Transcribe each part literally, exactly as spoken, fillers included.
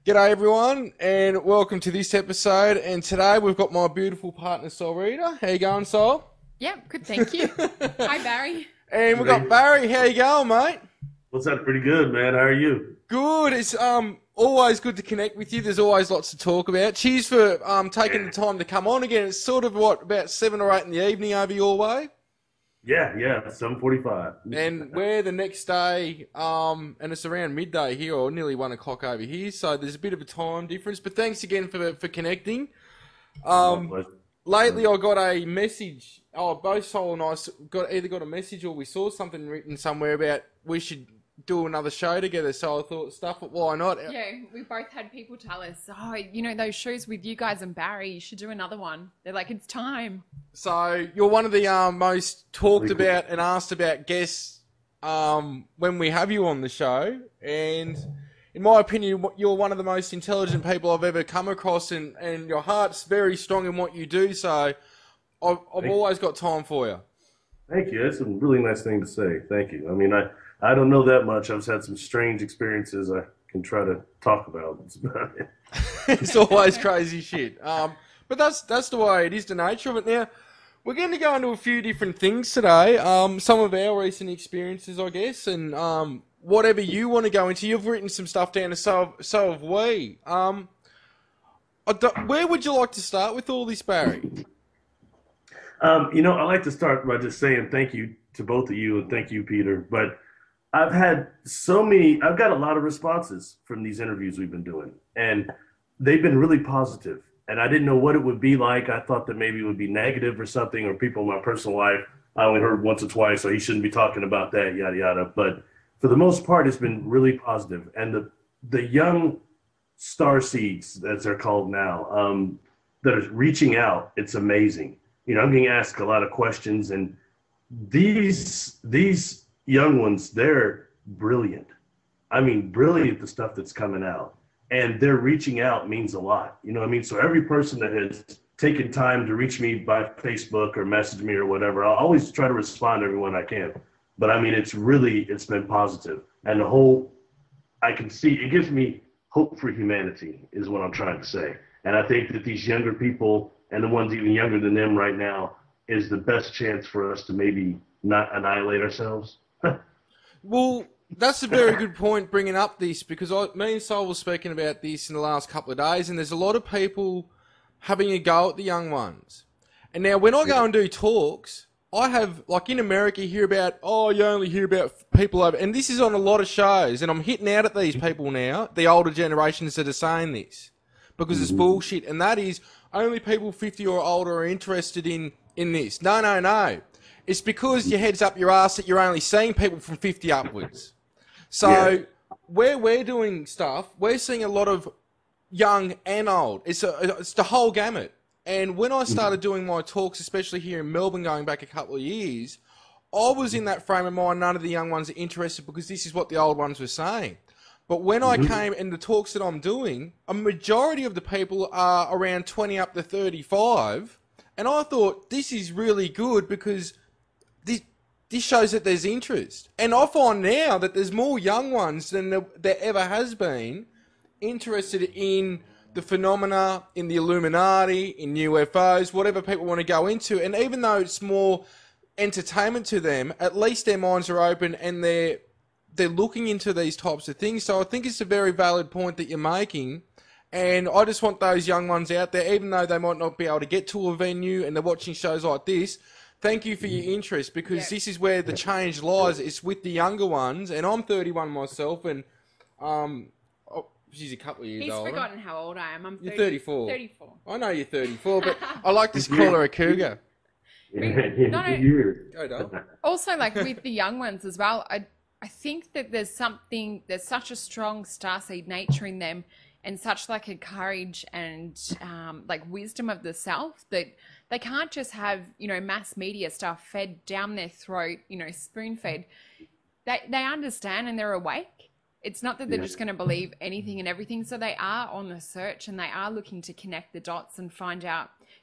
G'day everyone, and welcome to this episode. And today we've got my beautiful partner Sol Rita. How you going, Sol? Yeah, good, thank you. Hi, Barry. And we've got Barry. How you going, mate? What's up? Pretty good, man. How are you? Good. It's um always good to connect with you. There's always lots to talk about. Cheers for um taking the time to come on again. It's sort of what about seven or eight in the evening over your way. Yeah, yeah, seven forty-five. And we're the next day, um, and it's around midday here, or nearly one o'clock over here. So there's a bit of a time difference. But thanks again for for connecting. Um, lately I got a message. Oh, both Sol and I got either got a message or we saw something written somewhere about we should do another show together. So I thought, stuff it, why not? Yeah, we both had people tell us, oh, you know, those shows with you guys and Barry, you should do another one. They're like, it's time. So you're one of the um, most talked about and asked about guests um, when we have you on the show. And in my opinion, you're one of the most intelligent people I've ever come across, and, and your heart's very strong in what you do. So I've, I've always got time for you. Thank you. That's a really nice thing to say. Thank you. I mean, I, I don't know that much. I've had some strange experiences I can try to talk about. That's about it. It's always crazy shit. Um, but that's that's the way it is, the nature of it. Now, we're going to go into a few different things today. Um, some of our recent experiences, I guess, and um, whatever you want to go into. You've written some stuff down, and so, so have we. Um, I don't- where would you like to start with all this, Barry? Um, you know, I like to start by just saying thank you to both of you and thank you, Peter. But I've had so many, I've got a lot of responses from these interviews we've been doing, and they've been really positive. And I didn't know what it would be like. I thought that maybe it would be negative or something, or people in my personal life I only heard once or twice, so he shouldn't be talking about that, yada, yada. But for the most part, it's been really positive. And the, the young star seeds, as they're called now, um, that are reaching out, it's amazing. You know, I'm getting asked a lot of questions, and these these young ones, they're brilliant. I mean, brilliant, the stuff that's coming out. And they're reaching out means a lot. You know what I mean? So every person that has taken time to reach me by Facebook or message me or whatever, I'll always try to respond to everyone I can. But I mean, it's really, it's been positive. And the whole, I can see, it gives me hope for humanity is what I'm trying to say. And I think that these younger people and the ones even younger than them right now is the best chance for us to maybe not annihilate ourselves. Well, that's a very good point bringing up this, because I, me and Sol were speaking about this in the last couple of days, and there's a lot of people having a go at the young ones. And now when I go and do talks, I have, like in America, you hear about, oh, you only hear about people over, and this is on a lot of shows, and I'm hitting out at these people now, the older generations that are saying this, because it's bullshit, and that is, only people fifty or older are interested in, in this. No, no, no. It's because your head's up your ass that you're only seeing people from fifty upwards. So Yeah. where we're doing stuff, we're seeing a lot of young and old. It's a, it's the whole gamut. And when I started doing my talks, especially here in Melbourne, going back a couple of years, I was in that frame of mind. None of the young ones are interested because this is what the old ones were saying. But when I came in the talks that I'm doing, a majority of the people are around twenty up to thirty-five. And I thought, this is really good because this, this shows that there's interest. And I find now that there's more young ones than there, there ever has been interested in the phenomena, in the Illuminati, in U F Os, whatever people want to go into. And even though it's more entertainment to them, at least their minds are open and they're they're looking into these types of things. So I think it's a very valid point that you're making. And I just want those young ones out there, even though they might not be able to get to a venue and they're watching shows like this, thank you for your interest, because Yeah. this is where the change lies. It's with the younger ones. And I'm thirty-one myself, and um, oh, she's a couple of years He's older. forgotten how old I am. I'm You're thirty, thirty-four. thirty-four. I know you're thirty-four, but I like to call her a cougar. No, no. You're- Go, Dale. Also, like with the young ones as well, I I think that there's something, there's such a strong starseed nature in them, and such like a courage and um, like wisdom of the self, that they can't just have, you know, mass media stuff fed down their throat, you know, spoon fed. They they understand and they're awake. It's not that they're Yeah. just going to believe anything and everything. So they are on the search and they are looking to connect the dots and find out,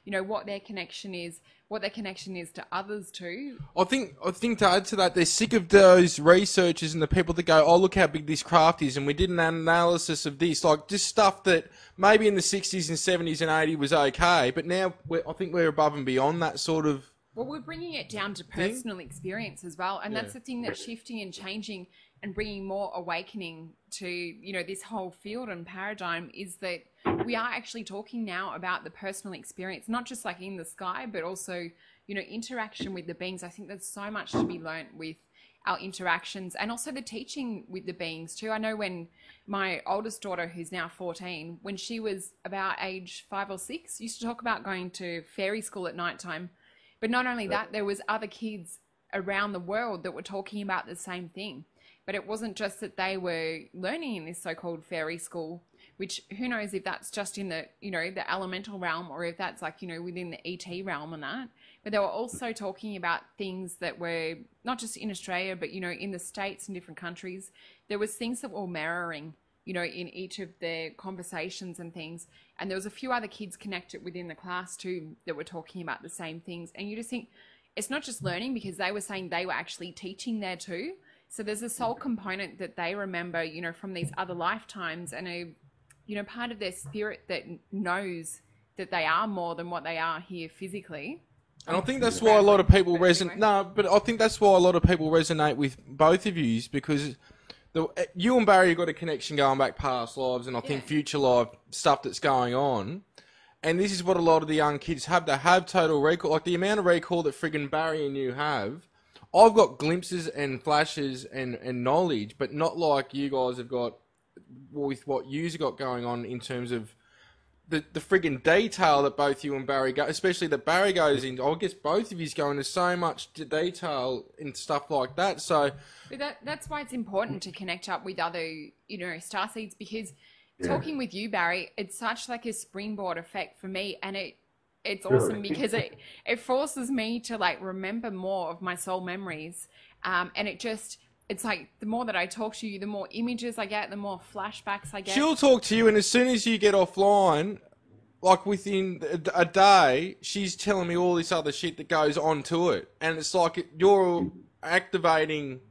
you know, what their connection is, what their connection is to others too. I think I think to add to that, they're sick of those researchers and the people that go, oh, look how big this craft is, and we did an analysis of this, like just stuff that maybe in the sixties and seventies and eighties was okay, but now we're, I think we're above and beyond that sort of. Well, we're bringing it down to personal thing? experience as well, and yeah. that's the thing that's shifting and changing and bringing more awakening to, you know, this whole field and paradigm is that we are actually talking now about the personal experience, not just like in the sky, but also, you know, interaction with the beings. I think there's so much to be learnt with our interactions and also the teaching with the beings too. I know when my oldest daughter, who's now fourteen, when she was about age five or six, used to talk about going to fairy school at nighttime. But not only that, there was other kids around the world that were talking about the same thing. But it wasn't just that they were learning in this so-called fairy school, which who knows if that's just in the, you know, the elemental realm or if that's like, you know, within the E T realm and that. But they were also talking about things that were not just in Australia, but, you know, in the States and different countries. There was things that were mirroring, you know, in each of their conversations and things. And there was a few other kids connected within the class too that were talking about the same things. And you just think it's not just learning, because they were saying they were actually teaching there too. So there's a soul component that they remember, you know, from these other lifetimes, and a, you know, part of their spirit that knows that they are more than what they are here physically. And I think that's why a lot of people resonate. No, but I think that's why a lot of people resonate with both of yous, because the, you and Barry have got a connection going back past lives, and I think yeah. future life stuff that's going on. And this is what a lot of the young kids have. They have total recall, like the amount of recall that friggin' Barry and you have. I've got glimpses and flashes and, and knowledge, but not like you guys have got with what you've got going on in terms of the, the friggin' detail that both you and Barry go, especially that Barry goes into. I guess both of you go into so much detail and stuff like that. So but that that's why it's important to connect up with other, you know, starseeds, because yeah. talking with you, Barry, it's such like a springboard effect for me, and it it's awesome because it it forces me to like remember more of my soul memories, um, and it just. It's like the more that I talk to you, the more images I get, the more flashbacks I get. She'll talk to you, and as soon as you get offline, like within a day, she's telling me all this other shit that goes on to it. And it's like you're activating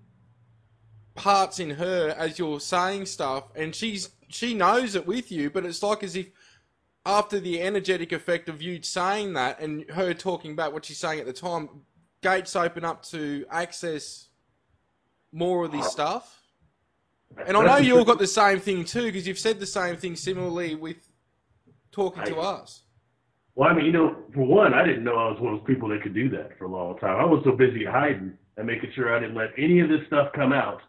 parts in her as you're saying stuff, and she's she knows it with you, but it's like as if after the energetic effect of you saying that and her talking back what she's saying at the time, gates open up to access more of this stuff. And I know you all got the same thing too, because you've said the same thing similarly with talking to us. Well, I mean, you know, for one, I didn't know I was one of those people that could do that for a long time. I was so busy hiding and making sure I didn't let any of this stuff come out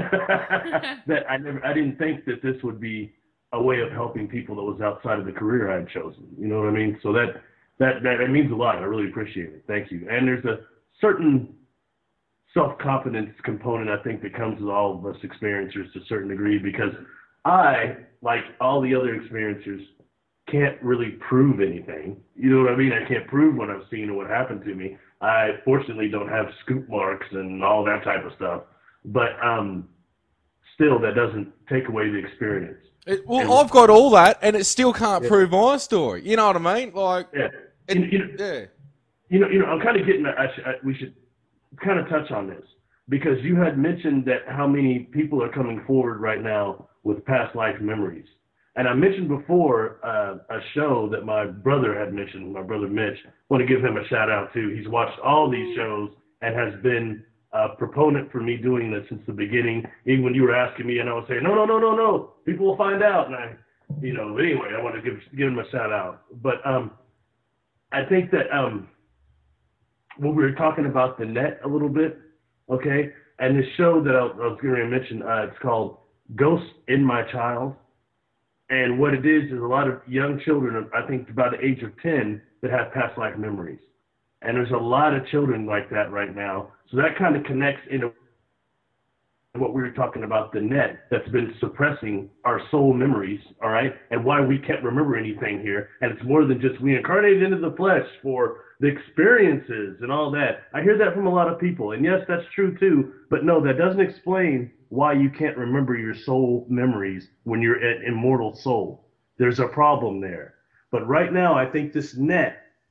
that I never, I didn't think that this would be a way of helping people that was outside of the career I had chosen. You know what I mean? So that, that, that, that means a lot. I really appreciate it. Thank you. And there's a certain self-confidence component, I think, that comes with all of us experiencers to a certain degree, because I, like all the other experiencers, can't really prove anything. You know what I mean? I can't prove what I've seen or what happened to me. I fortunately don't have scoop marks and all that type of stuff. But um, still, that doesn't take away the experience. It, well, and, I've got all that, and it still can't yeah. prove my story. You know what I mean? Like, yeah. It, you, you know, yeah. You know, you know, I'm kind of getting. I sh- I, we should kind of touch on this, because you had mentioned that how many people are coming forward right now with past life memories. And I mentioned before uh, a show that my brother had mentioned, my brother Mitch. I want to give him a shout out too. He's watched all these shows and has been a proponent for me doing this since the beginning. Even when you were asking me and I was saying, no, no, no, no, no, people will find out. And I, you know, but anyway, I want to give, give him a shout out. But um, I think that um, when we were talking about the net a little bit, okay, and this show that I, I was going to mention, uh, it's called Ghosts in My Child. And what it is is a lot of young children, I think about the age of ten, that have past life memories. And there's a lot of children like that right now. So that kind of connects into what we were talking about, the net that's been suppressing our soul memories, all right, and why we can't remember anything here. And it's more than just we incarnated into the flesh for the experiences and all that. I hear that from a lot of people. And yes, that's true too. But no, that doesn't explain why you can't remember your soul memories when you're an immortal soul. There's a problem there. But right now, I think this net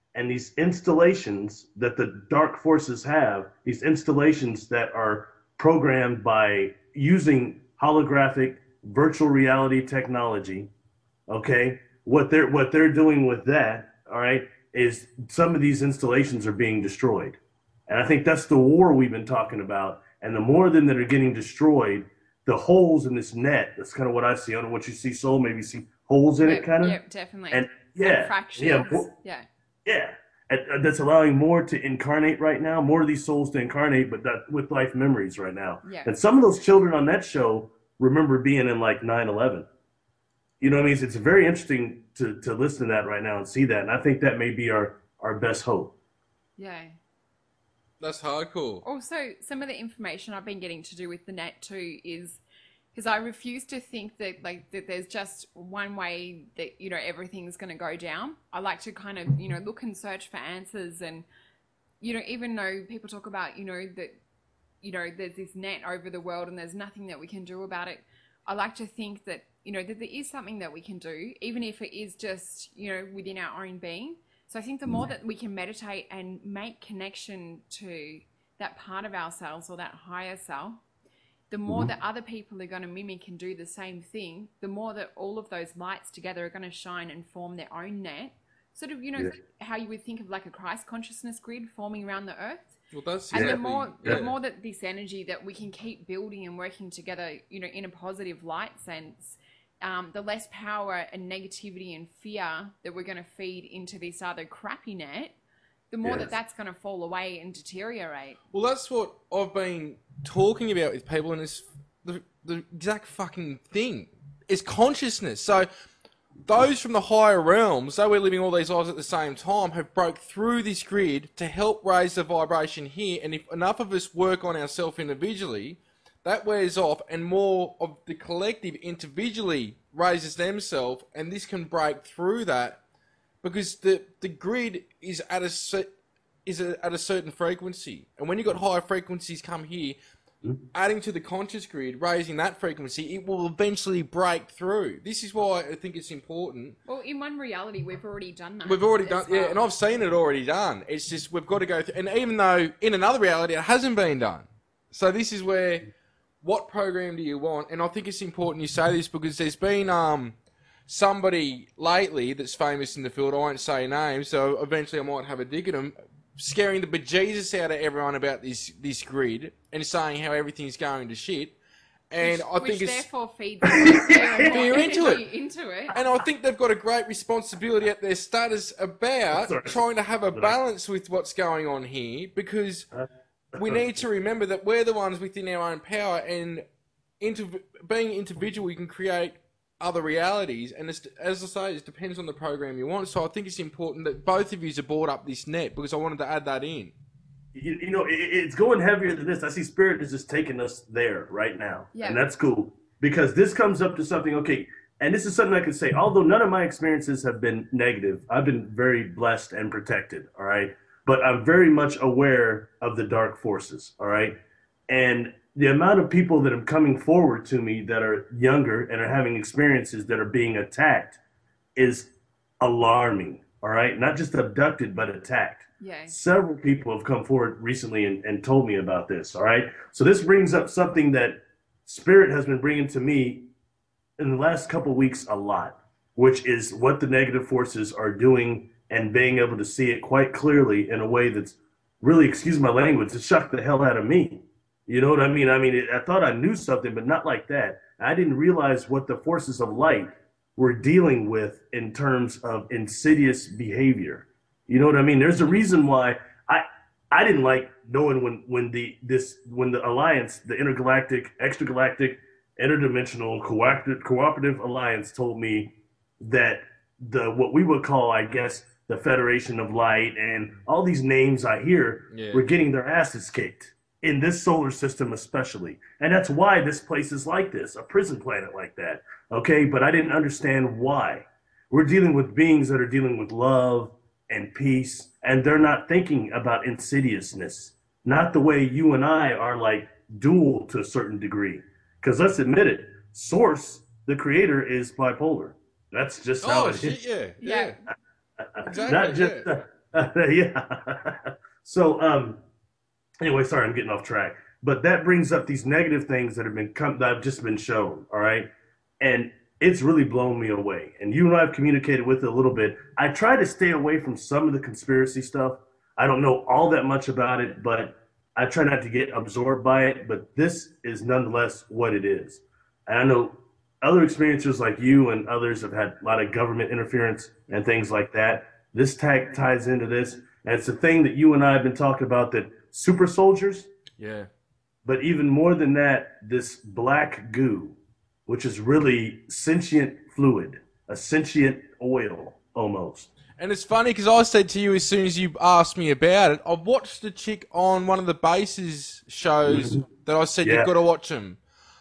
And these installations that the dark forces have, these installations that are programmed by using holographic virtual reality technology, okay, what they're what they're doing with that, all right, is some of these installations are being destroyed. And I think that's the war we've been talking about. And the more of them that are getting destroyed, the holes in this net, that's kind of what I see. I don't know what you see, Soul, maybe you see holes in Yep, it, kind of. yep, definitely. And yeah, fractions. yeah, Yeah. yeah. And, uh, that's allowing more to incarnate right now, more of these souls to incarnate, but that with life memories right now. Yeah. And some of those children on that show remember being in like nine eleven. You know what I mean? It's, it's very interesting to, to listen to that right now and see that. And I think that may be our, our best hope. Yeah. That's hardcore. Also, some of the information I've been getting to do with the net too is because I refuse to think that like that there's just one way that, you know, everything's going to go down. I like to kind of, you know, look and search for answers. And, you know, even though people talk about, you know, that, you know, there's this net over the world and there's nothing that we can do about it, I like to think that, you know, that there is something that we can do, even if it is just, you know, within our own being. So I think the more that we can meditate and make connection to that part of ourselves or that higher self, the more mm-hmm. that other people are going to mimic and do the same thing, the more that all of those lights together are going to shine and form their own net. Sort of, you know, yeah. how you would think of like a Christ consciousness grid forming around the earth. Well, that's and exactly, the more, yeah. the more that this energy that we can keep building and working together, you know, in a positive light sense, um, the less power and negativity and fear that we're going to feed into this other crappy net, the more yes. that that's going to fall away and deteriorate. Well, that's what I've been talking about with people, and it's the, the exact fucking thing. It's consciousness. So those from the higher realms, though we're living all these lives at the same time, have broke through this grid to help raise the vibration here. And if enough of us work on ourselves individually, that wears off, and more of the collective individually raises themselves, and this can break through that because the the grid is at a cer- is a, at a certain frequency, and when you've got higher frequencies come here, adding to the conscious grid, raising that frequency, it will eventually break through. This is why I think it's important. Well, in one reality, we've already done that. We've already done, well. yeah, and I've seen it already done. It's just we've got to go through, and even though in another reality it hasn't been done, so this is where. What program do you want? And I think it's important you say this because there's been um somebody lately that's famous in the field, I won't say names, so eventually I might have a dig at them, scaring the bejesus out of everyone about this, this grid and saying how everything's going to shit. And which, I think which it's... therefore feeds fear fear into it. into it. And I think they've got a great responsibility at their status about Sorry. trying to have a balance with what's going on here because... we need to remember that we're the ones within our own power, and inter- being individual, we can create other realities. And it's, as I say, it depends on the program you want. So I think it's important that both of you have brought up this net because I wanted to add that in. You, you know, it, it's going heavier than this. I see Spirit is just taking us there right now. Yeah. And that's cool because this comes up to something, okay, and this is something I can say. Although none of my experiences have been negative, I've been very blessed and protected, all right? But I'm very much aware of the dark forces, all right? And the amount of people that are coming forward to me that are younger and are having experiences that are being attacked is alarming, all right? Not just abducted, but attacked. Yeah. Several people have come forward recently and, and told me about this, all right? So this brings up something that Spirit has been bringing to me in the last couple of weeks a lot, which is what the negative forces are doing and being able to see it quite clearly in a way that's really, excuse my language, it shocked the hell out of me. You know what I mean? I mean, it, I thought I knew something, but not like that. I didn't realize what the forces of light were dealing with in terms of insidious behavior. You know what I mean? There's a reason why I I didn't like knowing when when the this when the alliance, the intergalactic, extragalactic, interdimensional, cooperative, cooperative alliance told me that the what we would call, I guess, the Federation of Light and all these names I hear yeah. were getting their asses kicked in this solar system especially. And that's why this place is like this, a prison planet like that. Okay, but I didn't understand why. We're dealing with beings that are dealing with love and peace, and they're not thinking about insidiousness. Not the way you and I are like dual to a certain degree. Because let's admit it, Source, the creator, is bipolar. That's just how oh, it shit, is. yeah, yeah. yeah. Exactly, Not just yeah. uh, Uh, yeah. So, um, anyway, sorry, I'm getting off track. But that brings up these negative things that have been come that have just been shown. All right, and it's really blown me away. And you and I have communicated with it a little bit. I try to stay away from some of the conspiracy stuff. I don't know all that much about it, but I try not to get absorbed by it. But this is nonetheless what it is. And I know other experiencers like you and others have had a lot of government interference and things like that. This tag ties into this. And it's a thing that you and I have been talking about, that super soldiers, Yeah. but even more than that, this black goo, which is really sentient fluid, a sentient oil almost. And it's funny because I said to you as soon as you asked me about it, I've watched the chick on one of the bases shows that I said you've Yeah. got to watch them.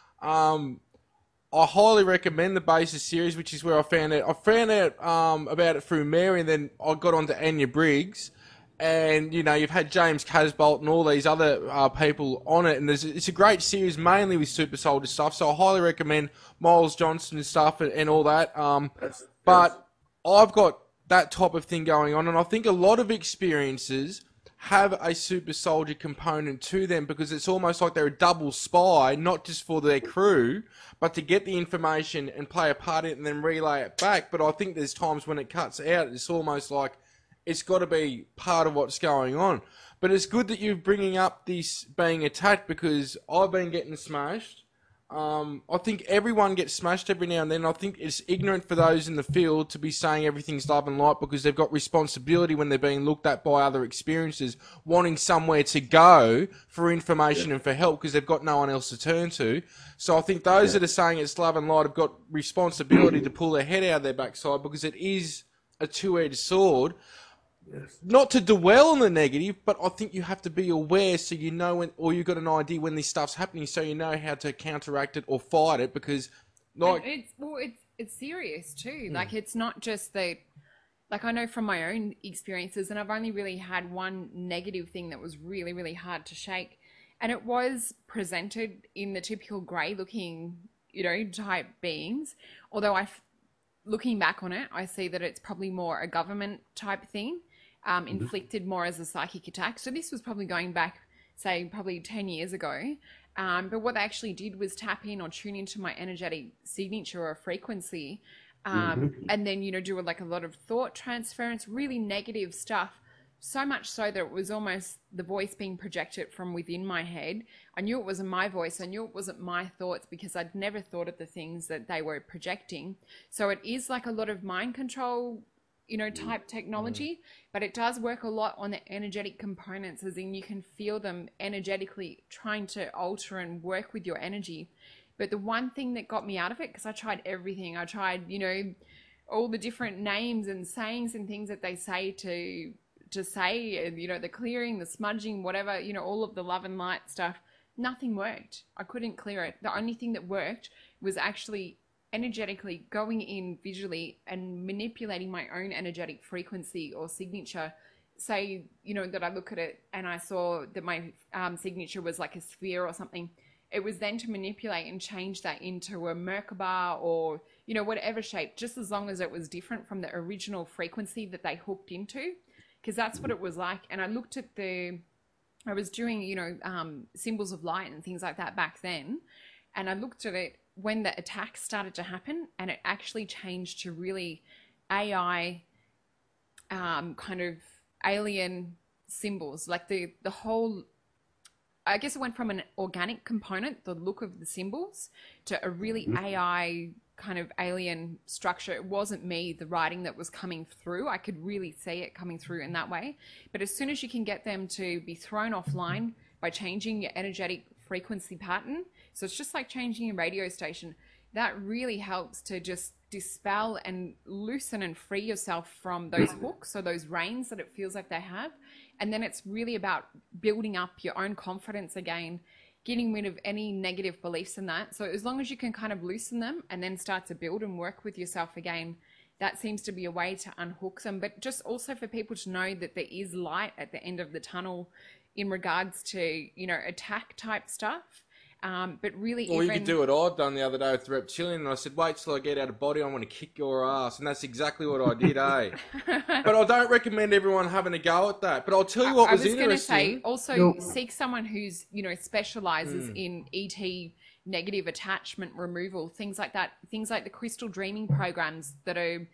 Um, I highly recommend the Basis series, which is where I found out. I found out um, about it through Mary, and then I got onto Anya Briggs. And, you know, you've had James Casbolt and all these other uh, people on it. And there's, it's a great series, mainly with Super Soldier stuff. So I highly recommend Miles Johnson and stuff and, and all that. Um, That's, but I've got that type of thing going on. And I think a lot of experiences have a super soldier component to them because it's almost like they're a double spy, not just for their crew, but to get the information and play a part in it and then relay it back. But I think there's times when it cuts out, it's almost like it's got to be part of what's going on. But it's good that you're bringing up this being attacked because I've been getting smashed. Um, I think everyone gets smashed every now and then. I think it's ignorant for those in the field to be saying everything's love and light because they've got responsibility when they're being looked at by other experiences, wanting somewhere to go for information yeah. and for help because they've got no one else to turn to. So I think those Yeah. that are saying it's love and light have got responsibility to pull their head out of their backside because it is a two-edged sword. Yes. Not to dwell on the negative, but I think you have to be aware so you know when, or you've got an idea when this stuff's happening so you know how to counteract it or fight it because, like... And it's, well, it's, it's serious too. Mm. Like, it's not just that, like, I know from my own experiences, and I've only really had one negative thing that was really, really hard to shake. And it was presented in the typical grey looking, you know, type beings. Although I, looking back on it, I see that it's probably more a government type thing. Um, inflicted more as a psychic attack. So this was probably going back, say, probably ten years ago. Um, but what they actually did was tap in or tune into my energetic signature or frequency, um, mm-hmm. and then, you know, do like a lot of thought transference, really negative stuff. So much so that it was almost the voice being projected from within my head. I knew it wasn't my voice. I knew it wasn't my thoughts because I'd never thought of the things that they were projecting. So it is like a lot of mind control, you know, type technology, but it does work a lot on the energetic components, as in you can feel them energetically trying to alter and work with your energy. But the one thing that got me out of it, because I tried everything, I tried, you know, all the different names and sayings and things that they say to to say, and, you know, the clearing, the smudging, whatever, you know, all of the love and light stuff, nothing worked. I couldn't clear it. The only thing that worked was actually energetically going in visually and manipulating my own energetic frequency or signature. Say, you know, that I look at it and I saw that my um, signature was like a sphere or something. It was then to manipulate and change that into a Merkaba or, you know, whatever shape, just as long as it was different from the original frequency that they hooked into, because that's what it was like. And I looked at the, I was doing, you know, um, symbols of light and things like that back then. And I looked at it when the attacks started to happen, and it actually changed to really A I um, kind of alien symbols. Like the, the whole, I guess it went from an organic component, the look of the symbols, to a really A I kind of alien structure. It wasn't me, the writing that was coming through. I could really see it coming through in that way. But as soon as you can get them to be thrown offline by changing your energetic frequency pattern, so it's just like changing a radio station, that really helps to just dispel and loosen and free yourself from those hooks or those reins that it feels like they have. And then it's really about building up your own confidence again, getting rid of any negative beliefs in that. So as long as you can kind of loosen them and then start to build and work with yourself again, that seems to be a way to unhook them. But just also for people to know that there is light at the end of the tunnel in regards to, you know, attack type stuff. Um, but really, Well, even... you could do what I've done the other day with the reptilian, and I said, wait till I get out of body, I want to kick your ass. And that's exactly what I did, eh? But I don't recommend everyone having a go at that. But I'll tell you what I, was, I was interesting. going to say, also Nope. seek someone who's, you know, specializes Mm. in E T negative attachment removal, things like that, things like the crystal dreaming programs that are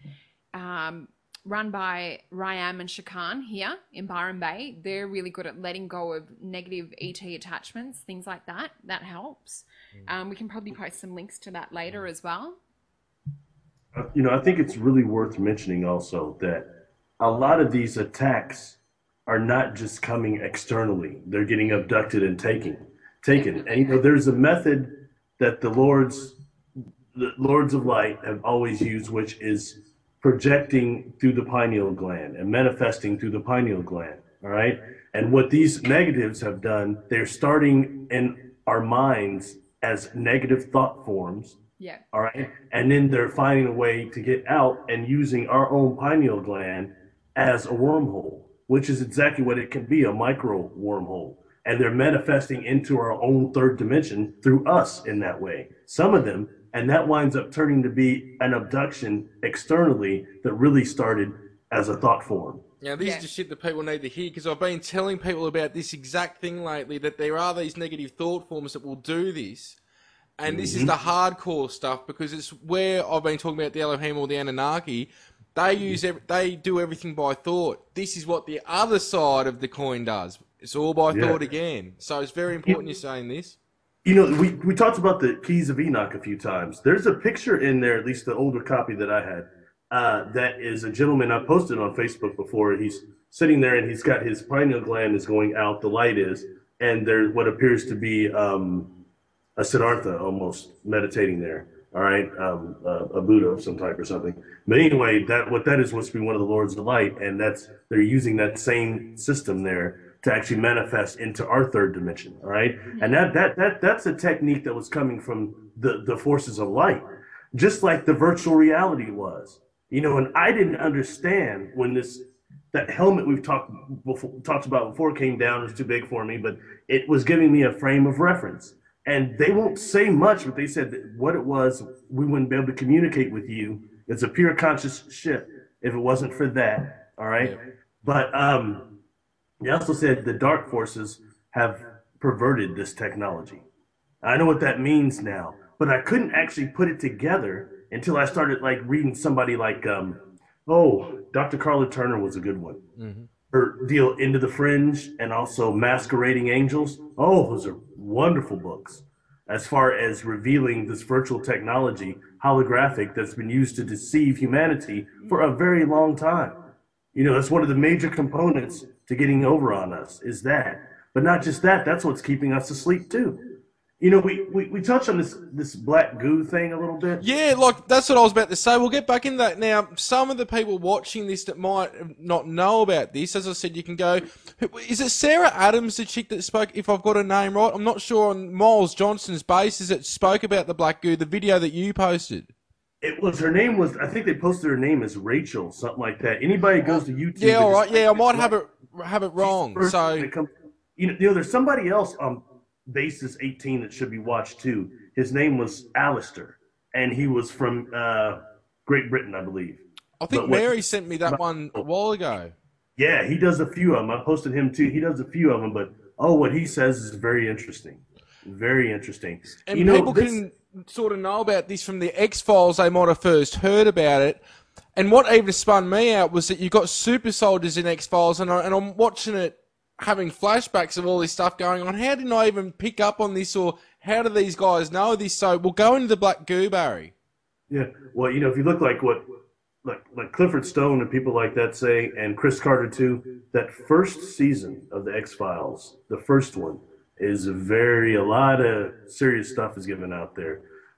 um, run by Ryam and Shakan here in Byron Bay. They're really good at letting go of negative E T attachments, things like that. That helps. Um, we can probably post some links to that later as well. You know, I think it's really worth mentioning also that a lot of these attacks are not just coming externally. They're getting abducted and taken. Taken. And, you know, there's a method that the Lords, the Lords of Light have always used, which is projecting through the pineal gland and manifesting through the pineal gland, all right? And what these negatives have done, they're starting in our minds as negative thought forms, Yeah. all right? And then they're finding a way to get out and using our own pineal gland as a wormhole, which is exactly what it can be, a micro wormhole. And they're manifesting into our own third dimension through us in that way. Some of them, and that winds up turning to be an abduction externally that really started as a thought form. Now, this Yeah. is the shit that people need to hear, because I've been telling people about this exact thing lately, that there are these negative thought forms that will do this. And this is the hardcore stuff, because it's where I've been talking about the Elohim or the Anunnaki. They use ev- they do everything by thought. This is what the other side of the coin does. It's all by Yeah. thought again. So it's very important you're saying this. You know, we, we talked about the Keys of Enoch a few times. There's a picture in there, at least the older copy that I had, uh, that is a gentleman I posted on Facebook before. He's sitting there and he's got his pineal gland is going out, the light is, and there's what appears to be um, a Siddhartha almost meditating there. All right, um, uh, a Buddha of some type or something. But anyway, that what that is supposed to be one of the Lords of Light, and that's they're using that same system there to actually manifest into our third dimension. All right, and that that that that's a technique that was coming from the the forces of light, just like the virtual reality was. You know, and I didn't understand when this that helmet we've talked before, talked about before came down. It was too big for me, but it was giving me a frame of reference. And they won't say much, but they said that what it was, we wouldn't be able to communicate with you. It's a pure conscious ship if it wasn't for that. All right. Yeah. But um, they also said the dark forces have perverted this technology. I know what that means now, but I couldn't actually put it together until I started like reading somebody like, um, oh, Doctor Carla Turner was a good one. Mm-hmm. Her deal Into the Fringe and also Masquerading Angels. Oh, those are wonderful books as far as revealing this virtual technology, holographic, that's been used to deceive humanity for a very long time. You know, that's one of the major components to getting over on us is that. But not just that, that's what's keeping us asleep too. You know, we, we, we touched on this this black goo thing a little bit. Yeah, like, that's what I was about to say. We'll get back in that. Now, some of the people watching this that might not know about this, as I said, you can go... Is it Sarah Adams, the chick that spoke, if I've got her name right? I'm not sure, on Miles Johnson's basis that spoke about the black goo, the video that you posted. It was, her name was, I think they posted her name as Rachel, something like that. Anybody who goes to YouTube... Yeah, all right. just- Yeah, I might have it have it wrong. First So... thing that comes- you know, you know, there's somebody else on Basis eighteen that should be watched too. His name was Alistair, and he was from uh, Great Britain, I believe. I think But what- Mary sent me that one a while ago. Yeah, he does a few of them. I posted him too. He does a few of them, but oh, what he says is very interesting. Very interesting. And you know, people this- can sort of know about this from the X-Files. They might have first heard about it. And what even spun me out was that you got super soldiers in X-Files, and, I, and I'm watching it, having flashbacks of all this stuff going on. How didn't I even pick up on this, or how do these guys know this? So we'll go into the black goo, Barry. Yeah, well, you know, if you look like what, like like Clifford Stone and people like that say, and Chris Carter too, that first season of the X Files, the first one, is very a lot of serious stuff is given out there.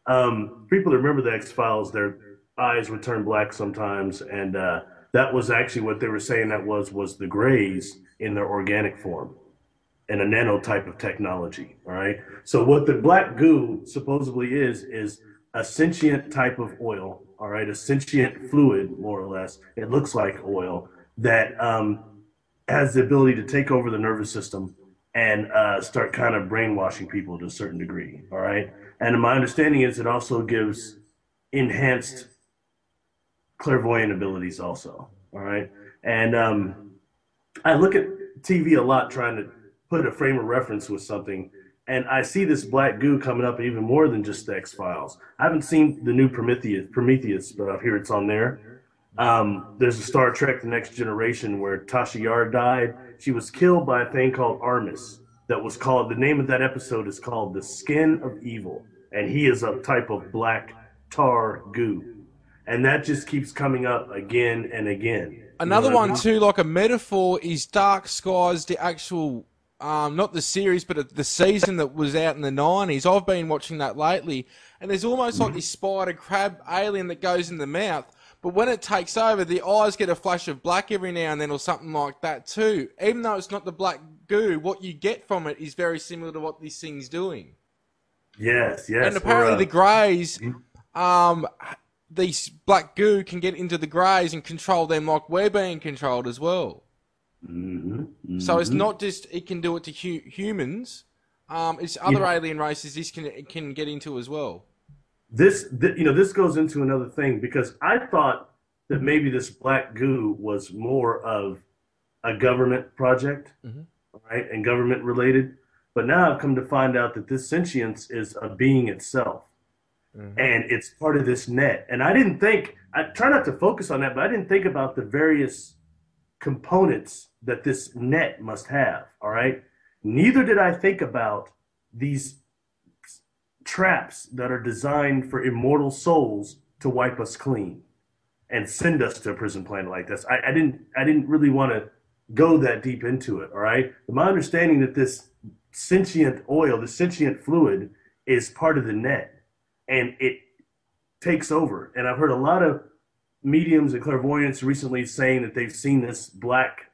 Um, people that remember the X Files, their eyes would turn black sometimes, and uh, that was actually what they were saying. That was was the Greys in their organic form, in a nano type of technology. All right. So what the black goo supposedly is is a sentient type of oil. All right, a sentient fluid, more or less. It looks like oil that um, has the ability to take over the nervous system and uh, start kind of brainwashing people to a certain degree. All right. And my understanding is it also gives enhanced clairvoyant abilities also. All right. And um, I look at T V a lot trying to put a frame of reference with something. And I see this black goo coming up even more than just the X-Files. I haven't seen the new Prometheus, Prometheus, but I hear it's on there. Um, there's a Star Trek The Next Generation where Tasha Yar died. She was killed by a thing called Armis that was called, the name of that episode is called The Skin of Evil. And he is a type of black tar goo. And that just keeps coming up again and again. Another you know one I mean? too, like a metaphor, is Dark Skies, the actual, um, not the series, but the season that was out in the nineties. I've been watching that lately. And there's almost like this spider crab alien that goes in the mouth. But when it takes over, the eyes get a flash of black every now and then or something like that too. Even though it's not the black goo, what you get from it is very similar to what this thing's doing. Yes, yes. And apparently or, uh, the greys, um, these black goo can get into the greys and control them like we're being controlled as well. mm-hmm, mm-hmm. So it's not just it can do it to hu- humans. Um, it's other Yeah. alien races this can it can get into as well. This, th- you know, this goes into another thing because I thought that maybe this black goo was more of a government project, Mhm. right, and government related. But now I've come to find out that this sentience is a being itself, Mhm. and it's part of this net. And I didn't think, I try not to focus on that, but I didn't think about the various components that this net must have. All right. Neither did I think about these traps that are designed for immortal souls to wipe us clean and send us to a prison planet like this. I, I didn't I didn't really want to go that deep into it. All right. But my understanding that this sentient oil, the sentient fluid, is part of the net and it takes over. And I've heard a lot of mediums and clairvoyants recently saying that they've seen this black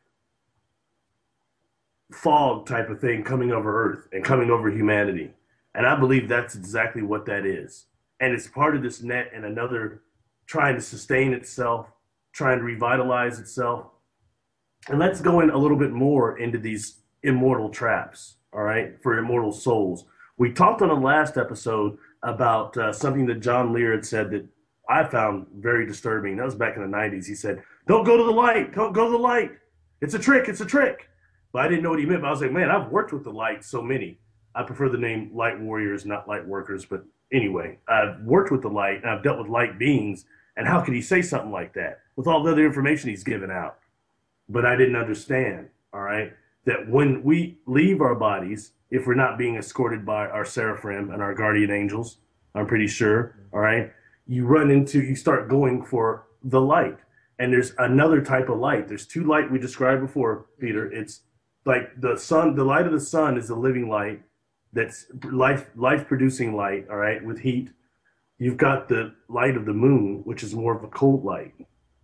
fog type of thing coming over Earth and coming over humanity. And I believe that's exactly what that is. And it's part of this net and another trying to sustain itself, trying to revitalize itself. And let's go in a little bit more into these immortal traps, all right, for immortal souls. We talked on the last episode about uh, something that John Lear had said that I found very disturbing. That was back in the nineties. He said, don't go to the light. Don't go to the light. It's a trick. It's a trick. But I didn't know what he meant. But I was like, man, I've worked with the light so many. I prefer the name light warriors, not light workers. But anyway, I've worked with the light and I've dealt with light beings. And how could he say something like that with all the other information he's given out? But I didn't understand, all right, that when we leave our bodies, if we're not being escorted by our seraphim and our guardian angels, I'm pretty sure, all right, you run into, you start going for the light. And there's another type of light. There's two light we described before, Peter. It's like the sun, the light of the sun is a living light. That's life, life producing light, all right, with heat. You've got the light of the moon, which is more of a cold light.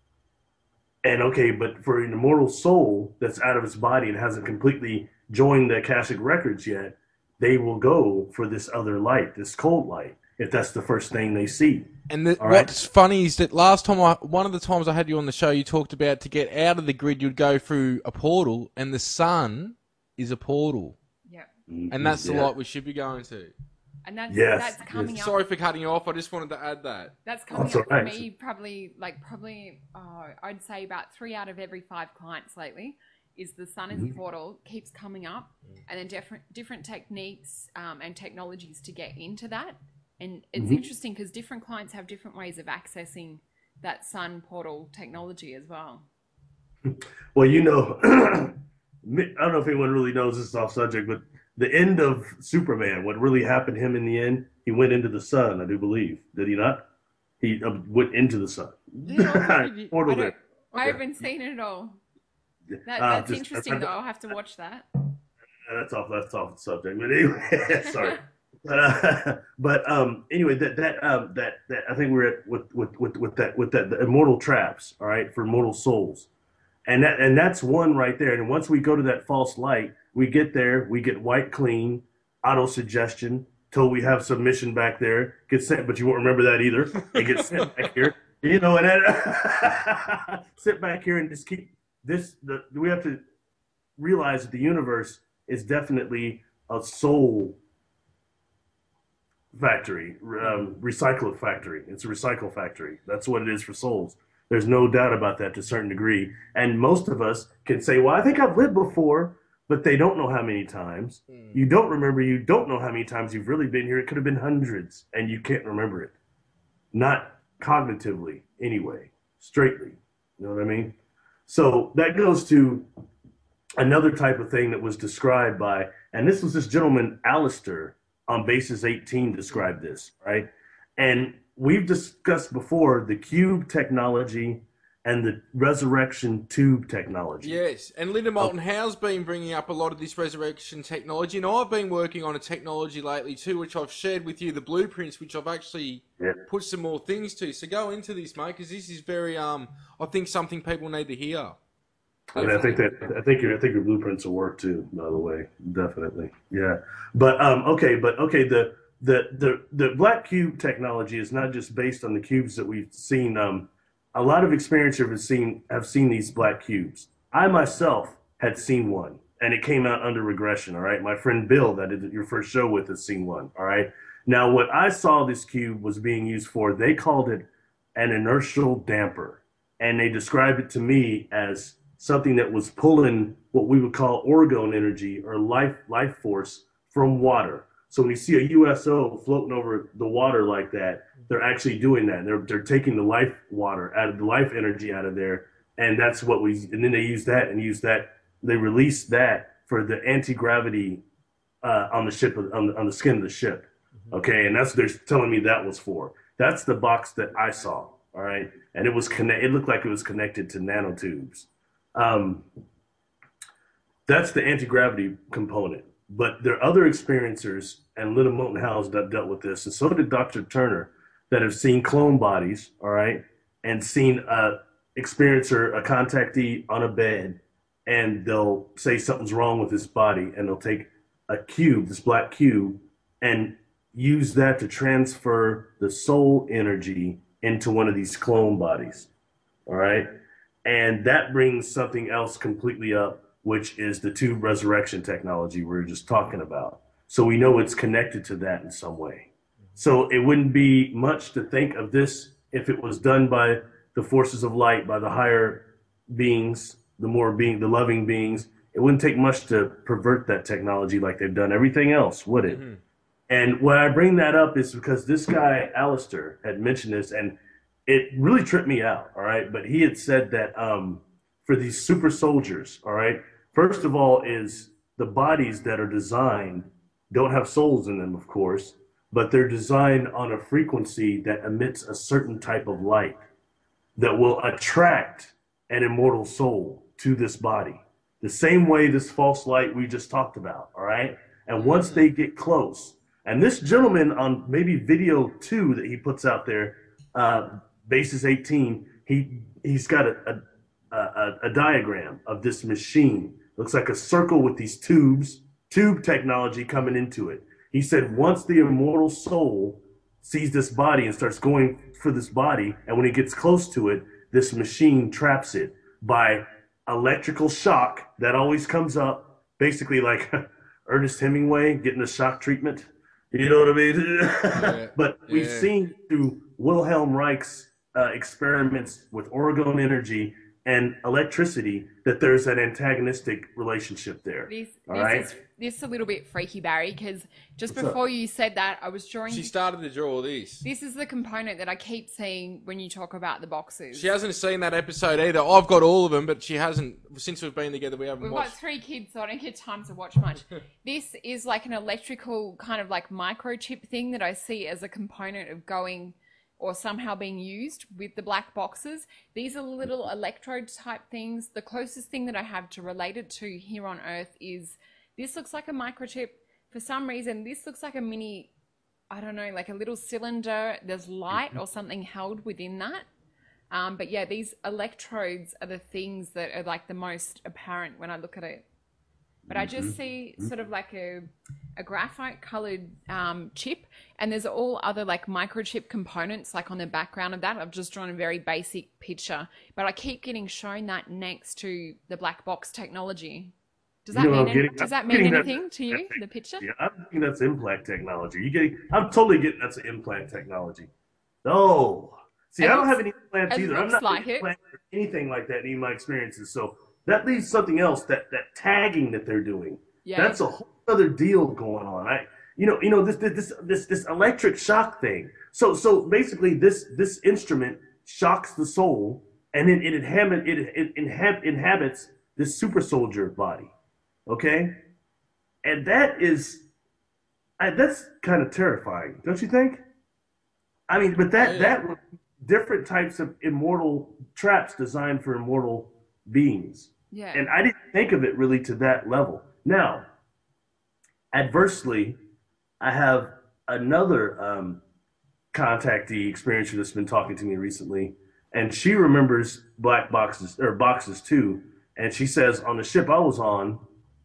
And okay, but for an immortal soul that's out of its body and hasn't completely joined the Akashic records yet, they will go for this other light, this cold light, if that's the first thing they see. And the, All right? what's funny is that last time, I, one of the times I had you on the show, you talked about to get out of the grid, you'd go through a portal, and the sun is a portal. Yeah. And that's the Yeah. light we should be going to. And that's Yes, that's coming yes. up. Sorry for cutting you off. I just wanted to add that. That's coming That's up for all right. me probably like probably oh, I'd say about three out of every five clients lately is the sun is a portal keeps coming up, and then different different techniques um, and technologies to get into that. And it's Mhm. interesting because different clients have different ways of accessing that sun portal technology as well. Well, you know, I don't know if anyone really knows this is off subject, but the end of Superman, what really happened to him in the end, he went into the sun, I do believe. Did he not? He uh, went into the sun. Yeah, I think he- Portal I, don't, there. I haven't seen it at all. That, Uh, that's just- interesting though. I'll have to watch that. That's off. That's off the subject. But anyway, sorry. But uh, but um, anyway, that that um, that that I think we're at with with with, with that with that the immortal traps. All right, for immortal souls, and that and that's one right there. And once we go to that false light, we get there, we get wiped clean, auto suggestion, till we have submission back there, get sent, but you won't remember that either. It gets sent back here, you know, and then sit back here and just keep this. The we have to realize that the universe is definitely a soul factory, um, recycle factory. It's a recycle factory. That's what it is for souls. There's no doubt about that to a certain degree. And most of us can say, well, I think I've lived before, but they don't know how many times. Mm. You don't remember, you don't know how many times you've really been here. It could have been hundreds, and you can't remember it. Not cognitively, anyway, straightly. You know what I mean? So that goes to another type of thing that was described by, and this was this gentleman, Alistair, on Basis eighteen described this, right? And we've discussed before the cube technology and the resurrection tube technology. Yes, and Linda Moulton Howe's been bringing up a lot of this resurrection technology, and I've been working on a technology lately too, which I've shared with you, the blueprints, which I've actually yeah. put some more things to. So go into this, mate, because this is very, um, I think, something people need to hear. And I think that I think your I think your blueprints will work too. By the way, definitely, yeah. But um, okay, but okay, the the the the black cube technology is not just based on the cubes that we've seen. Um, a lot of experiencers have seen have seen these black cubes. I myself had seen one, and it came out under regression. All right, my friend Bill, that did your first show with, has seen one. All right. Now, what I saw this cube was being used for, they called it an inertial damper, and they described it to me as something that was pulling what we would call orgone energy or life life force from water. So when you see a U S O floating over the water like that, they're actually doing that. They're they're taking the life water out of the life energy out of there, and that's what we. And then they use that and use that. They release that for the anti-gravity uh, on the ship on the, on the skin of the ship. Okay, and that's what they're telling me that was for. That's the box that I saw. All right, and it was connect. It looked like it was connected to nanotubes. Um, that's the anti-gravity component. But there are other experiencers, and Linda Moulton Howe that dealt with this, and so did Doctor Turner, that have seen clone bodies, all right, and seen a experiencer, a contactee on a bed, and they'll say something's wrong with this body, and they'll take a cube, this black cube, and use that to transfer the soul energy into one of these clone bodies, all right? And that brings something else completely up, which is the tube resurrection technology we were just talking about. So we know it's connected to that in some way. So it wouldn't be much to think of this if it was done by the forces of light, by the higher beings, the more being, the loving beings. It wouldn't take much to pervert that technology like they've done everything else, would it? Mm-hmm. And why I bring that up is because this guy, Alistair, had mentioned this, and it really tripped me out, all right? But he had said that um, for these super soldiers, all right, first of all is the bodies that are designed don't have souls in them, of course, but they're designed on a frequency that emits a certain type of light that will attract an immortal soul to this body. The same way this false light we just talked about, all right? And once they get close, and this gentleman on maybe video two that he puts out there, uh, Basis eighteen, he, he's got a, a, a, a diagram of this machine. Looks like a circle with these tubes, tube technology coming into it. He said once the immortal soul sees this body and starts going for this body, and when it gets close to it, this machine traps it by electrical shock that always comes up, basically like Ernest Hemingway getting a shock treatment. You know what I mean? Yeah, but we've yeah. seen through Wilhelm Reich's uh, experiments with orgone energy and electricity that there's an antagonistic relationship there. This, all this right? is this is a little bit freaky, Barry, because just What's before up? you said that, I was drawing. She started to draw this. This is the component that I keep seeing when you talk about the boxes. She hasn't seen that episode either. I've got all of them, but she hasn't. Since we've been together, we haven't We've watched. got three kids, so I don't get time to watch much. This is like an electrical kind of like microchip thing that I see as a component of going or somehow being used with the black boxes. These are little electrode type things. The closest thing that I have to relate it to here on Earth is this looks like a microchip. For some reason, this looks like a mini, I don't know, like a little cylinder. There's light or something held within that. Um, but yeah, these electrodes are the things that are like the most apparent when I look at it. But I just see sort of like a, a graphite colored um, chip, and there's all other like microchip components like on the background of that. I've just drawn a very basic picture, but I keep getting shown that next to the black box technology. Does You that know what mean I'm getting? does I'm that mean getting that- anything to you? The picture? Yeah, I'm thinking that's implant technology. You getting? I'm totally getting that's implant technology. No, see, It I don't looks- have any implants it either. I'm looks not like getting it. implants or anything like that in any of my experiences. So that leaves something else. That that tagging that they're doing. Yeah. That's a whole other deal going on. I, you know, you know this this this this electric shock thing. So so basically, this this instrument shocks the soul, and it it inhabit it, it inhab, inhabits this super soldier body. Okay, and that is I, that's kind of terrifying, don't you think? I mean, but that Oh, yeah. that would different types of immortal traps designed for immortal beings. Yeah. And I didn't think of it really to that level. Now, adversely, I have another um, contactee experiencer that's been talking to me recently, and she remembers black boxes or boxes too. And she says on the ship I was on,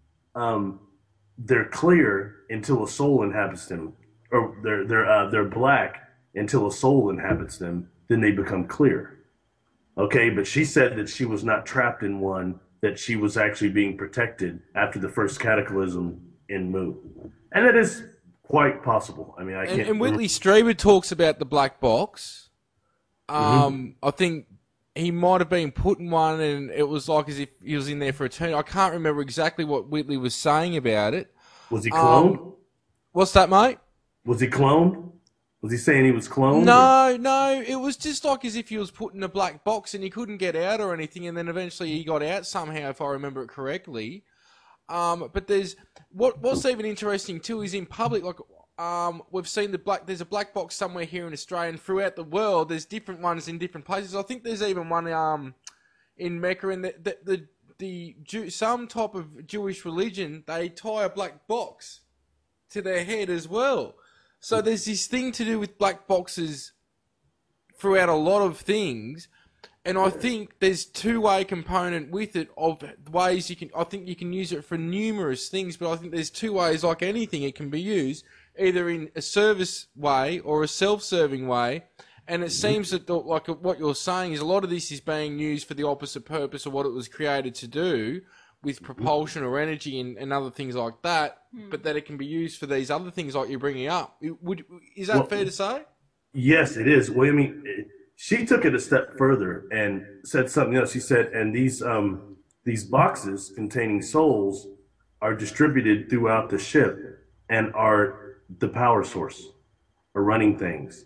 um, they're clear until a soul inhabits them, or they're they're uh, they're black until a soul inhabits them. Then they become clear. Okay, but she said that she was not trapped in one; that she was actually being protected after the first cataclysm in Mu, and that is quite possible. I mean, I And, can't. and Whitley Strieber talks about the black box. Um, Mm-hmm. I think he might have been put in one, and it was like as if he was in there for eternity. I can't remember exactly what Whitley was saying about it. Was he cloned? Um, What's that, mate? Was he cloned? Was he saying he was cloned? or- No, no, it was just like as if he was put in a black box and he couldn't get out or anything, and then eventually he got out somehow, if I remember it correctly. Um, but there's what what's even interesting too is in public, like um, we've seen the black. There's a black box somewhere here in Australia, and throughout the world, there's different ones in different places. I think there's even one um in Mecca, and the the the, the Jew, some type of Jewish religion, they tie a black box to their head as well. So there's this thing to do with black boxes throughout a lot of things, and I think there's two-way component with it of ways you can. I think you can use it for numerous things, but I think there's two ways, like anything, it can be used either in a service way or a self-serving way. And it seems that, the, like what you're saying, is a lot of this is being used for the opposite purpose of what it was created to do, with propulsion or energy and, and other things like that, Hmm. but that it can be used for these other things like you're bringing up. It would is that Well, fair to say? Yes, it is. Well, I mean, it- she took it a step further and said something else. She said, and these um these boxes containing souls are distributed throughout the ship and are the power source or running things.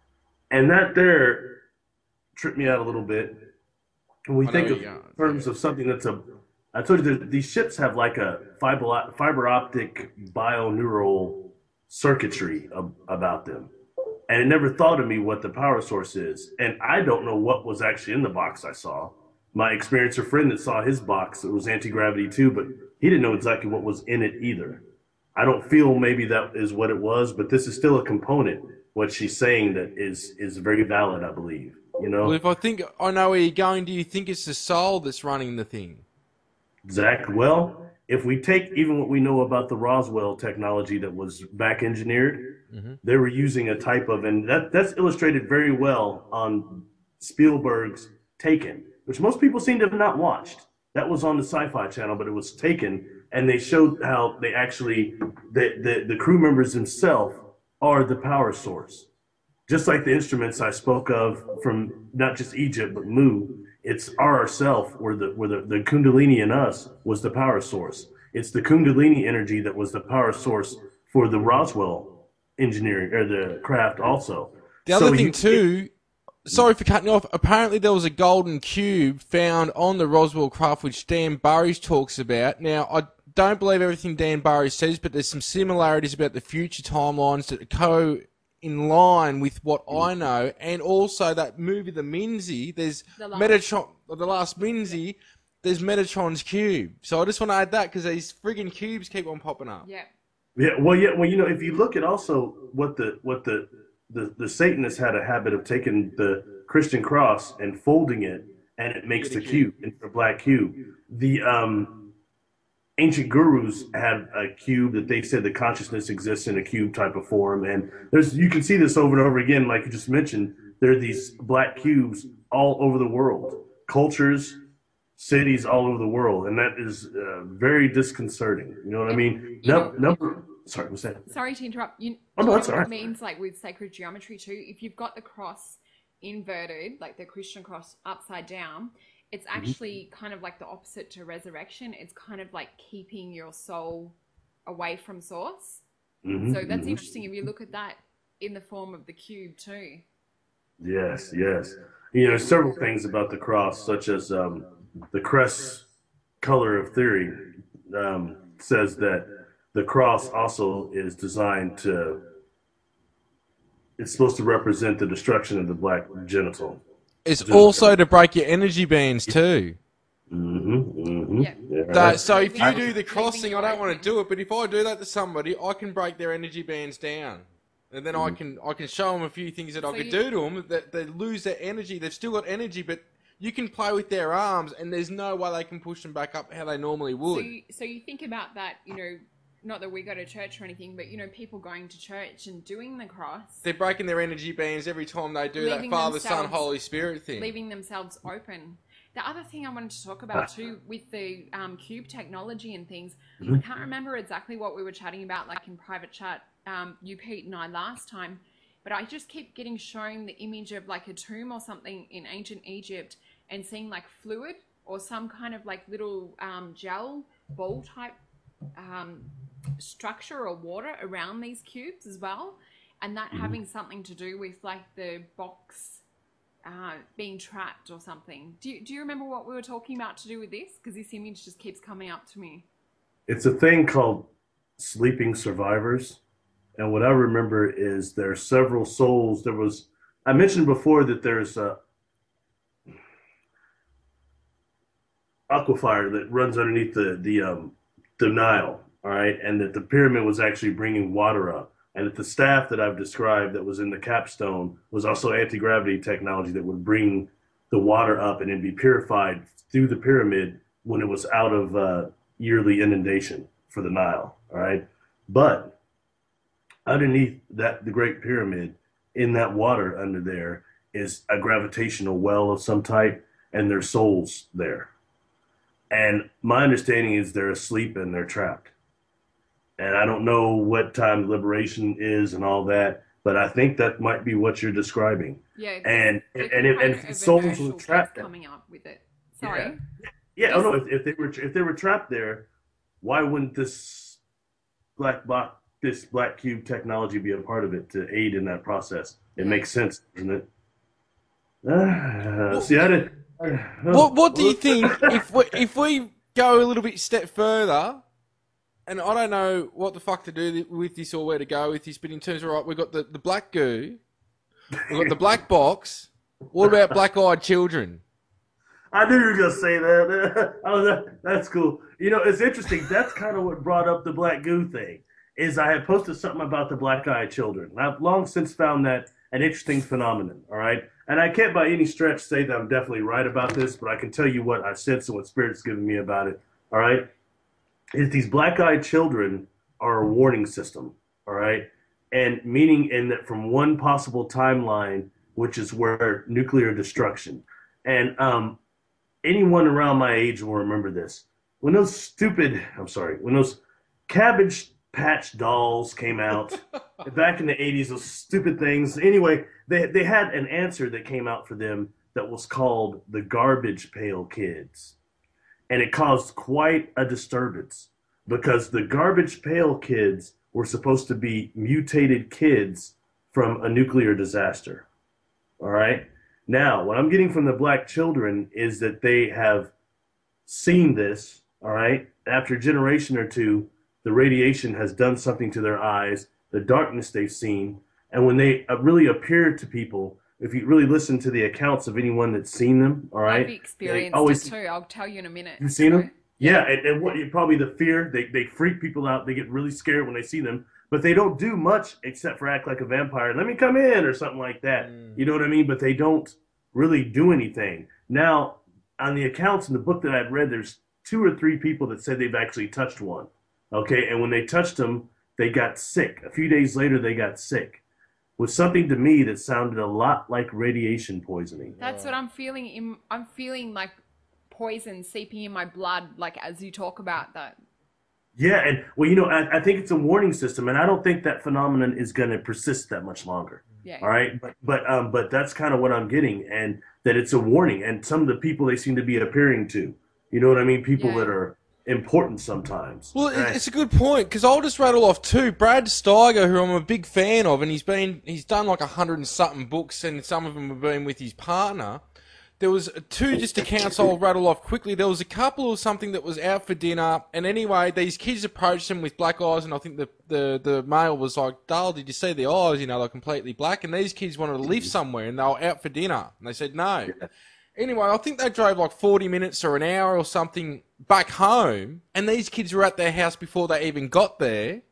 And that there tripped me out a little bit. When we I know think where of you're in going. terms of something that's a, I told you that these ships have like a fiber fiber optic bioneural circuitry ab- about them. And it never thought of me what the power source is. And I don't know what was actually in the box I saw. My experiencer friend that saw his box, it was anti-gravity too, but he didn't know exactly what was in it either. I don't feel maybe that is what it was, but this is still a component, what she's saying that is is very valid, I believe. You know? Well, if I think I know where you're going, do you think it's the soul that's running the thing? Zach, well, if we take even what we know about the Roswell technology that was back engineered, Mm-hmm. they were using a type of, and that, that's illustrated very well on Spielberg's Taken, which most people seem to have not watched. That was on the Sci-Fi Channel, but it was Taken, and they showed how they actually, the, the, the crew members themselves are the power source. Just like the instruments I spoke of from not just Egypt, but Mu, it's our ourself, where the where the, the Kundalini in us was the power source. It's the Kundalini energy that was the power source for the Roswell engineering or the craft also. The other So thing you- too, sorry for cutting you off. Apparently, there was a golden cube found on the Roswell craft, which Dan Burridge talks about. Now, I don't believe everything Dan Burridge says, but there's some similarities about the future timelines that go in line with what I know, and also that movie, The Minzy. There's The last. Metatron, the last Minzy. There's Metatron's cube. So I just want to add that because these friggin' cubes keep on popping up. Yeah. Yeah, well, yeah, well, you know, if you look at also what the what the the, the Satanists had a habit of taking the Christian cross and folding it, and it makes Get a the cube into a black cube. The um, ancient gurus had a cube that they said the consciousness exists in a cube type of form, and there's you can see this over and over again, like you just mentioned. There are these black cubes all over the world, cultures, cities all over the world, and that is uh, very disconcerting. You know what I mean? You No, know, number. Sorry, what's that? sorry to interrupt. You, Oh do no, you know that's what all it right. means, like with sacred geometry too? If you've got the cross inverted, like the Christian cross upside down, it's Mm-hmm. actually kind of like the opposite to resurrection. It's kind of like keeping your soul away from source. Mm-hmm, So that's mm-hmm. interesting if you look at that in the form of the cube too. Yes, yes. You know, there's several things about the cross, such as um, the crest color of theory um, says that the cross also is designed to, it's supposed to represent the destruction of the black genital. It's Genital. also to break your energy bands too. Mm-hmm, mm-hmm. Yeah. Yeah, That, that's- so if you Leaving- do the cross leaving thing, you I don't want open. to do it. But if I do that to somebody, I can break their energy bands down, and then I can I can show them a few things that I So could you- do to them that they lose their energy. They've still got energy, but you can play with their arms, and there's no way they can push them back up how they normally So would. you, so you think about that, you know, not that we go to church or anything, but you know, people going to church and doing the cross, They're breaking their energy bands every time they do that Leaving Father, Son, themselves- Holy Spirit thing. leaving themselves open. The other thing I wanted to talk about too, with the um, cube technology and things, I can't remember exactly what we were chatting about, like in private chat, um, you, Pete, and I last time, but I just keep getting shown the image of like a tomb or something in ancient Egypt and seeing like fluid or some kind of like little um, gel ball type um, structure or water around these cubes as well, and that having something to do with like the box uh, being trapped or something. Do you, do you remember what we were talking about to do with this? Because this image just keeps coming up to me. It's a thing called sleeping survivors. And what I remember is there are several souls. There was, I mentioned before that there's a aquifer that runs underneath the, the, um, the Nile, all right? And that the pyramid was actually bringing water up. And that the staff that I've described that was in the capstone was also anti-gravity technology that would bring the water up and it'd be purified through the pyramid when it was out of uh, yearly inundation for the Nile, all right? But underneath that, the Great Pyramid, in that water under there is a gravitational well of some type, and there's souls there. And my understanding is they're asleep and they're trapped. And I don't know what time liberation is and all that, but I think that might be what you're describing. Yeah. And the and if, and component if the of souls inertial were keeps trapped, coming up with it. Sorry. yeah, oh no, if, if they were if they were trapped there, why wouldn't this black box, this black cube technology be a part of it to aid in that process? It makes sense, doesn't it? Uh, see, I didn't. What What do you think if we if we go a little bit step further? And I don't know what the fuck to do with this or where to go with this, but in terms of, right, we've got the, the black goo, we've got the black box. What about black-eyed children? I knew you were gonna say that. Oh, that, that's cool. You know, it's interesting. That's kind of what brought up the black goo thing. Is I had posted something about the black-eyed children. And I've long since found that an interesting phenomenon. All right, and I can't by any stretch say that I'm definitely right about this, but I can tell you what I sense and what Spirit's given me about it. All right, is these black-eyed children are a warning system. All right, and meaning in that from one possible timeline, which is where nuclear destruction, and um. anyone around my age will remember this. When those stupid, I'm sorry, when those Cabbage Patch dolls came out back in the eighties, those stupid things. Anyway, they, they had an answer that came out for them that was called the Garbage Pail Kids. And it caused quite a disturbance because the Garbage Pail Kids were supposed to be mutated kids from a nuclear disaster. All right? Now, what I'm getting from the black children is that they have seen this, all right? After a generation or two, the radiation has done something to their eyes, the darkness they've seen, and when they uh, really appear to people, if you really listen to the accounts of anyone that's seen them, all right? I've experienced always, it too. I'll tell you in a minute. You've seen so, them? Yeah, and, and what probably the fear, they, they freak people out, they get really scared when they see them, but they don't do much except for act like a vampire. Let me come in or something like that. Mm. You know what I mean? But they don't really do anything. Now, on the accounts in the book that I'd read, there's two or three people that said they've actually touched one. Okay, and when they touched them, they got sick. A few days later, they got sick. With something to me that sounded a lot like radiation poisoning. That's what I'm feeling. In, I'm feeling like poison seeping in my blood, like as you talk about that. Yeah, and well, you know, I, I think it's a warning system, and I don't think that phenomenon is going to persist that much longer. Yeah. All right, but but um, but that's kind of what I'm getting, and that it's a warning, and some of the people they seem to be appearing to, you know what I mean? People Yeah. that are important sometimes. Well, Right? it's a good point because I'll just rattle off two. Brad Steiger, who I'm a big fan of, and he's been he's done like a hundred and something books, and some of them have been with his partner. There was two just accounts I'll rattle off quickly. There was a couple or something that was out for dinner, and anyway, these kids approached him with black eyes, and I think the the, the male was like, "Dale, did you see their eyes? You know, they're completely black." And these kids wanted to live somewhere, and they were out for dinner, and they said no. Anyway, I think they drove like forty minutes or an hour or something back home, and these kids were at their house before they even got there.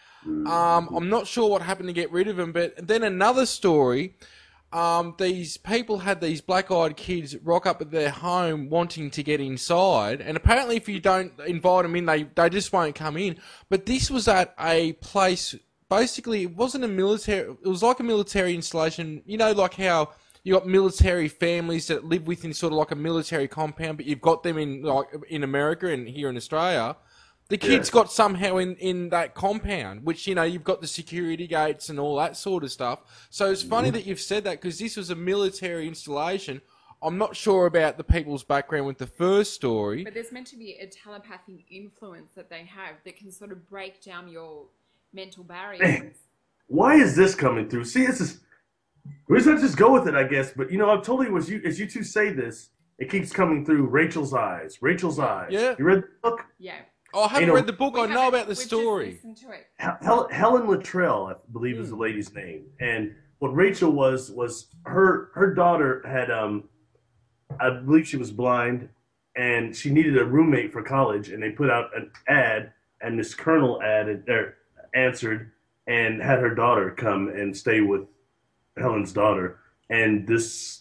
Um, I'm not sure what happened to get rid of them, but then another story. Um, these people had these black-eyed kids rock up at their home wanting to get inside, and apparently if you don't invite them in, they, they just won't come in. But this was at a place, basically it wasn't a military, it was like a military installation, you know, like how you got military families that live within sort of like a military compound, but you've got them in like in America and here in Australia. The kids Yeah. got somehow in, in that compound, which, you know, you've got the security gates and all that sort of stuff. So it's funny that you've said that because this was a military installation. I'm not sure about the people's background with the first story. But there's meant to be a telepathic influence that they have that can sort of break down your mental barriers. Why is this coming through? See, this is we just have to just go with it, I guess. But you know, I've totally was you as you two say this, it keeps coming through. Rachel's eyes, Rachel's eyes. Yeah. You read the book? Yeah. Oh, I haven't You know, read the book. We I know haven't- about the we've just story. listened to it. Hel- Helen Luttrell, I believe, is the lady's name. And what Rachel was was her her daughter had um, I believe she was blind, and she needed a roommate for college. And they put out an ad, and this colonel ad er, answered and had her daughter come and stay with Helen's daughter. And this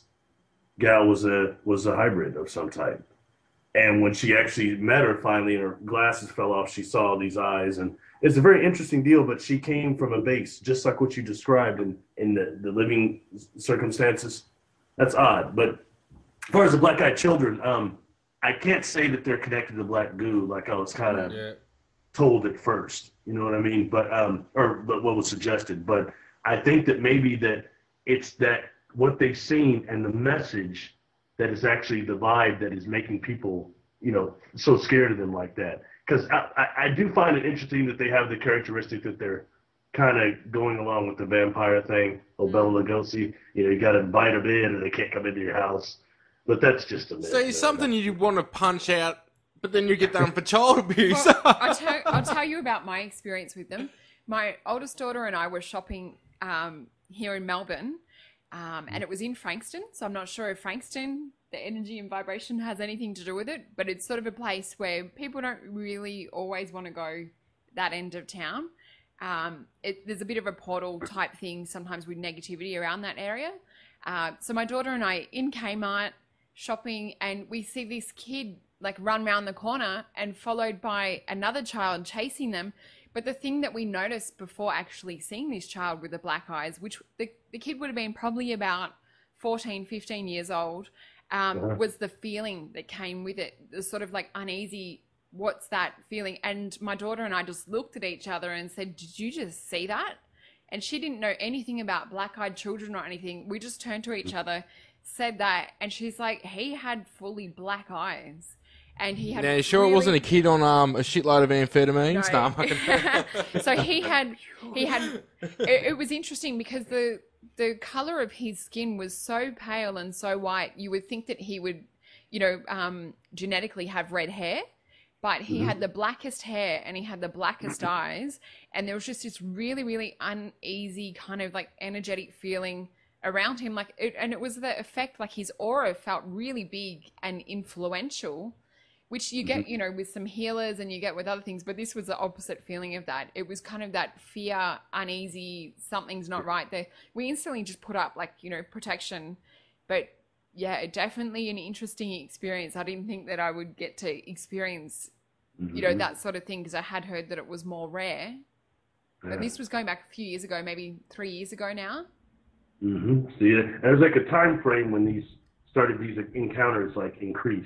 gal was a was a hybrid of some type. And when she actually met her finally and her glasses fell off, she saw these eyes. And it's a very interesting deal, but she came from a base, just like what you described in, in the, the living circumstances. That's odd. But as far as the black-eyed children, um, I can't say that they're connected to black goo like I was kind of Yeah. told at first. You know what I mean? But um, or but what was suggested. But I think that maybe that it's that what they've seen and the message that is actually the vibe that is making people, you know, so scared of them like that. Because I, I, I do find it interesting that they have the characteristic that they're kind of going along with the vampire thing. Oh, Bela Lugosi, you know, you got to invite them in and they can't come into your house. But that's just a myth. So it's something you want to punch out, but then you get done for child abuse. Well, I'll, tell, I'll tell you about my experience with them. My oldest daughter and I were shopping um, here in Melbourne, um, and it was in Frankston. So I'm not sure if Frankston, the energy and vibration, has anything to do with it, but it's sort of a place where people don't really always want to go that end of town. Um, it, there's a bit of a portal type thing sometimes with negativity around that area. Uh, so my daughter and I in Kmart shopping, and we see this kid like run round the corner and followed by another child chasing them. But the thing that we noticed before actually seeing this child with the black eyes, which the, the kid would have been probably about fourteen, fifteen years old, um, Uh-huh. was the feeling that came with it. The sort of like uneasy, what's that feeling? And my daughter and I just looked at each other and said, did you just see that? And she didn't know anything about black-eyed children or anything. We just turned to each other, said that, and she's like, he had fully black eyes. And he had Yeah, sure really... it wasn't a kid on um, a shitload of amphetamines? No. No, I'm fucking- So he had, he had, it, it was interesting because the, the color of his skin was so pale and so white, you would think that he would, you know, um, genetically have red hair, but he Mm-hmm. had the blackest hair and he had the blackest eyes. And there was just this really, really uneasy kind of like energetic feeling around him. Like, it, and it was the effect, like his aura felt really big and influential, which you get, you know, with some healers and you get with other things, but this was the opposite feeling of that. It was kind of that fear, uneasy, something's not right there. We instantly just put up like, you know, protection, but yeah, definitely an interesting experience. I didn't think that I would get to experience, you know, that sort of thing because I had heard that it was more rare. But Yeah. this was going back a few years ago, maybe three years ago now. Mm-hmm. See, there's like a time frame when these started these encounters like increased.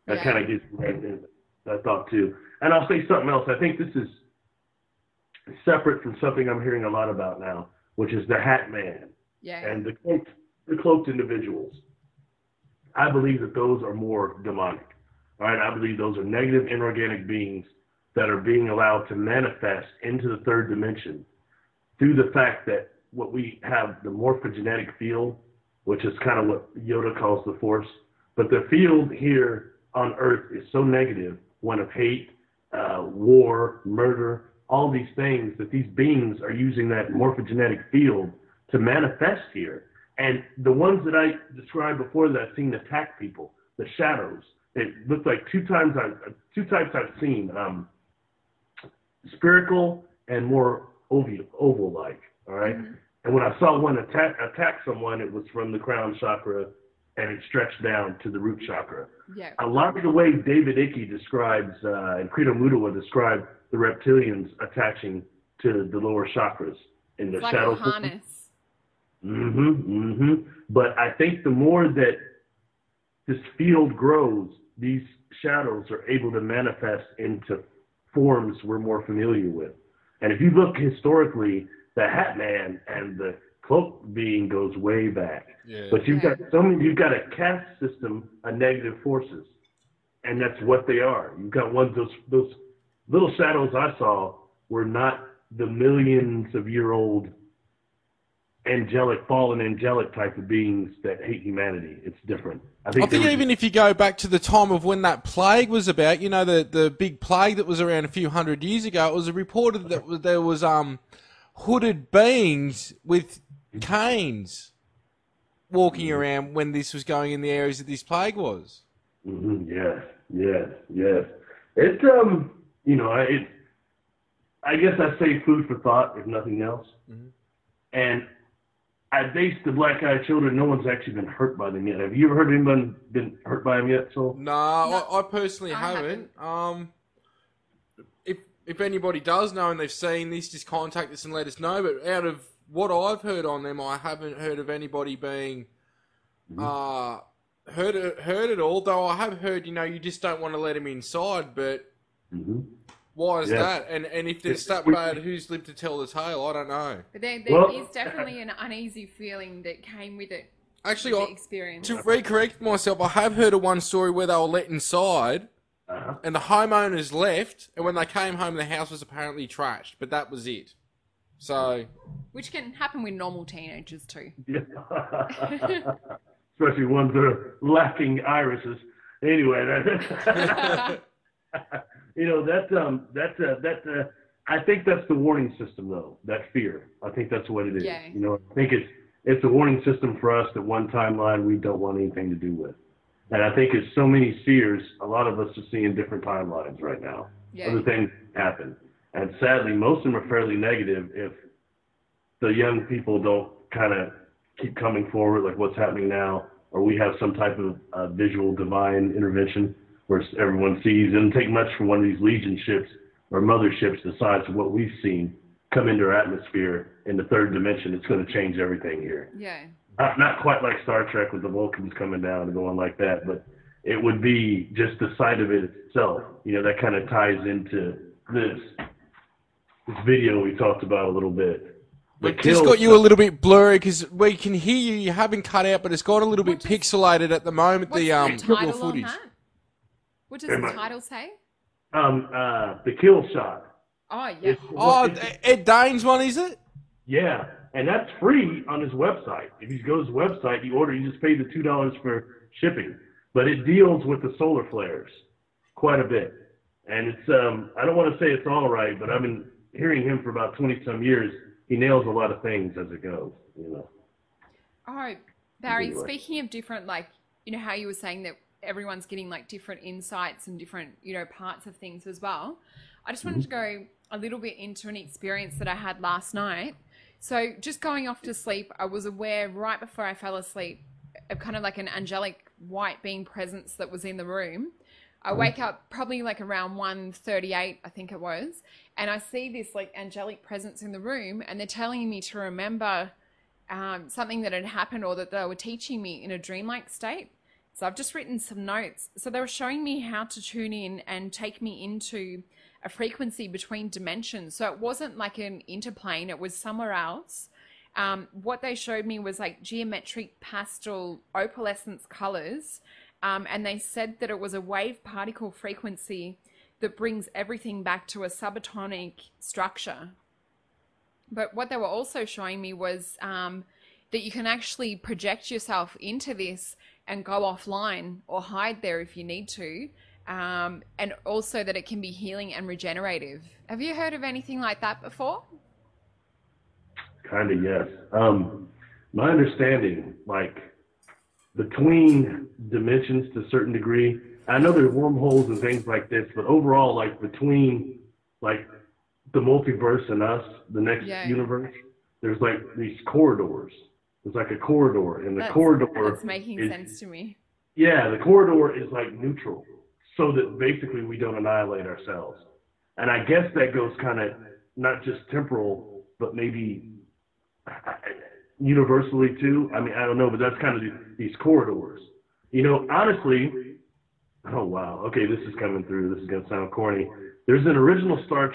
That Yeah. kind of gets me right in that thought too. And I'll say something else. I think this is separate from something I'm hearing a lot about now, which is the Hat Man Yeah. and the cloaked, the cloaked individuals. I believe that those are more demonic. All right, I believe those are negative inorganic beings that are being allowed to manifest into the third dimension through the fact that what we have the morphogenetic field, which is kind of what Yoda calls the Force, but the field here on Earth is so negative, one of hate, uh, war, murder, all these things, that these beings are using that morphogenetic field to manifest here. And the ones that I described before that I've seen attack people, the shadows, it looked like two times I've, two types I've seen, um, spherical and more oval, oval-like, all right? Mm-hmm. And when I saw one attack, attack someone, it was from the crown chakra, and it stretched down to the root chakra. Yeah. A lot of the way David Icke describes, uh, and Credo Mutawa describe the reptilians attaching to the lower chakras in the it's like shadow a harness. Mm-hmm, mm-hmm. But I think the more that this field grows, these shadows are able to manifest into forms we're more familiar with. And if you look historically, the Hat Man and the cloak being goes way back. Yeah. But you've Yeah. got so many, you've got a caste system of negative forces, and that's what they are. You've got ones those those little shadows I saw were not the millions of year old angelic, fallen angelic type of beings that hate humanity. It's different. I think, I think they were even just- if you go back to the time of when that plague was about, you know, the, the big plague that was around a few hundred years ago, it was reported that there was um hooded beings with canes walking Mhm. around when this was going in the areas that this plague was. Mhm, yes, yes, yes. It's um, you know, I- it. I guess I say food for thought, if nothing else. Mhm. And I base the black-eyed children. No one's actually been hurt by them yet. Have you ever heard anyone been hurt by them yet? So No, I, I personally I haven't. Um, if if anybody does know and they've seen this, just contact us and let us know. But out of what I've heard on them, I haven't heard of anybody being uh, hurt hurt at all. Though I have heard, you know, you just don't want to let them inside. But mm-hmm. why is Yeah. that? And and if it's that bad, who's lived to tell the tale? I don't know. But there, there Well- is definitely an uneasy feeling that came with it. Actually, with I, the experience. to recorrect myself, I have heard of one story where they were let inside. Uh-huh. And the homeowners left, and when they came home, the house was apparently trashed. But that was it. So, Which can happen with normal teenagers too. Yeah. Especially ones that are lacking irises. Anyway, that, you know that um that uh, that uh, I think that's the warning system though. That fear. I think that's what it is. Yeah. You know, I think it's it's a warning system for us that one timeline we don't want anything to do with. And I think as so many seers, a lot of us are seeing different timelines right now. Yeah. Other things happen. And sadly, most of them are fairly negative if the young people don't kind of keep coming forward like what's happening now, or we have some type of uh, visual divine intervention where everyone sees. It doesn't take much for one of these Legion ships or motherships the size of what we've seen come into our atmosphere in the third dimension. It's going to change everything here. Yeah. Not, not quite like Star Trek with the Vulcans coming down and going like that, but it would be just the sight of it itself. You know, that kind of ties into this this video we talked about a little bit. The we've just kill- got you a little bit blurry because we can hear you. You have been cut out, but it's got a little bit What does- pixelated at the moment. What's the um the your title on footage. that? What does Am the I- title say? Um, uh, the kill shot. Oh yeah. It's- Oh, it's- Ed Dane's one, is it? yeah, and that's free on his website. If you go to his website, you order, you just pay the two dollars for shipping. But it deals with the solar flares quite a bit, and it's um, I don't want to say it's all right, but I've been hearing him for about twenty some years. He nails a lot of things as it goes, you know. Oh, Barry, Anyway. speaking of different, like, you know, how you were saying that everyone's getting like different insights and different, you know, parts of things as well. I just wanted to go a little bit into an experience that I had last night. So just going off to sleep, I was aware right before I fell asleep of kind of like an angelic white being presence that was in the room. I wake up probably like around one thirty-eight, I think it was, and I see this like angelic presence in the room, and they're telling me to remember um, something that had happened or that they were teaching me in a dreamlike state. So I've just written some notes. So they were showing me how to tune in and take me into a frequency between dimensions. So it wasn't like an interplane, it was somewhere else. Um, what they showed me was like geometric pastel opalescence colors. Um, and they said that it was a wave particle frequency that brings everything back to a subatomic structure. But what they were also showing me was um, that you can actually project yourself into this and go offline or hide there if you need to. Um, and also that it can be healing and regenerative. Have you heard of anything like that before? Kind of, yes. Um, my understanding, like between dimensions to a certain degree, I know there's wormholes and things like this, but overall, like between like the multiverse and us, the next yeah. universe, there's like these corridors. There's like a corridor, and the that's, corridor that's making is, sense to me. Yeah, the corridor is like neutral, so that basically we don't annihilate ourselves. And I guess that goes kind of not just temporal, but maybe universally too. I mean, I don't know, but that's kind of the, these corridors. You know, honestly, oh wow, okay, this is coming through. This is gonna sound corny. There's an original Star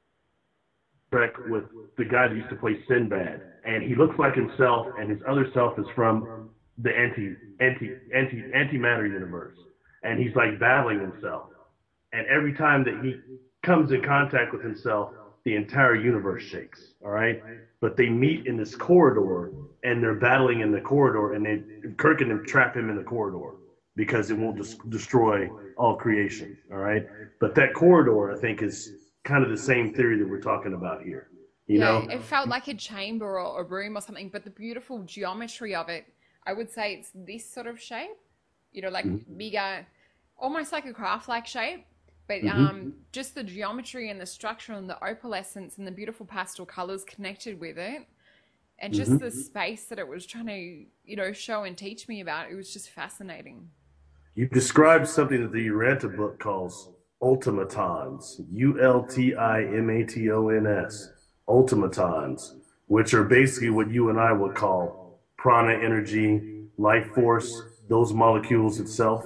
Trek with the guy that used to play Sinbad, and he looks like himself, and his other self is from the anti anti anti antimatter universe, and he's like battling himself. And every time that he comes in contact with himself, the entire universe shakes. All right, but they meet in this corridor, and they're battling in the corridor, and they Kirk and them trap him in the corridor because it won't just destroy all creation. All right, but that corridor, I think, is kind of the same theory that we're talking about here. You yeah, know, it felt like a chamber or a room or something, but the beautiful geometry of it, I would say it's this sort of shape, you know, like mm-hmm. bigger, almost like a craft-like shape, but mm-hmm. um, just the geometry and the structure and the opalescence and the beautiful pastel colors connected with it, and just mm-hmm. the space that it was trying to, you know, show and teach me about, it was just fascinating. You described something that the Uranta book calls ultimatons, U L T I M A T O N S, ultimatons, which are basically what you and I would call prana energy, life force, those molecules itself.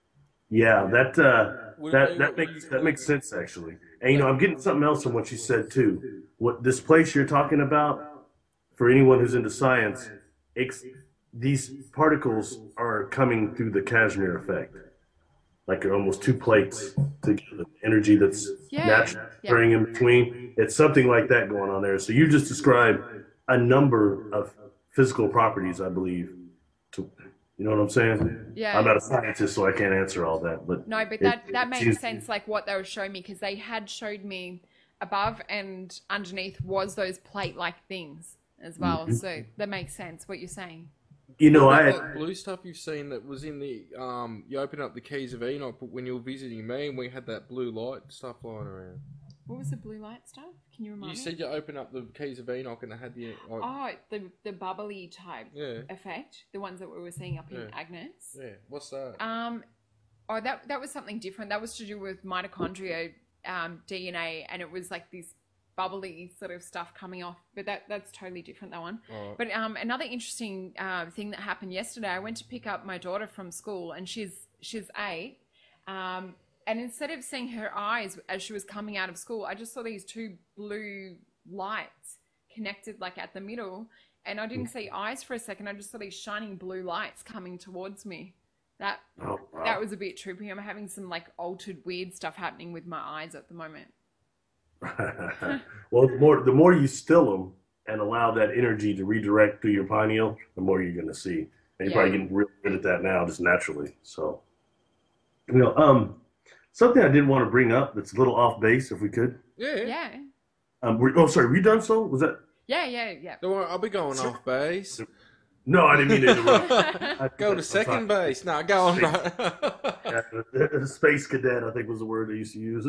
Yeah, that uh, that that makes that makes sense actually. And you know, I'm getting something else from what you said too. What this place you're talking about, for anyone who's into science, ex- these particles are coming through the Casimir effect. Like they're almost two plates together, energy that's yeah, natural yeah. occurring in between. It's something like that going on there. So you just described a number of physical properties, I believe. To, you know what I'm saying? Yeah. I'm not a scientist, so I can't answer all that. But no, but that, it, that makes seems... sense, like what they were showing me, because they had showed me above and underneath was those plate-like things as well. Mm-hmm. So that makes sense, what you're saying. You know, what I that blue stuff you've seen that was in the um. You opened up the keys of Enoch when you were visiting me, and we had that blue light stuff lying around. What was the blue light stuff? Can you remind you me? You said you opened up the keys of Enoch, and it had the like, oh the the bubbly type yeah. effect, the ones that we were seeing up in yeah. Agnes. Yeah, what's that? Um, oh that that was something different. That was to do with mitochondria, um, D N A, and it was like this bubbly sort of stuff coming off, but that that's totally different, that one. Right. But um another interesting uh, thing that happened yesterday, I went to pick up my daughter from school, and she's she's eight, um and instead of seeing her eyes as she was coming out of school, I just saw these two blue lights connected like at the middle, and I didn't see eyes for a second. I just saw these shining blue lights coming towards me. That oh, wow. that was a bit trippy. I'm having some like altered weird stuff happening with my eyes at the moment. Well, the more the more you still them and allow that energy to redirect through your pineal, the more you're going to see. And you're yeah. probably getting real good at that now, just naturally. So, you know, um, something I did want to bring up that's a little off base, if we could. Yeah. Yeah. Um, we're, oh, sorry, were you done, so? Was that? Yeah, yeah, yeah. Don't worry, I'll be going so, off base. No, I didn't mean to interrupt. Go to second base. No, go on. Yeah, space cadet, I think was the word they used to use.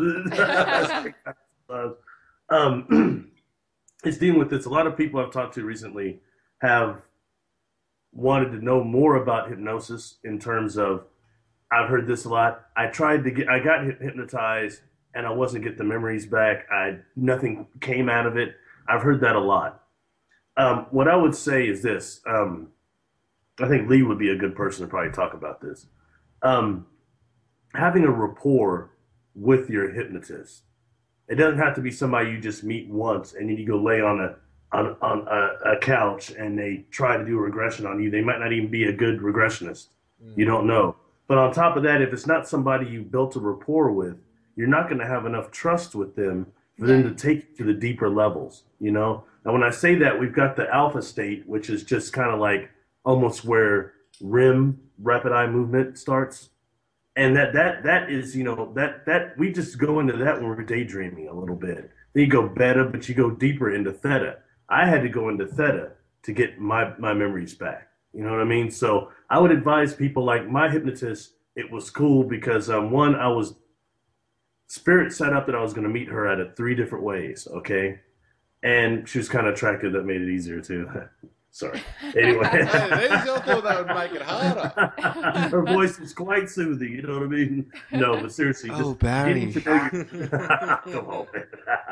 um, it's dealing with this. A lot of people I've talked to recently have wanted to know more about hypnosis in terms of, I've heard this a lot. I tried to get, I got hypnotized and I wasn't getting the memories back. I, nothing came out of it. I've heard that a lot. Um, what I would say is this. Um, I think Lee would be a good person to probably talk about this. um, having a rapport with your hypnotist. It doesn't have to be somebody you just meet once and then you go lay on a on, on a, a couch and they try to do a regression on you. They might not even be a good regressionist. Mm. You don't know. But on top of that, if it's not somebody you built a rapport with, you're not going to have enough trust with them for them to take you to the deeper levels, you know? And when I say that, we've got the alpha state, which is just kind of like almost where R E M, rapid eye movement, starts. And that that that is, you know, that that we just go into that when we're daydreaming a little bit. Then you go beta, but you go deeper into theta. I had to go into theta to get my, my memories back. You know what I mean? So I would advise people, like my hypnotist, it was cool because um, one, I was spirit set up that I was going to meet her at it three different ways. Okay. And she was kind of attractive. That made it easier too. Sorry. Anyway. Hey, I thought that would make it harder. Her voice was quite soothing. You know what I mean? No, but seriously. Oh, Barry. Your... Come on, man.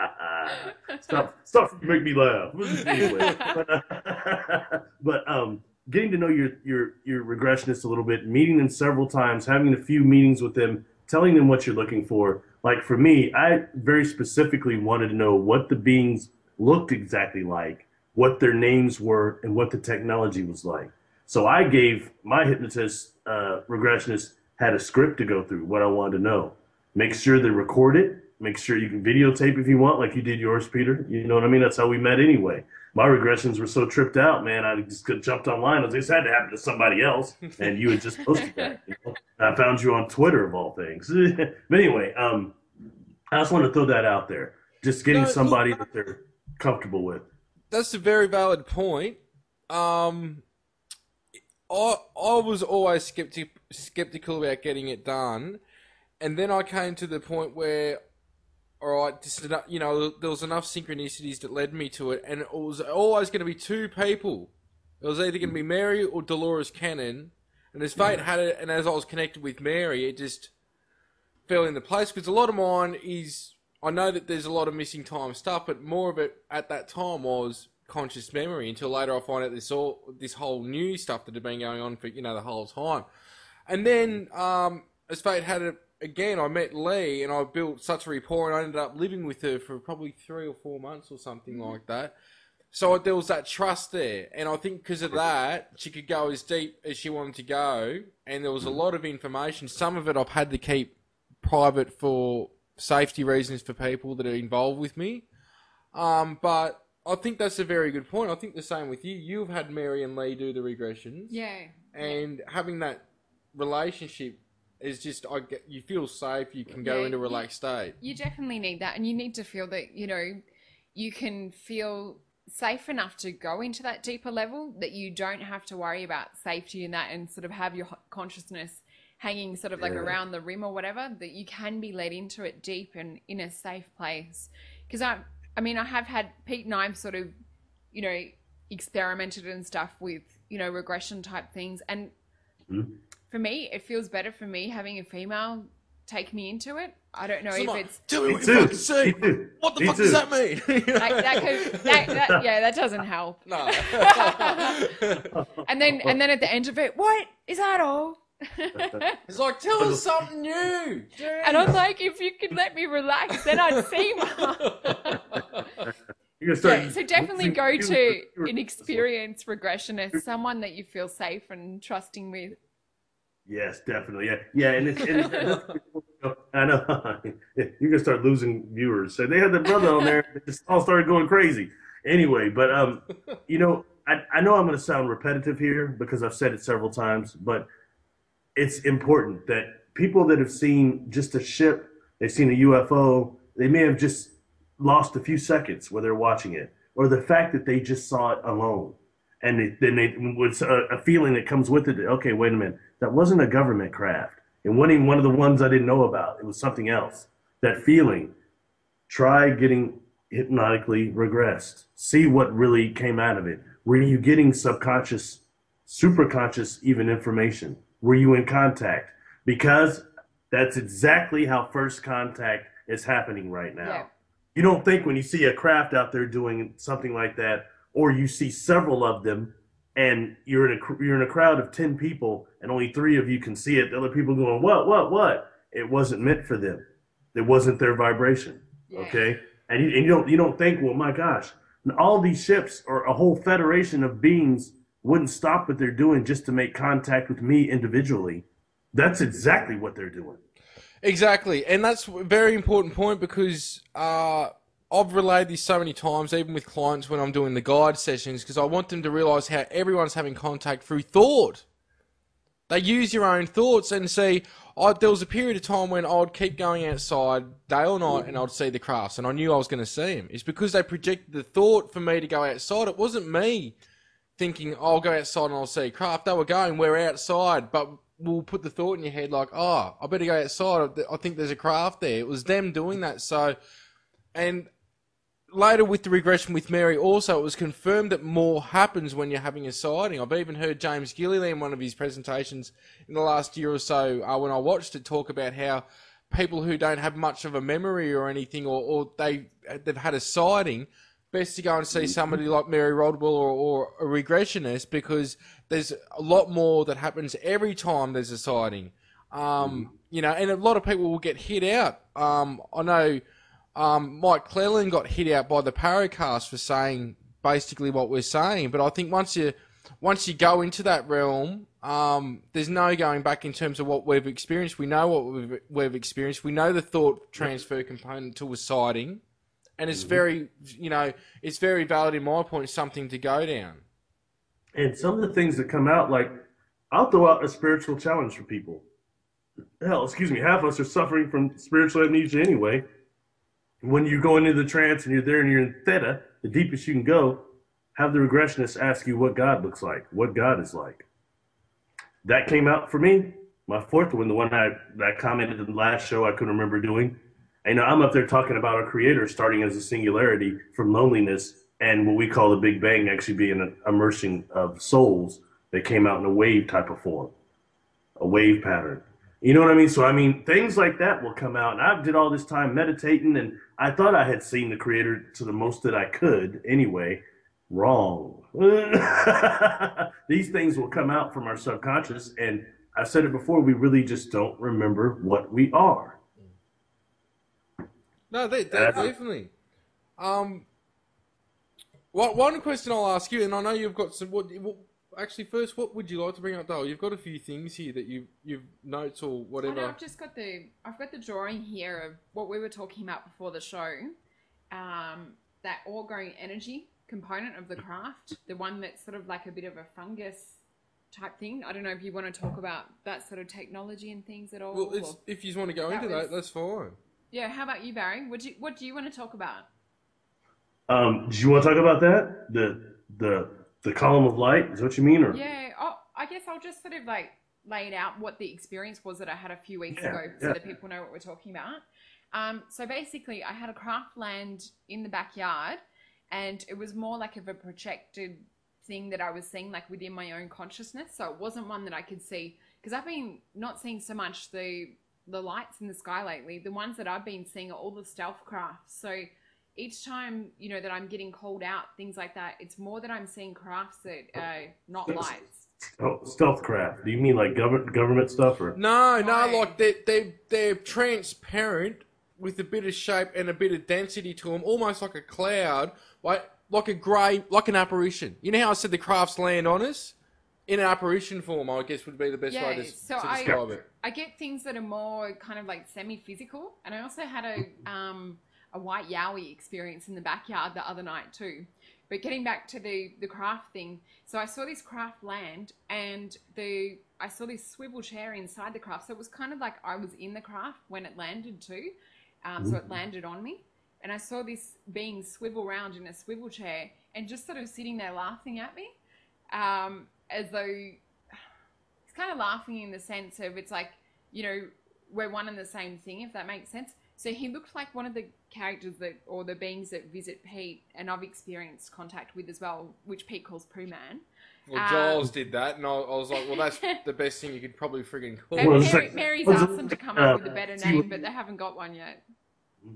stop, stop making me laugh. Anyway. But, uh, but um, getting to know your, your, your regressionists a little bit, meeting them several times, having a few meetings with them, telling them what you're looking for. Like for me, I very specifically wanted to know what the beings looked exactly like, what their names were, and what the technology was like. So I gave my hypnotist, uh, regressionist, had a script to go through, what I wanted to know. Make sure they record it. Make sure you can videotape if you want, like you did yours, Peter. You know what I mean? That's how we met anyway. My regressions were so tripped out, man, I just jumped online. This had to happen to somebody else, and you had just posted that. You know? I found you on Twitter, of all things. But anyway, um, I just want to throw that out there. Just getting no, somebody look, that they're comfortable with. That's a very valid point. Um, I I was always skeptic, skeptical about getting it done, and then I came to the point where, all right, just enough, you know, there was enough synchronicities that led me to it, and it was always going to be two people. It was either going to be Mary or Dolores Cannon, and as fate yeah. had it, and as I was connected with Mary, it just fell into place, because a lot of mine is, I know that there's a lot of missing time stuff, but more of it at that time was conscious memory, until later I find out this all this whole new stuff that had been going on for, you know, the whole time. And then, um, as fate had it, again, I met Lee, and I built such a rapport, and I ended up living with her for probably three or four months or something mm-hmm. like that. So there was that trust there, and I think because of that, she could go as deep as she wanted to go, and there was a lot of information. Some of it I've had to keep private for safety reasons for people that are involved with me. Um, but I think that's a very good point. I think the same with you. You've had Mary and Lee do the regressions. Yeah. And yeah. having that relationship is just, I get, you feel safe, you can go yeah, into a relaxed state. You definitely need that, and you need to feel that, you know, you can feel safe enough to go into that deeper level, that you don't have to worry about safety in that, and sort of have your consciousness hanging sort of like yeah. around the rim or whatever, that you can be led into it deep and in a safe place. Because I, I mean, I have had, Pete and I've sort of, you know, experimented and stuff with, you know, regression type things. And mm-hmm. for me, it feels better for me having a female take me into it. I don't know Someone, if it's... Tell me what you fucking see. What the me fuck too. does that mean? like, that could, that, that, yeah, that doesn't help. No. and then, and then at the end of it, what? Is that all? It's like, tell us something new. Dude. And I'm like, if you could let me relax, then I'd see more. Yeah, so definitely go to an experienced regressionist, someone that you feel safe and trusting with. Yes, definitely. Yeah, yeah, and it's, and it's I know you're gonna start losing viewers. So they had their brother on there, they just all started going crazy. Anyway, but um, you know, I, I know I'm gonna sound repetitive here because I've said it several times, but it's important that people that have seen just a ship, they've seen a U F O, they may have just lost a few seconds where they're watching it, or the fact that they just saw it alone. And they, then they, with a, a feeling that comes with it, okay, wait a minute, that wasn't a government craft. It wasn't even one of the ones I didn't know about. It was something else. That feeling, try getting hypnotically regressed. See what really came out of it. Were you getting subconscious, superconscious even information? Were you in contact? Because that's exactly how first contact is happening right now. Yeah. You don't think when you see a craft out there doing something like that, or you see several of them, and you're in a you're in a crowd of ten people, and only three of you can see it. The other people going, what, what, what? It wasn't meant for them. It wasn't their vibration. Yeah. Okay, and you, and you don't you don't think, well, my gosh, all these ships or a whole federation of beings wouldn't stop what they're doing just to make contact with me individually. That's exactly what they're doing. Exactly, and that's a very important point because uh, I've relayed this so many times, even with clients when I'm doing the guide sessions, because I want them to realise how everyone's having contact through thought. They use your own thoughts and see, I, there was a period of time when I'd keep going outside day or night and I'd see the crafts and I knew I was going to see them. It's because they projected the thought for me to go outside. It wasn't me thinking, oh, I'll go outside and I'll see a craft. They were going, we're outside, but we'll put the thought in your head like, oh, I better go outside. I think there's a craft there. It was them doing that. So, and later with the regression with Mary also, it was confirmed that more happens when you're having a sighting. I've even heard James Gilliland in one of his presentations in the last year or so, uh, when I watched it, talk about how people who don't have much of a memory or anything, or, or they, they've had a sighting, best to go and see somebody like Mary Rodwell or, or a regressionist, because there's a lot more that happens every time there's a sighting. Um, you know, and a lot of people will get hit out. Um, I know... Um, Mike Cleland got hit out by the Paracast for saying basically what we're saying, but I think once you once you go into that realm, um, there's no going back in terms of what we've experienced. We know what we've, we've experienced. We know the thought transfer component to a sighting, and it's very, you know, it's very valid in my point, something to go down. And some of the things that come out, like, I'll throw out a spiritual challenge for people. Hell, excuse me, half of us are suffering from spiritual amnesia anyway. When you go into the trance and you're there and you're in theta, the deepest you can go, have the regressionist ask you what God looks like, what God is like. That came out for me. My fourth one, the one I, that I commented in the last show I couldn't remember doing. And, you know, I'm up there talking about our creator starting as a singularity from loneliness and what we call the Big Bang actually being an immersing of souls that came out in a wave type of form, a wave pattern. You know what I mean? So, I mean, things like that will come out. And I did all this time meditating, and I thought I had seen the creator to the most that I could anyway. Wrong. These things will come out from our subconscious. And I've said it before, we really just don't remember what we are. No, they, they definitely. Um, one, one question I'll ask you, and I know you've got some... What, what, Actually, first, what would you like to bring up, Dale? You've got a few things here that you you've notes or whatever. I know, I've just got the I've got the drawing here of what we were talking about before the show. Um, that all-growing energy component of the craft, the one that's sort of like a bit of a fungus type thing. I don't know if you want to talk about that sort of technology and things at all. Well, it's, if you want to go that into was, that, that's fine. Yeah. How about you, Barry? What do you, what do you want to talk about? Um, do you want to talk about that? The the The column of light, is what you mean? Or? Yeah, oh, I guess I'll just sort of like lay it out what the experience was that I had a few weeks yeah, ago so yeah. that people know what we're talking about. Um, so basically, I had a craft land in the backyard, and it was more like of a projected thing that I was seeing like within my own consciousness. So it wasn't one that I could see, because I've been not seeing so much the the lights in the sky lately. The ones that I've been seeing are all the stealth crafts. So each time, you know, that I'm getting called out, things like that, it's more that I'm seeing crafts that are not lights. Oh, stealth craft. Do you mean like government government stuff, or? No, no, like they they they're transparent with a bit of shape and a bit of density to them, almost like a cloud, like like a grey, like an apparition. You know how I said the crafts land on us? In an apparition form, I guess would be the best yeah, way to, so to I, describe it. I get things that are more kind of like semi-physical, and I also had a um. a white yowie experience in the backyard the other night too. But getting back to the, the craft thing, so I saw this craft land, and the I saw this swivel chair inside the craft. So it was kind of like I was in the craft when it landed too. Um, so it landed on me. And I saw this being swivel around in a swivel chair and just sort of sitting there laughing at me. Um, as though he's kind of laughing in the sense of it's like, you know, we're one and the same thing, if that makes sense. So he looked like one of the characters that, or the beings that visit Pete, and I've experienced contact with as well, which Pete calls Pooh Man. Well, Giles um, did that, and I, I was like, well, that's the best thing you could probably friggin' call. Mary, Mary, Mary's asked them to come up with a better name, but they haven't got one yet.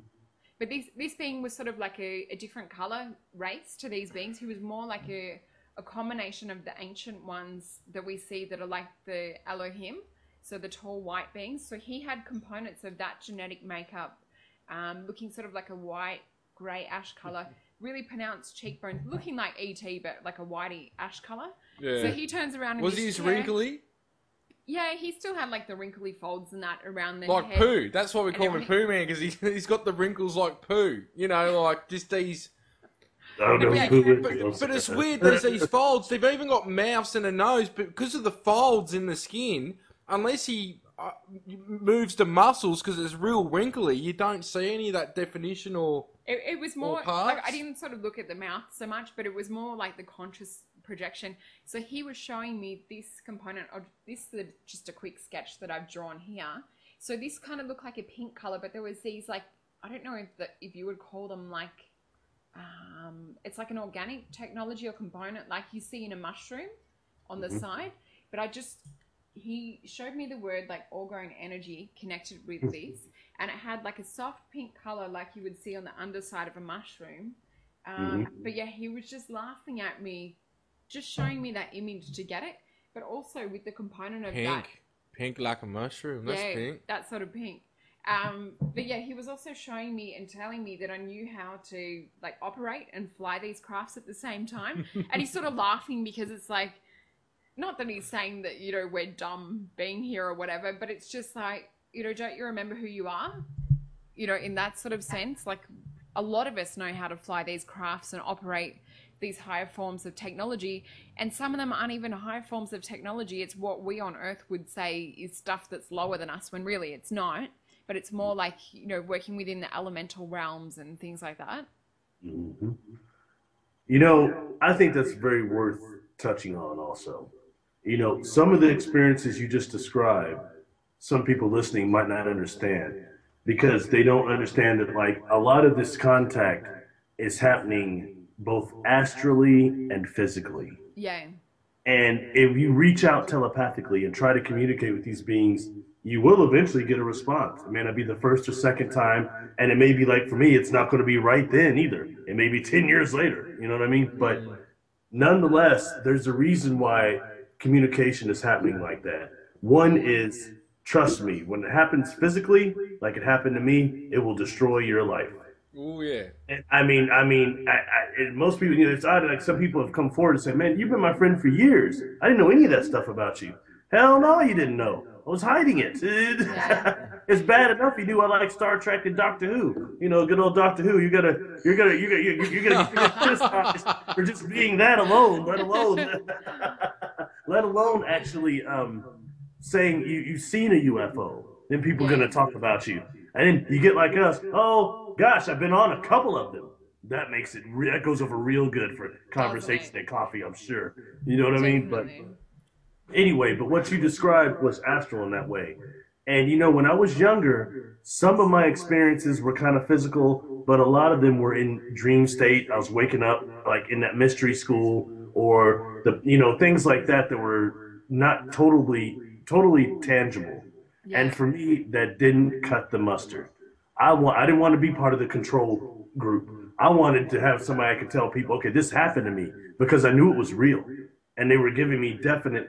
But this this being was sort of like a, a different color race to these beings. He was more like a a combination of the ancient ones that we see that are like the Elohim, so the tall white beings. So he had components of that genetic makeup, um, looking sort of like a white, grey ash color, really pronounced cheekbones, looking like E T, but like a whitey ash color. Yeah. So he turns around and was he wrinkly? Yeah, he still had like the wrinkly folds and that around the like head. Pooh. That's why we call him everything. Pooh Man, because he, he's got the wrinkles like Pooh. You know, like just these. I don't know Yeah, who it But, is. but it's weird. There's these folds. They've even got mouths and a nose, but because of the folds in the skin, unless he uh, moves the muscles, because it's real wrinkly, you don't see any of that definition or. It, it was more Or like parts? I didn't sort of look at the mouth so much, but it was more like the conscious projection. So he was showing me this component of this is just a quick sketch that I've drawn here. So this kind of looked like a pink color, but there was these like I don't know if the, if you would call them like um, it's like an organic technology or component like you see in a mushroom on the Mhm. side. But I just he showed me the word like all grown energy connected with this. And it had like a soft pink color like you would see on the underside of a mushroom. Um, Mhm. But yeah, he was just laughing at me, just showing me that image to get it, but also with the component of Pink. that. Pink like a mushroom. That's yeah, pink. that sort of pink. Um, but yeah, he was also showing me and telling me that I knew how to like operate and fly these crafts at the same time. And he's sort of laughing because it's like, not that he's saying that, you know, we're dumb being here or whatever, but it's just like, you know, don't you remember who you are? You know, in that sort of sense, like a lot of us know how to fly these crafts and operate these higher forms of technology. And some of them aren't even higher forms of technology. It's what we on Earth would say is stuff that's lower than us when really it's not. But it's more like, you know, working within the elemental realms and things like that. Mm-hmm. You know, I think that's very worth touching on also. You know, some of the experiences you just described, some people listening might not understand because they don't understand that, like, a lot of this contact is happening both astrally and physically. Yeah. And if you reach out telepathically and try to communicate with these beings, you will eventually get a response. It may not be the first or second time, and it may be like for me, it's not going to be right then either. It may be ten years later. You know what I mean? But nonetheless, there's a reason why communication is happening like that. One is, trust me, when it happens physically, like it happened to me, it will destroy your life. Oh yeah. And I mean, I mean, I, I, and most people, you know, it's odd. Like some people have come forward and said, "Man, you've been my friend for years. I didn't know any of that stuff about you." Hell no, you didn't know. I was hiding it. It's bad enough you knew I like Star Trek and Doctor Who. You know, good old Doctor Who. You gotta, you're gonna, you're gonna, you're, you're gonna get criticized for just being that alone. Let alone, let alone actually um, saying you you've seen a U F O. Then people are gonna talk about you, and then you get like us. Oh gosh, I've been on a couple of them. That makes it re- that goes over real good for conversation and coffee. I'm sure. You know what I mean? But anyway, but what you described was astral in that way. And you know, when I was younger, some of my experiences were kind of physical, but a lot of them were in dream state. I was waking up like in that mystery school or the you know, things like that that were not totally totally tangible. Yeah. And for me, that didn't cut the mustard. I want I didn't want to be part of the control group. I wanted to have somebody I could tell people, okay, this happened to me because I knew it was real. And they were giving me definite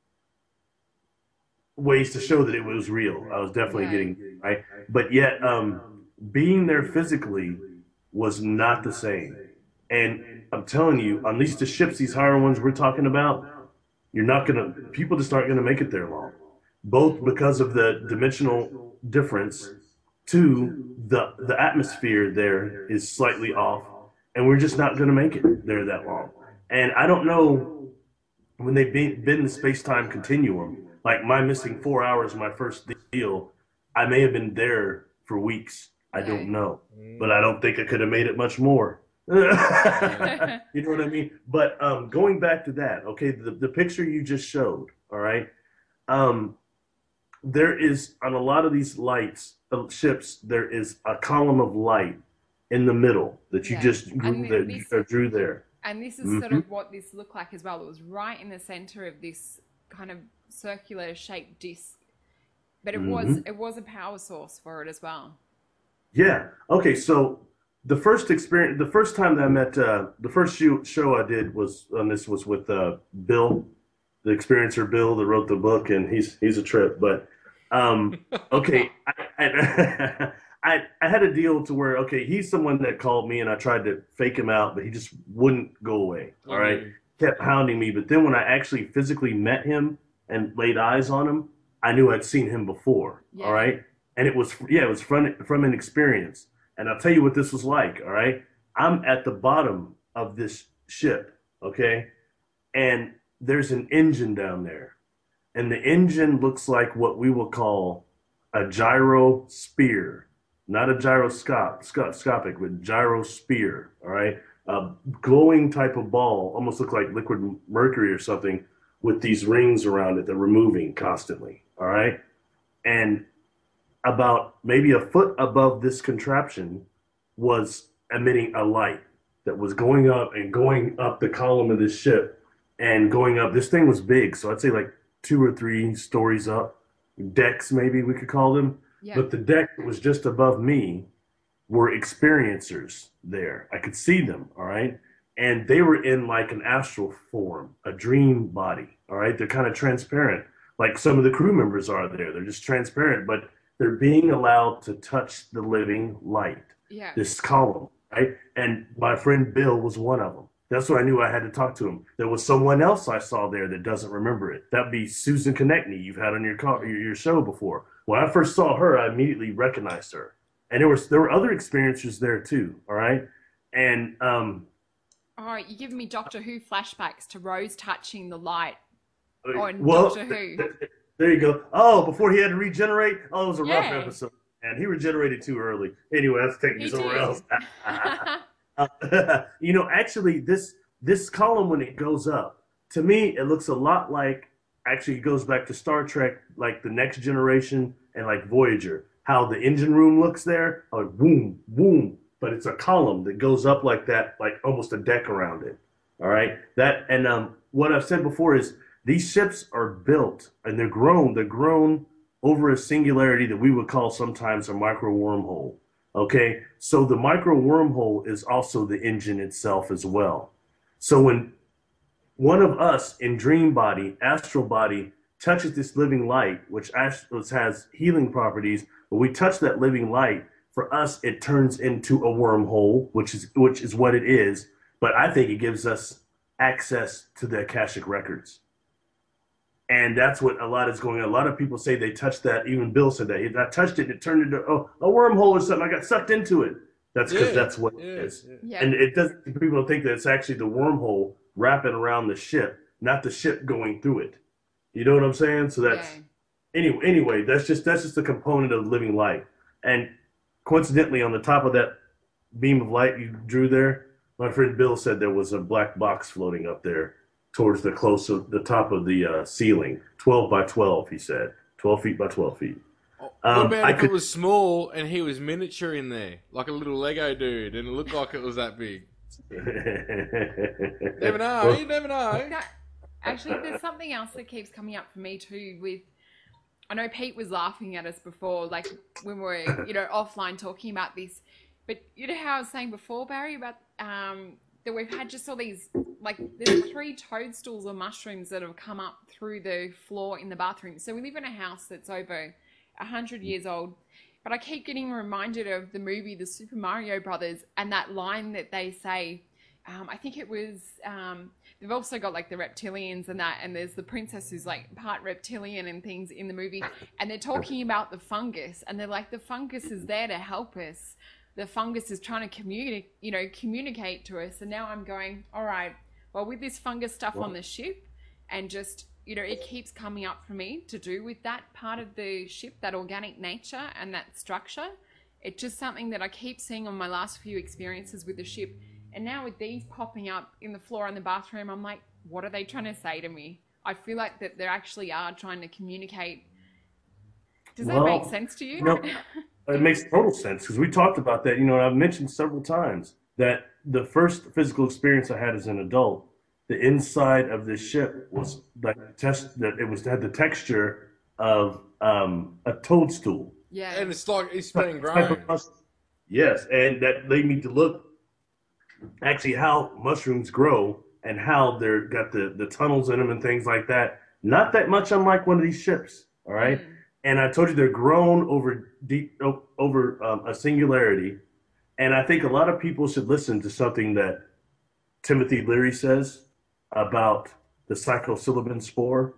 ways to show that it was real. I was definitely Right. getting right. But yet um being there physically was not the same. And I'm telling you, on these the ships, these higher ones we're talking about, you're not gonna people just aren't gonna make it there long. Both because of the dimensional difference, two, the the atmosphere there is slightly off, and we're just not gonna make it there that long. And I don't know when they've been, been in the space-time continuum, like my missing four hours, my first deal, I may have been there for weeks. I don't know, but I don't think I could have made it much more. You know what I mean? But um, going back to that, okay, the, the picture you just showed, all right, um, there is on a lot of these lights, uh, ships, there is a column of light in the middle that you Yeah. just grew, And that, this- uh, drew there. And this is Mm-hmm. sort of what this looked like as well. It was right in the center of this kind of circular shaped disc. But it was Mm-hmm. it was a power source for it as well. Yeah. Okay. So the first experience, the first time that I met, uh, the first show, show I did was, and this was with uh, Bill, the experiencer Bill that wrote the book, and he's he's a trip. But um, okay, I, I, I I had a deal to where okay, he's someone that called me, and I tried to fake him out, but he just wouldn't go away. All right, Okay. kept hounding me. But then when I actually physically met him and laid eyes on him, I knew I'd seen him before. Yeah. All right, and it was yeah, it was from from an experience. And I'll tell you what this was like, all right? I'm at the bottom of this ship, okay? And there's an engine down there. And the engine looks like what we will call a gyro spear. Not a gyroscopic, but gyro spear, all right? A glowing type of ball, almost look like liquid mercury or something, with these rings around it that were moving constantly, all right? And about maybe a foot above this contraption was emitting a light that was going up and going up the column of this ship and going up. This thing was big, so I'd say like two or three stories up, decks maybe we could call them. Yeah. But the deck that was just above me were experiencers there. I could see them, all right? And they were in like an astral form, a dream body, all right? They're kind of transparent, like some of the crew members are there. They're just transparent, but they're being allowed to touch the living light, Yeah. this column, right? And my friend Bill was one of them. That's when I knew I had to talk to him. There was someone else I saw there that doesn't remember it. That'd be Susan Konechny you've had on your call, your, your show before. When I first saw her, I immediately recognized her. And there was there were other experiencers there too, all right? And um, Oh, you're giving me Doctor Who flashbacks to Rose touching the light on well, Doctor Who. there you go. Oh, before he had to regenerate? Oh, it was a rough Yeah. episode. And he regenerated too early. Anyway, let's take He you somewhere did. else. Uh, you know, actually, this this column when it goes up, to me, it looks a lot like. Actually, it goes back to Star Trek, like the Next Generation and like Voyager. How the engine room looks there, like boom, boom, but it's a column that goes up like that, like almost a deck around it. All right, that and um, what I've said before is these ships are built and they're grown. They're grown over a singularity that we would call sometimes a micro wormhole. Okay, so the micro wormhole is also the engine itself as well. So when one of us in dream body, astral body, touches this living light, which has healing properties, when we touch that living light, for us it turns into a wormhole, which is which is what it is. But I think it gives us access to the Akashic records. And that's what a lot is going on. A lot of people say they touched that. Even Bill said that. I touched it and it turned into oh, a wormhole or something. I got sucked into it. That's because Yeah, that's what yeah, it is. yeah. Yeah. And it doesn't. People think that it's actually the wormhole wrapping around the ship, not the ship going through it. You know what I'm saying? So that's Yeah. anyway. Anyway, that's just that's just a component of living light. And coincidentally, on the top of that beam of light you drew there, my friend Bill said there was a black box floating up there towards the close of the top of the uh, ceiling, twelve by twelve. He said twelve feet by twelve feet. What Um, about I if could- it was small and he was miniature in there, like a little Lego dude, and it looked like it was that big? Never know. Well, You never know. No, actually, there's something else that keeps coming up for me too. With, I know Pete was laughing at us before, like when we were, you know, offline talking about this. But you know how I was saying before, Barry, about um, that we've had just all these, like, there's three toadstools or mushrooms that have come up through the floor in the bathroom. So we live in a house that's over a hundred years old. But I keep getting reminded of the movie The Super Mario Brothers and that line that they say. Um, I think it was. Um, they've also got like the reptilians and that, and there's the princess who's like part reptilian and things in the movie. And they're talking about the fungus, and they're like, the fungus is there to help us. The fungus is trying to communicate, you know, communicate to us. And now I'm going, all right. Well, with this fungus stuff on the ship, and just, you know, it keeps coming up for me to do with that part of the ship, that organic nature and that structure. It's just something that I keep seeing on my last few experiences with the ship. And now with these popping up in the floor in the bathroom, I'm like, what are they trying to say to me? I feel like that they actually are trying to communicate. Does that Well, make sense to you? no. It makes total sense because we talked about that. You know, and I've mentioned several times that the first physical experience I had as an adult, the inside of this ship was like test that it was had the texture of um, a toadstool. Yeah. And it's like it's being Type of grown. mus- Yes, and that led me to look actually how mushrooms grow and how they're got the the tunnels in them and things like that. Not that much unlike one of these ships. All right, Mm. and I told you they're grown over deep over um, a singularity. And I think a lot of people should listen to something that Timothy Leary says about the psilocybin spore,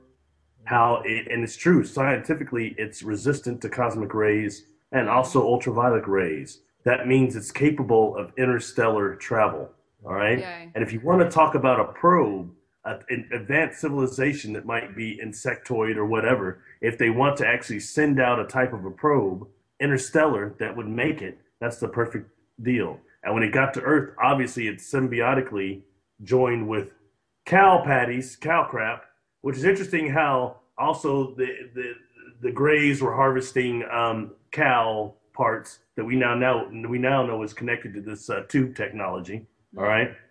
how it, and it's true, scientifically, it's resistant to cosmic rays and also ultraviolet rays. That means it's capable of interstellar travel. All right. Yeah. And if you want to talk about a probe, a- an advanced civilization that might be insectoid or whatever, if they want to actually send out a type of a probe, interstellar, that would make it, that's the perfect deal. And when it got to Earth, obviously it symbiotically joined with cow patties, cow crap, which is interesting how also the the the Greys were harvesting um, cow parts that we now know we now know is connected to this uh, tube technology. All Mm. right,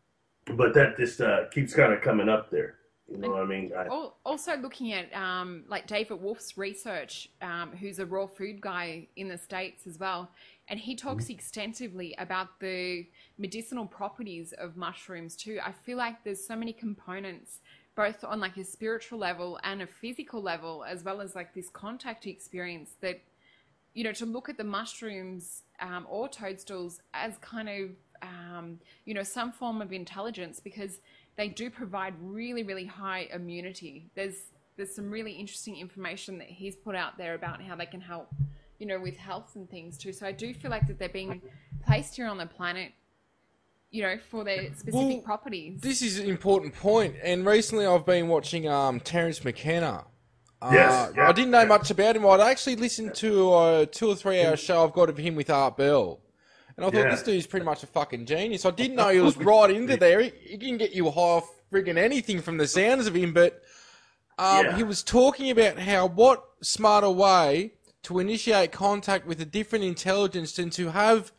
but that just uh, keeps kind of coming up there. You know And what I mean? I, al- also looking at um, like David Wolf's research, um, who's a raw food guy in the States as well, and he talks extensively about the medicinal properties of mushrooms too. I feel like there's so many components, both on like a spiritual level and a physical level, as well as like this contact experience that, you know, to look at the mushrooms um, or toadstools as kind of, um, you know, some form of intelligence because they do provide really, really high immunity. There's there's some really interesting information that he's put out there about how they can help, you know, with health and things too. So I do feel like that they're being placed here on the planet, you know, for their specific Well, properties. this is an important point, and recently I've been watching um, Terence McKenna. yes, Uh, I yeah, didn't know yeah, much about him. I'd actually listened to a two or three hour show I've got of him with Art Bell. And I thought, yeah. this dude's pretty much a fucking genius. I didn't know he was right into there. He, he can get you high off friggin' anything from the sounds of him, but um, he Yeah, was talking about how what smarter way to initiate contact with a different intelligence than to have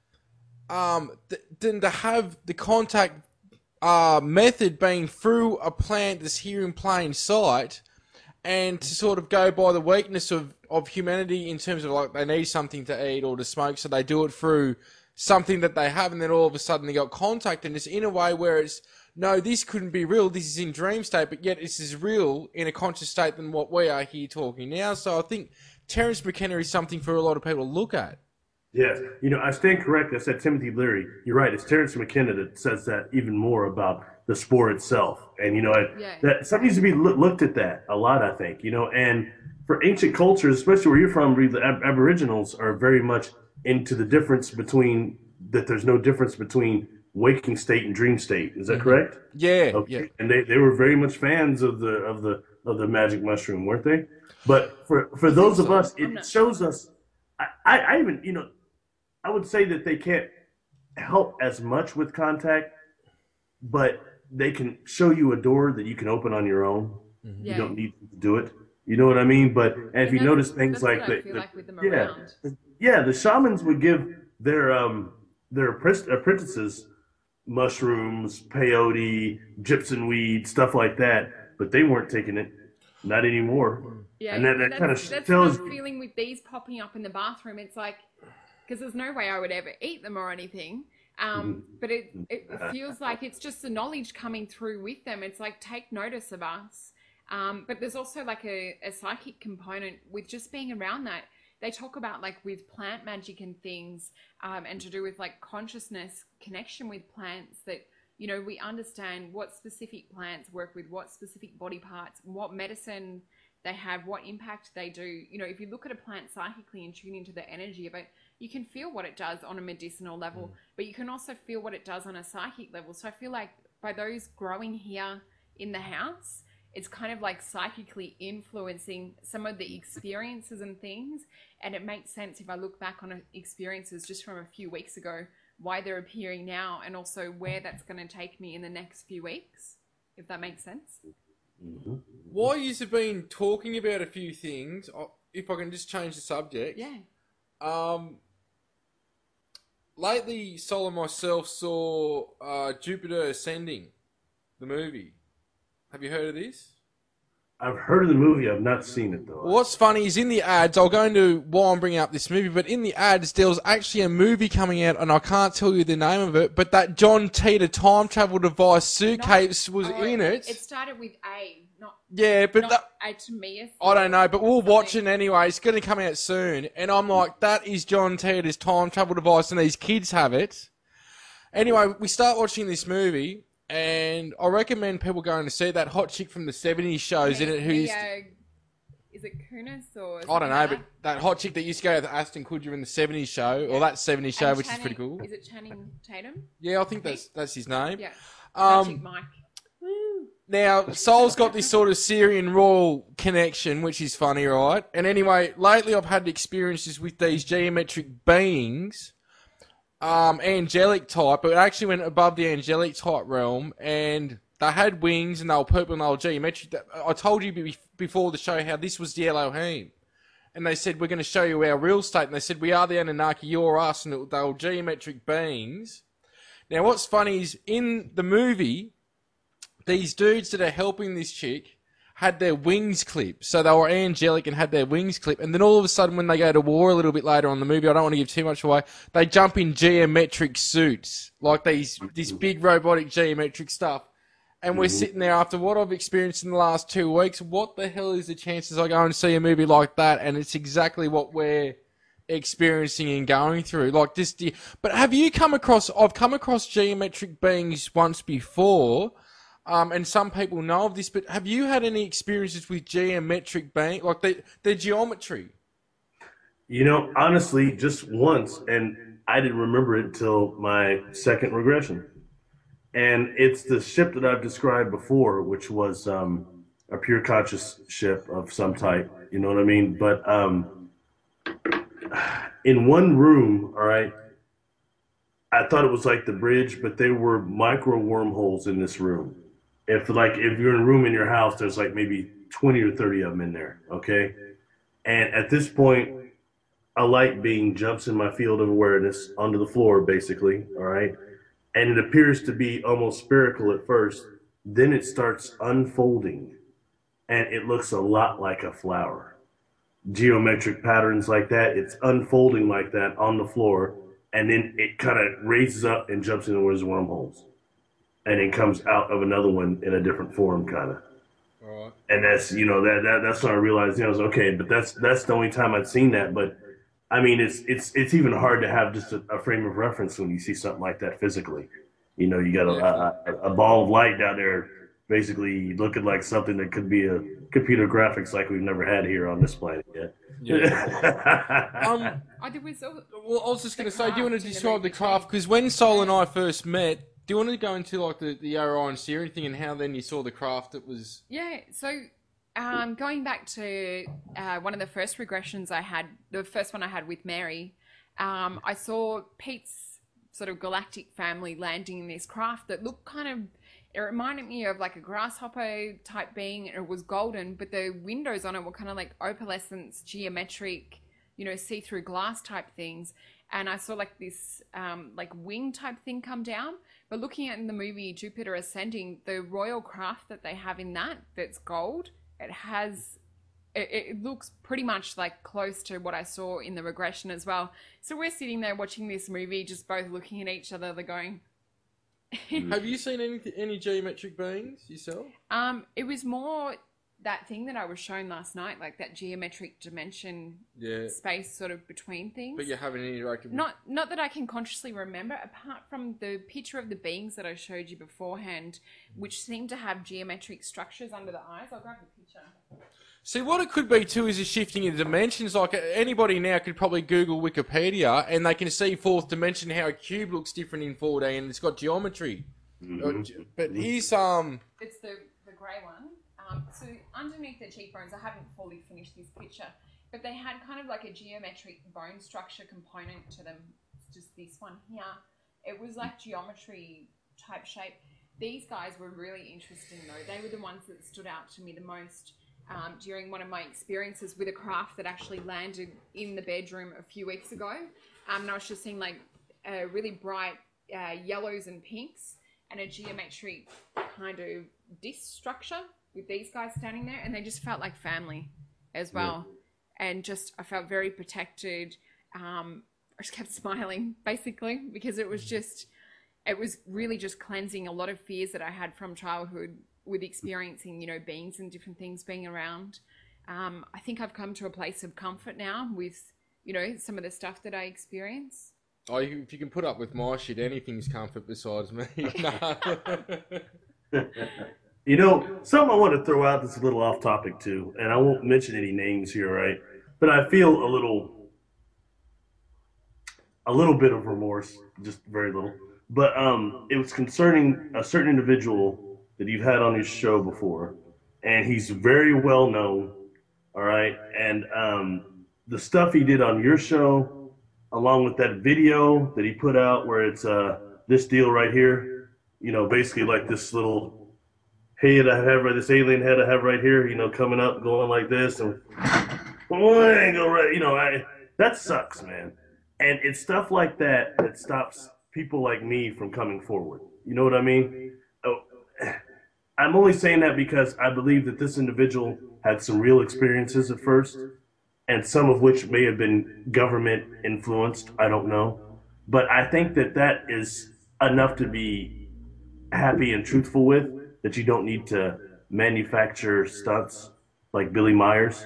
um, th- than to have the contact uh, method being through a plant that's here in plain sight, and to sort of go by the weakness of, of humanity in terms of like they need something to eat or to smoke, so they do it through something that they have, and then all of a sudden they got contact, and it's in a way where it's no, this couldn't be real. This is in dream state, but yet this is real in a conscious state than what we are here talking now. So I think Terence McKenna is something for a lot of people to look at. yes. You know, I stand corrected. I said Timothy Leary. You're right. It's Terrence McKenna that says that even more about the sport itself. And, you know, it, Yeah. that something needs to be loo- looked at that a lot, I think, you know, and for ancient cultures, especially where you're from, the Ab- Aboriginals are very much into the difference between that there's no difference between waking state and dream state. Is that Hmm. correct? Yeah, yeah. Okay. And they, they were very much fans of the of the of the magic mushroom, weren't they? But for for I think those of so. us, I'm it not shows sure. us I, I, I even, you know, I would say that they can't help as much with contact, but they can show you a door that you can open on your own. Hmm. You Yeah. don't need to do it. You know what I mean? But and if And you that's notice things that's what like I the, feel the like with them yeah, around. yeah, the shamans would give their um their apprentices mushrooms, peyote, gypsum weed, stuff like that, but they weren't taking it, not anymore. Yeah, And that, and that kind that's of that's what tells I'm you, feeling with these popping up in the bathroom. It's like because there's no way I would ever eat them or anything. Um, but it it feels like it's just the knowledge coming through with them. It's like take notice of us. Um, but there's also like a, a psychic component with just being around that. They talk about like with plant magic and things, um, and to do with like consciousness connection with plants that you know we understand what specific plants work with what specific body parts, what medicine they have, what impact they do. You know, if you look at a plant psychically and tune into the energy of it, you can feel what it does on a medicinal level, but you can also feel what it does on a psychic level. So I feel like by those growing here in the house, it's kind of like psychically influencing some of the experiences and things. And it makes sense if I look back on experiences just from a few weeks ago, why they're appearing now, and also where that's going to take me in the next few weeks, if that makes sense. mhm. While you've been talking about a few things, I- if I can just change the subject. Yeah. Um, lately, Sol and myself saw uh, Jupiter Ascending, the movie. Have you heard of this? I've heard of the movie. I've not seen it though. What's funny is in the ads, I'll go into why I'm bringing up this movie, but in the ads, there was actually a movie coming out, and I can't tell you the name of it, but that John Teeter time travel device suitcase was Oh, in it. It started with A, not Yeah, but not that, Atomius. I don't know, but we'll something. watch it anyway. It's going to come out soon. And I'm like, that is John Teeter's time travel device, and these kids have it. Anyway, we start watching this movie, and I recommend people going to see that hot chick from the seventies shows in it who used to, Uh, is it Kunis or? I don't know, something but like that hot chick that used to go to the Aston Kutcher in the seventies show, or that seventies that? show, And which is Channing- pretty cool. Is it Channing Tatum? Yeah, I think that's that's his name. Yeah. Um, Magic Mike. Now, Soul's got this sort of Syrian royal connection, which is funny, right? And anyway, lately I've had experiences with these geometric beings, um, angelic type, but it actually went above the angelic type realm, and they had wings, and they were purple, and they were geometric. I told you be- before the show how this was the Elohim. And they said, we're going to show you our real state. And they said, we are the Anunnaki, you're us, and it, they were geometric beings. Now, what's funny is, in the movie, these dudes that are helping this chick had their wings clipped. So they were angelic and had their wings clipped. And then all of a sudden, when they go to war a little bit later on in the movie, I don't want to give too much away, they jump in geometric suits. Like these, this big robotic geometric stuff. And we're sitting there after what I've experienced in the last two weeks. What the hell is the chances I go and see a movie like that? And it's exactly what we're experiencing and going through. Like this. But have you come across, I've come across geometric beings once before. Um, and some people know of this, but have you had any experiences with geometric being, like the the geometry? You know, honestly, just once, and I didn't remember it till my second regression. And it's the ship that I've described before, which was um, a pure conscious ship of some type. You know what I mean? But um, in one room, all right, I thought it was like the bridge, but there were micro wormholes in this room. If like if you're in a room in your house, there's like maybe twenty or thirty of them in there, okay? And at this point, a light being jumps in my field of awareness onto the floor, basically, all right? And it appears to be almost spherical at first. Then it starts unfolding, and it looks a lot like a flower. Geometric patterns like that, it's unfolding like that on the floor, and then it kind of raises up and jumps into one of those wormholes. And then comes out of another one in a different form, kind of. Right. And that's, you know, that, that that's when I realized, you know, I was okay, but that's that's the only time I'd seen that. But I mean, it's it's it's even hard to have just a, a frame of reference when you see something like that physically. You know, you got a, a, a ball of light down there, basically looking like something that could be a computer graphics like we've never had here on this planet yet. Yeah. um, Oh, did we so, well, I was just going to say, do you want to craft in the describe the movie craft? Because when Sol and I first met, do you want to go into like the the Orion Syrian thing and how then you saw the craft that was? Yeah, so um, going back to uh, one of the first regressions I had, the first one I had with Mary, um, I saw Pete's sort of galactic family landing in this craft that looked kind of, it reminded me of like a grasshopper type being. It was golden, but the windows on it were kind of like opalescence, geometric, you know, see-through glass type things. And I saw like this um, like wing type thing come down. But looking at in the movie Jupiter Ascending, the royal craft that they have in that, that's gold, it has, it, it looks pretty much like close to what I saw in the regression as well. So we're sitting there watching this movie, just both looking at each other, they're going. Have you seen any any geometric beings yourself? Um, it was more that thing that I was shown last night, like that geometric dimension Yeah. space sort of between things. But you haven't interacted with... Not not that I can consciously remember, apart from the picture of the beings that I showed you beforehand, which seem to have geometric structures under the eyes. I'll grab the picture. See, what it could be too is a shifting of dimensions. Like anybody now could probably Google Wikipedia and they can see fourth dimension, how a cube looks different in four D and it's got geometry. Mm-hmm. But here's um. It's the the grey one. Um, so underneath the cheekbones, I haven't fully finished this picture, but they had kind of like a geometric bone structure component to them. It's just this one here. It was like geometry type shape. These guys were really interesting though. They were the ones that stood out to me the most um, during one of my experiences with a craft that actually landed in the bedroom a few weeks ago. Um, and I was just seeing like uh, really bright uh, yellows and pinks and a geometric kind of disc structure with these guys standing there, and they just felt like family as well. Yeah. And just, I felt very protected. Um, I just kept smiling, basically, because it was just, it was really just cleansing a lot of fears that I had from childhood with experiencing, you know, beings and different things being around. Um, I think I've come to a place of comfort now with, you know, some of the stuff that I experience. Oh, you, if you can put up with my shit, anything's comfort besides me. You know, something I want to throw out that's a little off topic too, and I won't mention any names here, right? But I feel a little, a little bit of remorse, just very little. But um, it was concerning a certain individual that you've had on your show before, and he's very well known, all right? And um, the stuff he did on your show, along with that video that he put out where it's uh, this deal right here, you know, basically like this little head I have right, this alien head I have right here, you know, coming up, going like this, and oh, go right, you know, I, that sucks, man. And it's stuff like that that stops people like me from coming forward. You know what I mean? Oh, I'm only saying that because I believe that this individual had some real experiences at first, and some of which may have been government influenced. I don't know. But I think that that is enough to be happy and truthful with, that you don't need to manufacture stunts like Billy Myers.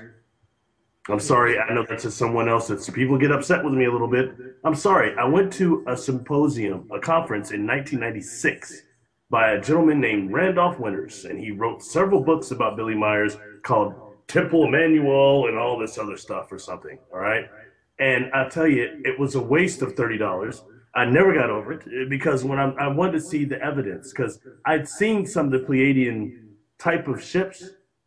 I'm sorry, I know that's just someone else. That's, people get upset with me a little bit. I'm sorry. I went to a symposium, a conference in nineteen ninety-six by a gentleman named Randolph Winters, and he wrote several books about Billy Myers called Temple Emmanuel and all this other stuff or something, all right? And I tell you, it was a waste of thirty dollars. I never got over it because when I'm, I wanted to see the evidence, because I'd seen some of the Pleiadian type of ships,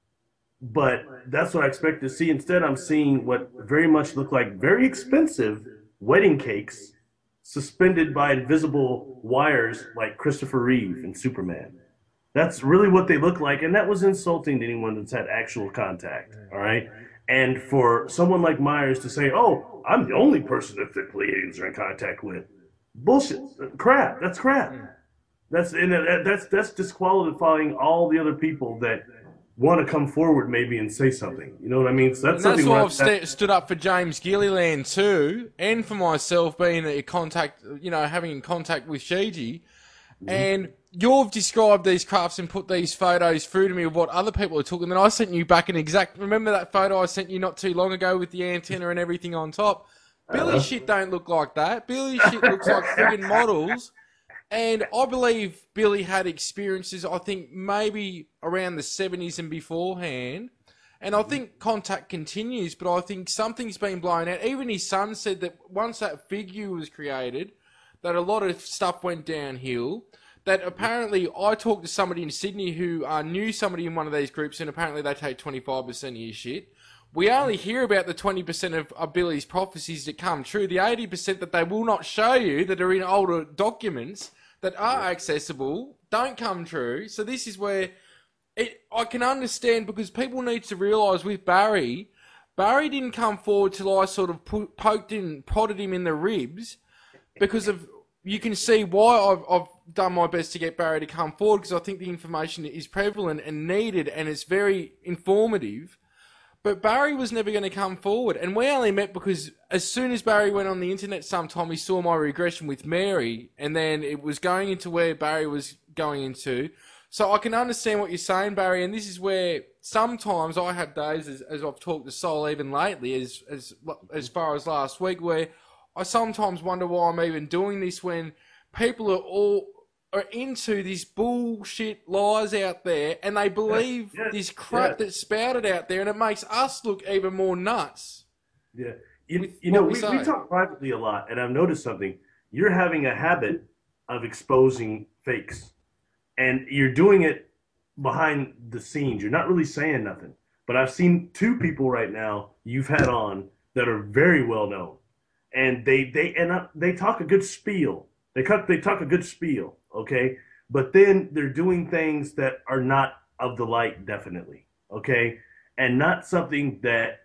but that's what I expected to see. Instead, I'm seeing what very much look like very expensive wedding cakes suspended by invisible wires like Christopher Reeve and Superman. That's really what they look like, and that was insulting to anyone that's had actual contact, all right? And for someone like Myers to say, oh, I'm the only person that the Pleiadians are in contact with, bullshit, crap, that's crap. That's and that's that's disqualifying all the other people that want to come forward maybe and say something. You know what I mean? So that's and something that's why where I've st- stood up for James Gilliland too, and for myself being in contact, you know, having in contact with Shiji. Mm-hmm. And you've described these crafts and put these photos through to me of what other people are talking. And then I sent you back an exact. Remember that photo I sent you not too long ago with the antenna and everything on top? Billy uh, shit don't look like that. Billy shit looks like friggin' models. And I believe Billy had experiences, I think, maybe around the seventies and beforehand. And I think contact continues, but I think something's been blown out. Even his son said that once that figure was created, that a lot of stuff went downhill. That apparently, I talked to somebody in Sydney who uh, knew somebody in one of these groups, and apparently they take twenty-five percent of your shit. We only hear about the twenty percent of, of Billy's prophecies that come true. The eighty percent that they will not show you, that are in older documents, that are accessible, don't come true. So this is where it, I can understand, because people need to realise with Barry, Barry didn't come forward till I sort of put, poked in, prodded him in the ribs, because of, you can see why I've, I've done my best to get Barry to come forward, because I think the information is prevalent and needed, and it's very informative. But Barry was never going to come forward. And we only met because as soon as Barry went on the internet sometime, he saw my regression with Mary, and then it was going into where Barry was going into. So I can understand what you're saying, Barry, and this is where sometimes I have days, as, as I've talked to Sol even lately, as, as, as far as last week, where I sometimes wonder why I'm even doing this when people are all are into these bullshit lies out there, and they believe yeah, yeah, this crap yeah. that's spouted out there, and it makes us look even more nuts. Yeah. You, you know, we, we, we talk privately a lot, and I've noticed something. You're having a habit of exposing fakes, and you're doing it behind the scenes. You're not really saying nothing. But I've seen two people right now you've had on that are very well known, and they they and uh, they talk a good spiel. They talk they talk a good spiel. Okay, but then they're doing things that are not of the light, definitely. Okay, and not something that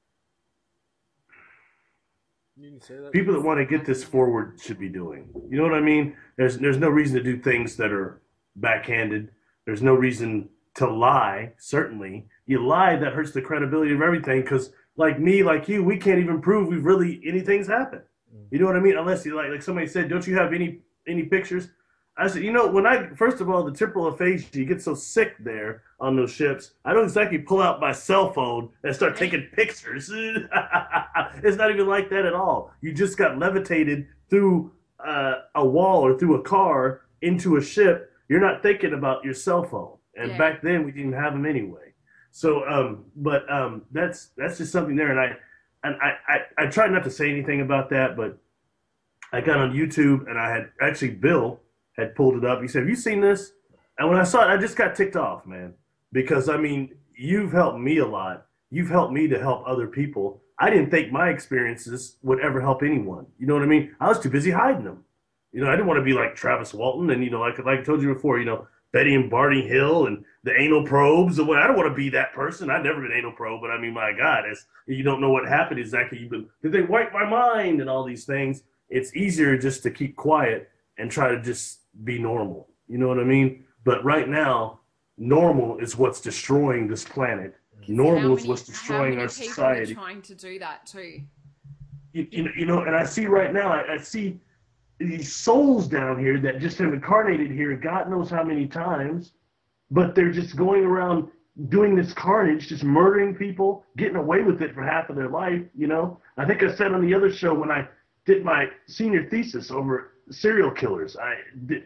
that people that want to get this forward should be doing. You know what I mean? There's there's no reason to do things that are backhanded. There's no reason to lie. Certainly, you lie, that hurts the credibility of everything. Because like me, like you, we can't even prove we've really anything's happened. You know what I mean? Unless you like, like somebody said, don't you have any any pictures? I said, you know, when I first of all, the temporal aphasia, you get so sick there on those ships. I don't exactly pull out my cell phone and start taking pictures. It's not even like that at all. You just got levitated through uh, a wall or through a car into a ship. You're not thinking about your cell phone. And Yeah. back then, we didn't have them anyway. So, um, but um, that's that's just something there. And I and I, I I tried not to say anything about that, but I got on YouTube and I had actually Bill had pulled it up. He said, "Have you seen this?" And when I saw it, I just got ticked off, man, because I mean, you've helped me a lot. You've helped me to help other people. I didn't think my experiences would ever help anyone. You know what I mean? I was too busy hiding them. You know, I didn't want to be like Travis Walton and, you know, like like I told you before, you know, Betty and Barney Hill and the anal probes. And what I don't want to be that person. I've never been anal probe, but I mean, my God, it's, you don't know what happened exactly. You've been, did they wipe my mind and all these things? It's easier just to keep quiet and try to just be normal. You know what I mean? But right now, normal is what's destroying this planet. Normal is what's destroying our society. How many people are trying to do that too? You, you, know, you know, and I see right now, I, I see these souls down here that just have incarnated here, God knows how many times, but they're just going around doing this carnage, just murdering people, getting away with it for half of their life. You know, I think I said on the other show when I did my senior thesis over serial killers, I did,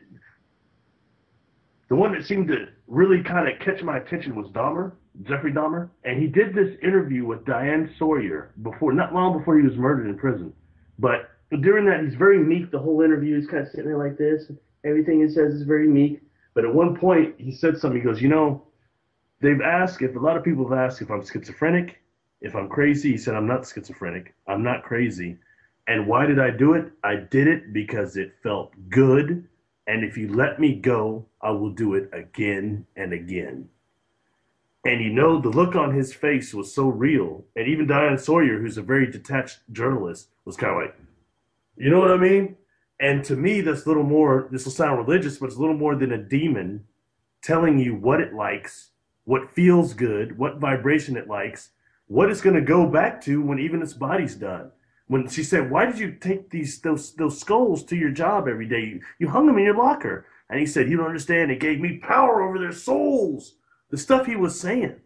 the one that seemed to really kind of catch my attention was Dahmer, Jeffrey Dahmer, and he did this interview with Diane Sawyer before, not long before he was murdered in prison. But during that, he's very meek. The whole interview, he's kind of sitting there like this. Everything he says is very meek. But at one point, he said something. He goes, you know, they've asked, if a lot of people have asked if I'm schizophrenic, if I'm crazy. He said, I'm not schizophrenic. I'm not crazy. And why did I do it? I did it because it felt good. And if you let me go, I will do it again and again. And you know, the look on his face was so real. And even Diane Sawyer, who's a very detached journalist, was kind of like, you know what I mean? And to me, that's a little more, this will sound religious, but it's a little more than a demon telling you what it likes, what feels good, what vibration it likes, what it's going to go back to when even its body's done. When she said, why did you take these those those skulls to your job every day? You, you hung them in your locker. And he said, you don't understand. It gave me power over their souls. The stuff he was saying.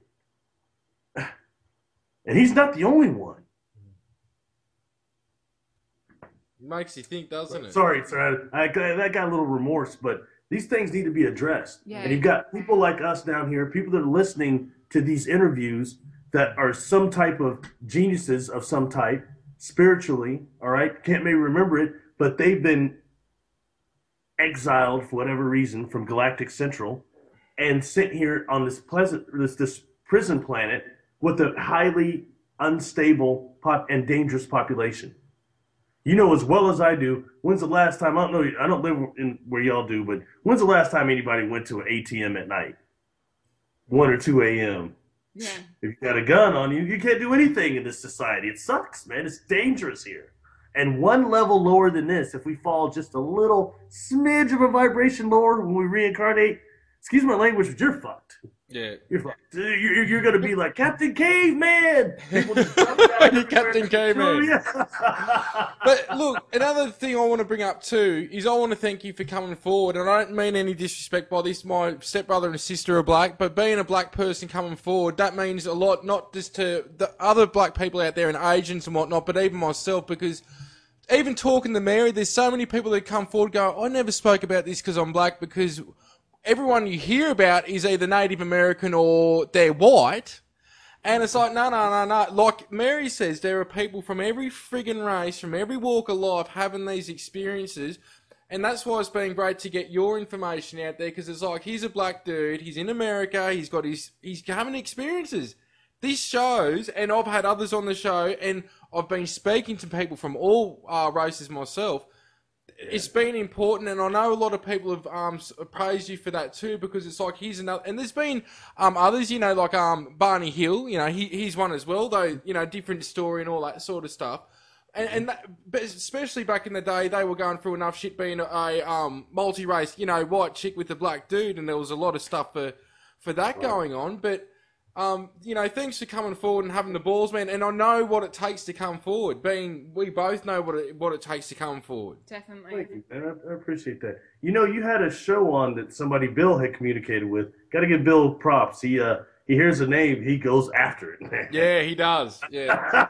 And he's not the only one. Makes you think, doesn't it? Sorry, sir. I, I, I got a little remorse, but these things need to be addressed. Yeah. And you've got people like us down here, people that are listening to these interviews that are some type of geniuses of some type, spiritually, all right? Can't maybe remember it, but they've been exiled for whatever reason from Galactic Central and sent here on this pleasant this this prison planet with a highly unstable pop and dangerous population. You know as well as I do, when's the last time, I don't know, I don't live in where y'all do, but when's the last time anybody went to an A T M at night? one or two a.m. Yeah. If you got a gun on you, you can't do anything in this society. It sucks, man. It's dangerous here. And one level lower than this, if we fall just a little smidge of a vibration lower when we reincarnate, excuse my language, but you're fucked. Yeah. You're fucked. You're, you're going to be like Captain Caveman. People just jump out You're Captain Caveman. Oh, yeah. But look, another thing I want to bring up too is I want to thank you for coming forward. And I don't mean any disrespect by this. My stepbrother and sister are black, but being a black person coming forward, that means a lot, not just to the other black people out there and Asians and whatnot, but even myself, because even talking to Mary, there's so many people that come forward and go, I never spoke about this because I'm black, because everyone you hear about is either Native American or they're white. And it's like, no, no, no, no. Like Mary says, there are people from every friggin' race, from every walk of life having these experiences. And that's why it's been great to get your information out there, because it's like, he's a black dude, he's in America, he's got his, he's having experiences. This shows, and I've had others on the show, and I've been speaking to people from all uh, races myself. It's been important, and I know a lot of people have um, praised you for that too, because it's like, here's another, and there's been um, others, you know, like um, Barney Hill, you know, he he's one as well, though, you know, different story and all that sort of stuff. And, and that, but especially back in the day, they were going through enough shit being a um, multi-race, you know, white chick with a black dude, and there was a lot of stuff for, for that going on. But um, you know, thanks for coming forward and having the balls, man. And I know what it takes to come forward. Being we both know what it what it takes to come forward. Definitely. Thank you, man. I, I appreciate that. You know, you had a show on that somebody Bill had communicated with. Got to give Bill props. He uh he hears a name, he goes after it. Man. Yeah, he does. Yeah.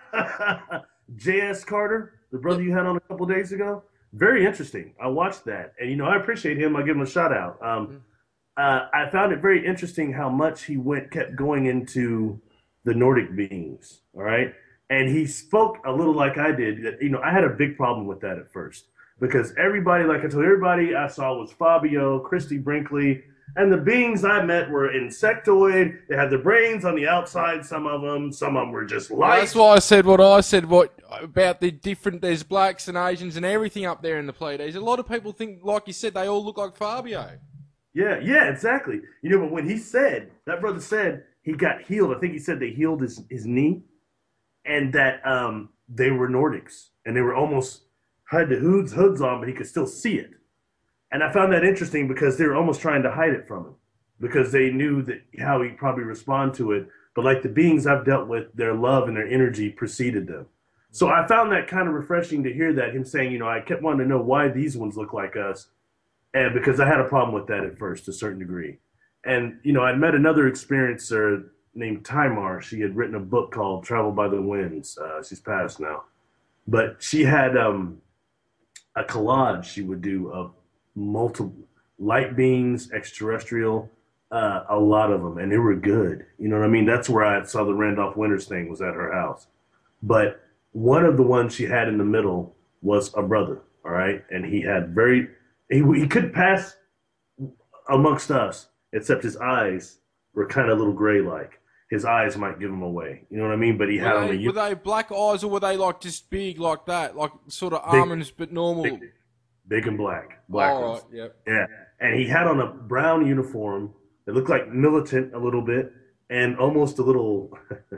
J S Carter, the brother you had on a couple days ago. Very interesting. I watched that, and you know, I appreciate him. I give him a shout out. Um, uh, I found it very interesting how much he went kept going into the Nordic beings. All right, and he spoke a little like I did. That, you know, I had a big problem with that at first because everybody, like I told everybody, I saw was Fabio, Christy Brinkley, and the beings I met were insectoid. They had their brains on the outside. Some of them, some of them were just light. Well, that's why I said what I said. What about the different? There's blacks and Asians and everything up there in the Pleiades. A lot of people think, like you said, they all look like Fabio. Yeah, yeah, exactly. You know, but when he said that, brother said he got healed. I think he said they healed his his knee, and that um they were Nordics, and they were almost had the hoods hoods on, but he could still see it. And I found that interesting because they were almost trying to hide it from him because they knew that how he'd probably respond to it. But like the beings I've dealt with, their love and their energy preceded them. So I found that kind of refreshing to hear that, him saying, you know, I kept wanting to know why these ones look like us. And because I had a problem with that at first to a certain degree. And, you know, I'd met another experiencer named Timar. She had written a book called Travel by the Winds. Uh, she's passed now. But she had um, a collage she would do of multiple light beings, extraterrestrial, uh, a lot of them, and they were good. You know what I mean? That's where I saw the Randolph Winters thing was at her house. But one of the ones she had in the middle was a brother, all right? And he had very, he, he couldn't pass amongst us, except his eyes were kind of a little gray-like. His eyes might give him away. You know what I mean? But he were had they, on the... Were they black eyes or were they like just big like that? Like sort of Big, almonds but normal? Big, big and black. Black oh, ones. right, yep. Yeah. And he had on a brown uniform that looked like militant a little bit and almost a little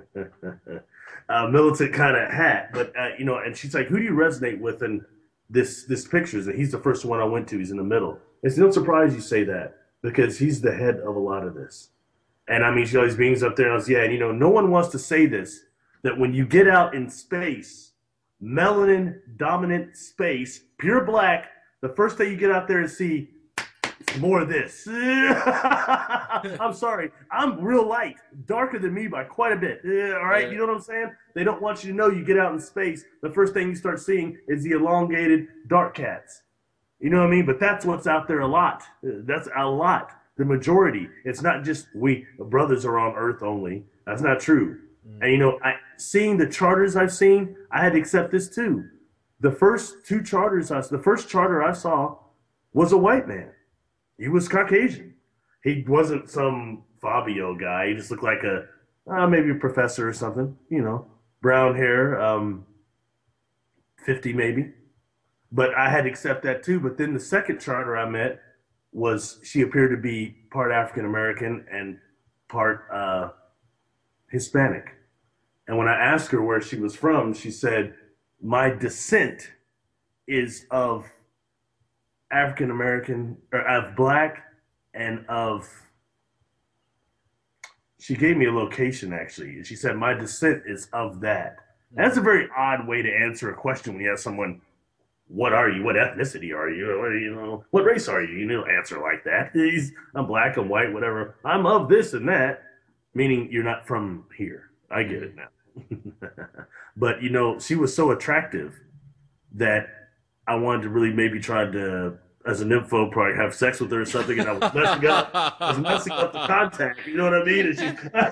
uh, militant kind of hat. But, uh, you know, and she's like, who do you resonate with in this, this pictures? And he's the first one I went to. He's in the middle. It's no surprise you say that because he's the head of a lot of this. And I mean, she got these beings up there. And I was, yeah, and you know, no one wants to say this, that when you get out in space, melanin dominant space, pure black, the first thing you get out there and see, it's more of this. I'm sorry. I'm real light, darker than me by quite a bit. All right. Yeah. You know what I'm saying? They don't want you to know you get out in space. The first thing you start seeing is the elongated dark cats. You know what I mean? But that's what's out there a lot. That's a lot. The majority. It's not just we brothers are on Earth only. That's not true. Mm. And you know, I seeing the charters I've seen, I had to accept this too. The first two charters, I, the first charter I saw was a white man. He was Caucasian. He wasn't some Fabio guy. He just looked like a uh, maybe a professor or something. You know, brown hair, um, fifty maybe. But I had to accept that too. But then the second charter I met was she appeared to be part African American and part uh, Hispanic. And when I asked her where she was from, she said, my descent is of African American, or of black, and of, she gave me a location actually. She said, my descent is of that. And that's a very odd way to answer a question when you have someone, what are you? What ethnicity are you? What, you know, what race are you? You don't answer like that. I'm black, I'm white, whatever. I'm of this and that, meaning you're not from here. I get it now. But, you know, she was so attractive that I wanted to really maybe try to, as an info, probably have sex with her or something, and I was messing up, I was messing up the contact. You know what I mean? And she,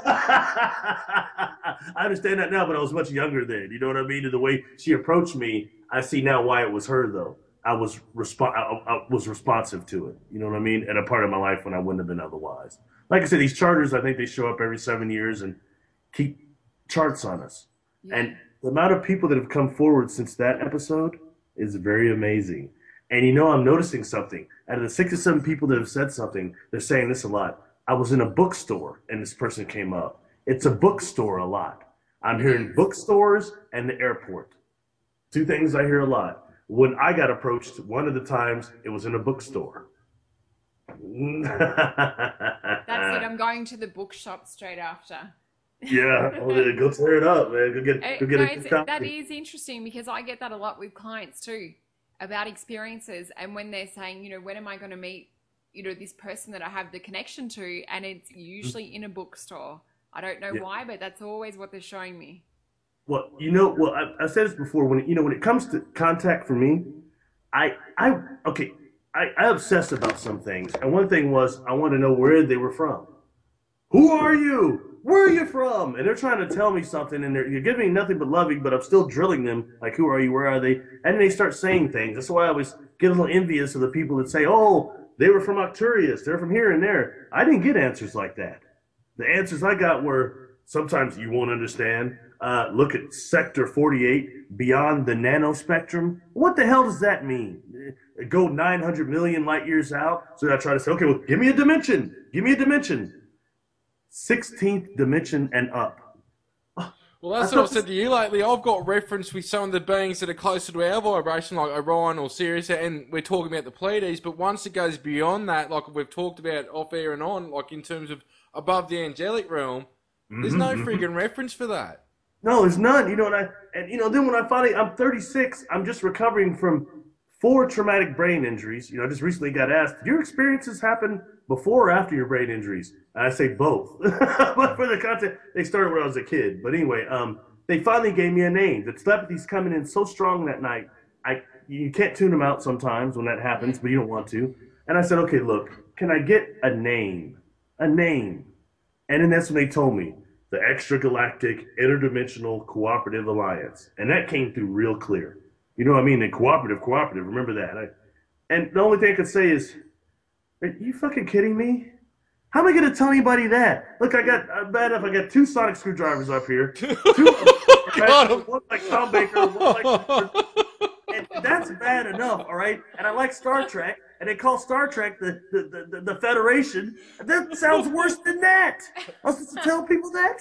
I understand that now, but I was much younger then. You know what I mean? And the way she approached me, I see now why it was her, though. I was resp- I, I was responsive to it. You know what I mean? At a part of my life when I wouldn't have been otherwise. Like I said, these charters, I think they show up every seven years and keep charts on us. Yeah. And the amount of people that have come forward since that episode is very amazing. And you know, I'm noticing something. Out of the six or seven people that have said something, they're saying this a lot. I was in a bookstore and this person came up. It's a bookstore a lot. I'm hearing bookstores and the airport. Two things I hear a lot. When I got approached, one of the times it was in a bookstore. That's it. I'm going to the bookshop straight after. Yeah, oh, yeah, go tear it up, man. Go get, Uh, go get no, a it's, good copy. that is interesting because I get that a lot with clients too about experiences and when they're saying, you know, when am I going to meet, you know, this person that I have the connection to, and it's usually in a bookstore. I don't know Yeah. why, but that's always what they're showing me. Well, you know, well, I, I said this before. When you know, when it comes to contact for me, I, I, okay, I, I obsessed about some things, and one thing was I want to know where they were from. Who are you? Where are you from? And they're trying to tell me something, and they're you're giving me nothing but loving, but I'm still drilling them. Like, who are you? Where are they? And then they start saying things. That's why I always get a little envious of the people that say, "Oh, they were from Octurius. They're from here and there." I didn't get answers like that. The answers I got were sometimes you won't understand. Uh, look at Sector forty-eight, beyond the nanospectrum. What the hell does that mean? Go nine hundred million light years out? So I try to say, okay, well, give me a dimension. Give me a dimension. sixteenth dimension and up. Well, that's what I've said to you lately. I've got reference with some of the beings that are closer to our vibration, like Orion or Sirius, and we're talking about the Pleiades, but once it goes beyond that, like we've talked about off air and on, like in terms of above the angelic realm, mm-hmm, there's no mm-hmm. friggin' reference for that. No, there's none. You know, and I, and you know, then when I finally, I'm thirty-six, I'm just recovering from four traumatic brain injuries. You know, I just recently got asked, did your experiences happen before or after your brain injuries? And I say both. But for the content, they started when I was a kid. But anyway, um, they finally gave me a name. The telepathy's coming in so strong that night. I you can't tune them out sometimes when that happens, but you don't want to. And I said, okay, look, can I get a name? A name. And then that's when they told me, the Extragalactic Interdimensional Cooperative Alliance. And that came through real clear. You know what I mean? And cooperative, cooperative, remember that. I, and the only thing I could say is, are you fucking kidding me? How am I going to tell anybody that? Look, I got, uh, bad enough, I got two sonic screwdrivers up here. Two of them, right? One like Tom Baker, one like... And that's bad enough, all right? And I like Star Trek, and they call Star Trek the, the, the, the Federation. That sounds worse than that. I was supposed to tell people that?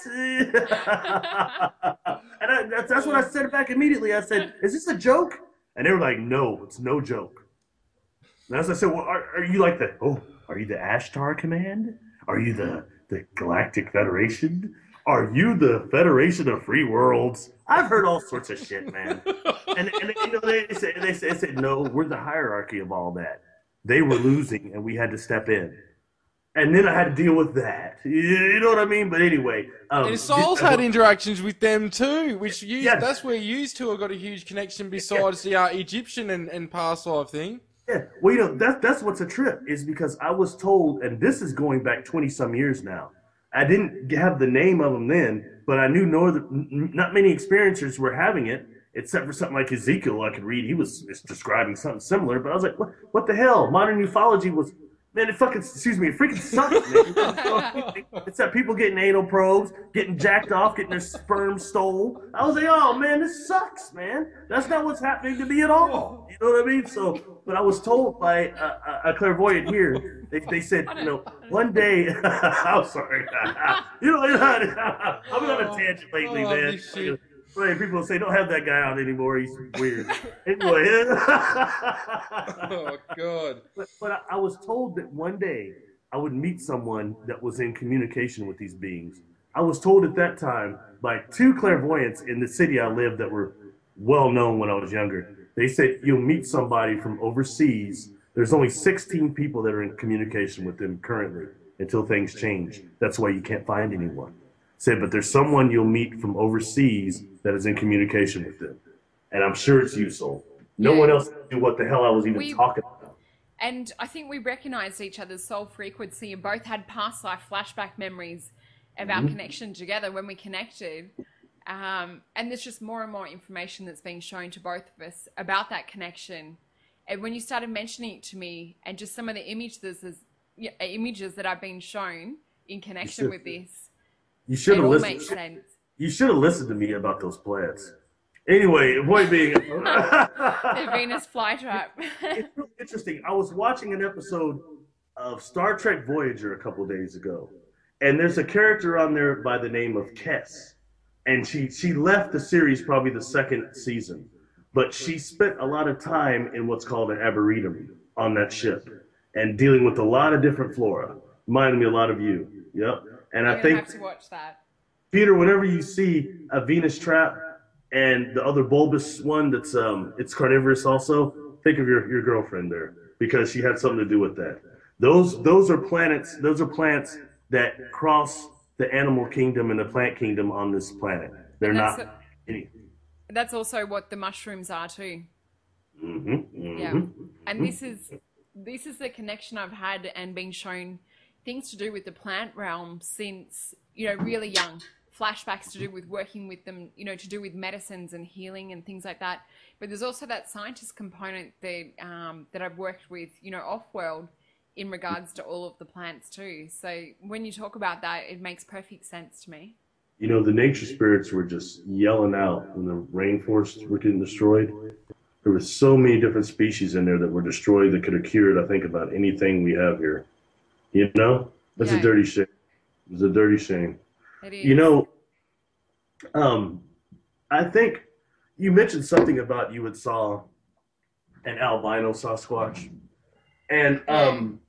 And I, that's, that's what I said back immediately. I said, is this a joke? And they were like, no, it's no joke. And as I said, well, are, are you like the, oh, are you the Ashtar Command? Are you the, the Galactic Federation? Are you the Federation of Free Worlds? I've heard all sorts of shit, man. And, and you know, they said, they said, they said, no, we're the hierarchy of all that. They were losing, and we had to step in. And then I had to deal with that. You know what I mean? But anyway. Um, and Souls had interactions with them too, which you, yeah. that's where you two have got a huge connection besides yeah. the uh, Egyptian and, and past life thing. Yeah, well, you know, that, that's what's a trip, is because I was told, and this is going back twenty-some years now, I didn't have the name of them then, but I knew northern, not many experiencers were having it, except for something like Ezekiel I could read. He was describing something similar, but I was like, what, what the hell? Modern ufology was, man, it fucking, excuse me, it freaking sucks, man. It's that people getting anal probes, getting jacked off, getting their sperm stole. I was like, oh, man, this sucks, man. That's not what's happening to me at all. You know what I mean? So, but I was told by a, a clairvoyant here, they, they said, you know, one day, I'm sorry. You know, I've been on a tangent lately, oh, man. Right, people say, don't have that guy out anymore. He's weird. Anyway. Oh, God. But, but I, I was told that one day I would meet someone that was in communication with these beings. I was told at that time by two clairvoyants in the city I lived that were well known when I was younger. They said, you'll meet somebody from overseas. There's only sixteen people that are in communication with them currently until things change. That's why you can't find anyone. Said, but there's someone you'll meet from overseas that is in communication with them. And I'm sure it's you, Soul. No yeah. one else knew what the hell I was even we, talking about. And I think we recognized each other's soul frequency and both had past life flashback memories of our mm-hmm. connection together when we connected. Um, and there's just more and more information that's being shown to both of us about that connection. And when you started mentioning it to me and just some of the images, yeah, images that I've been shown in connection with this, You should have listened. Makes sense. You should have listened to me about those plants. Anyway, point being, the Venus flytrap. It's really interesting. I was watching an episode of Star Trek Voyager a couple of days ago, and there's a character on there by the name of Kess, and she she left the series probably the second season, but she spent a lot of time in what's called an arboretum on that ship. and dealing with a lot of different flora. Reminded me a lot of you. Yep. And I'm I gonna think, have to watch that. Peter, whenever you see a Venus trap and the other bulbous one that's um it's carnivorous also, think of your, your girlfriend there because she had something to do with that. Those those are planets, those are plants that cross the animal kingdom and the plant kingdom on this planet. They're And that's not any. that's also what the mushrooms are too. Mm-hmm, Yeah. mm-hmm, And mm-hmm. this is this is the connection I've had and been shown things to do with the plant realm since, you know, really young. Flashbacks to do with working with them, you know, to do with medicines and healing and things like that. But there's also that scientist component that um, that I've worked with, you know, off-world in regards to all of the plants too. So when you talk about that, it makes perfect sense to me. You know, the nature spirits were just yelling out when the rainforests were getting destroyed. There were so many different species in there that were destroyed that could have cured, I think, about anything we have here. You know? That's Yeah. a dirty shame. It's a dirty shame. It is. You know, um, I think you mentioned something about you had saw an albino Sasquatch. And um,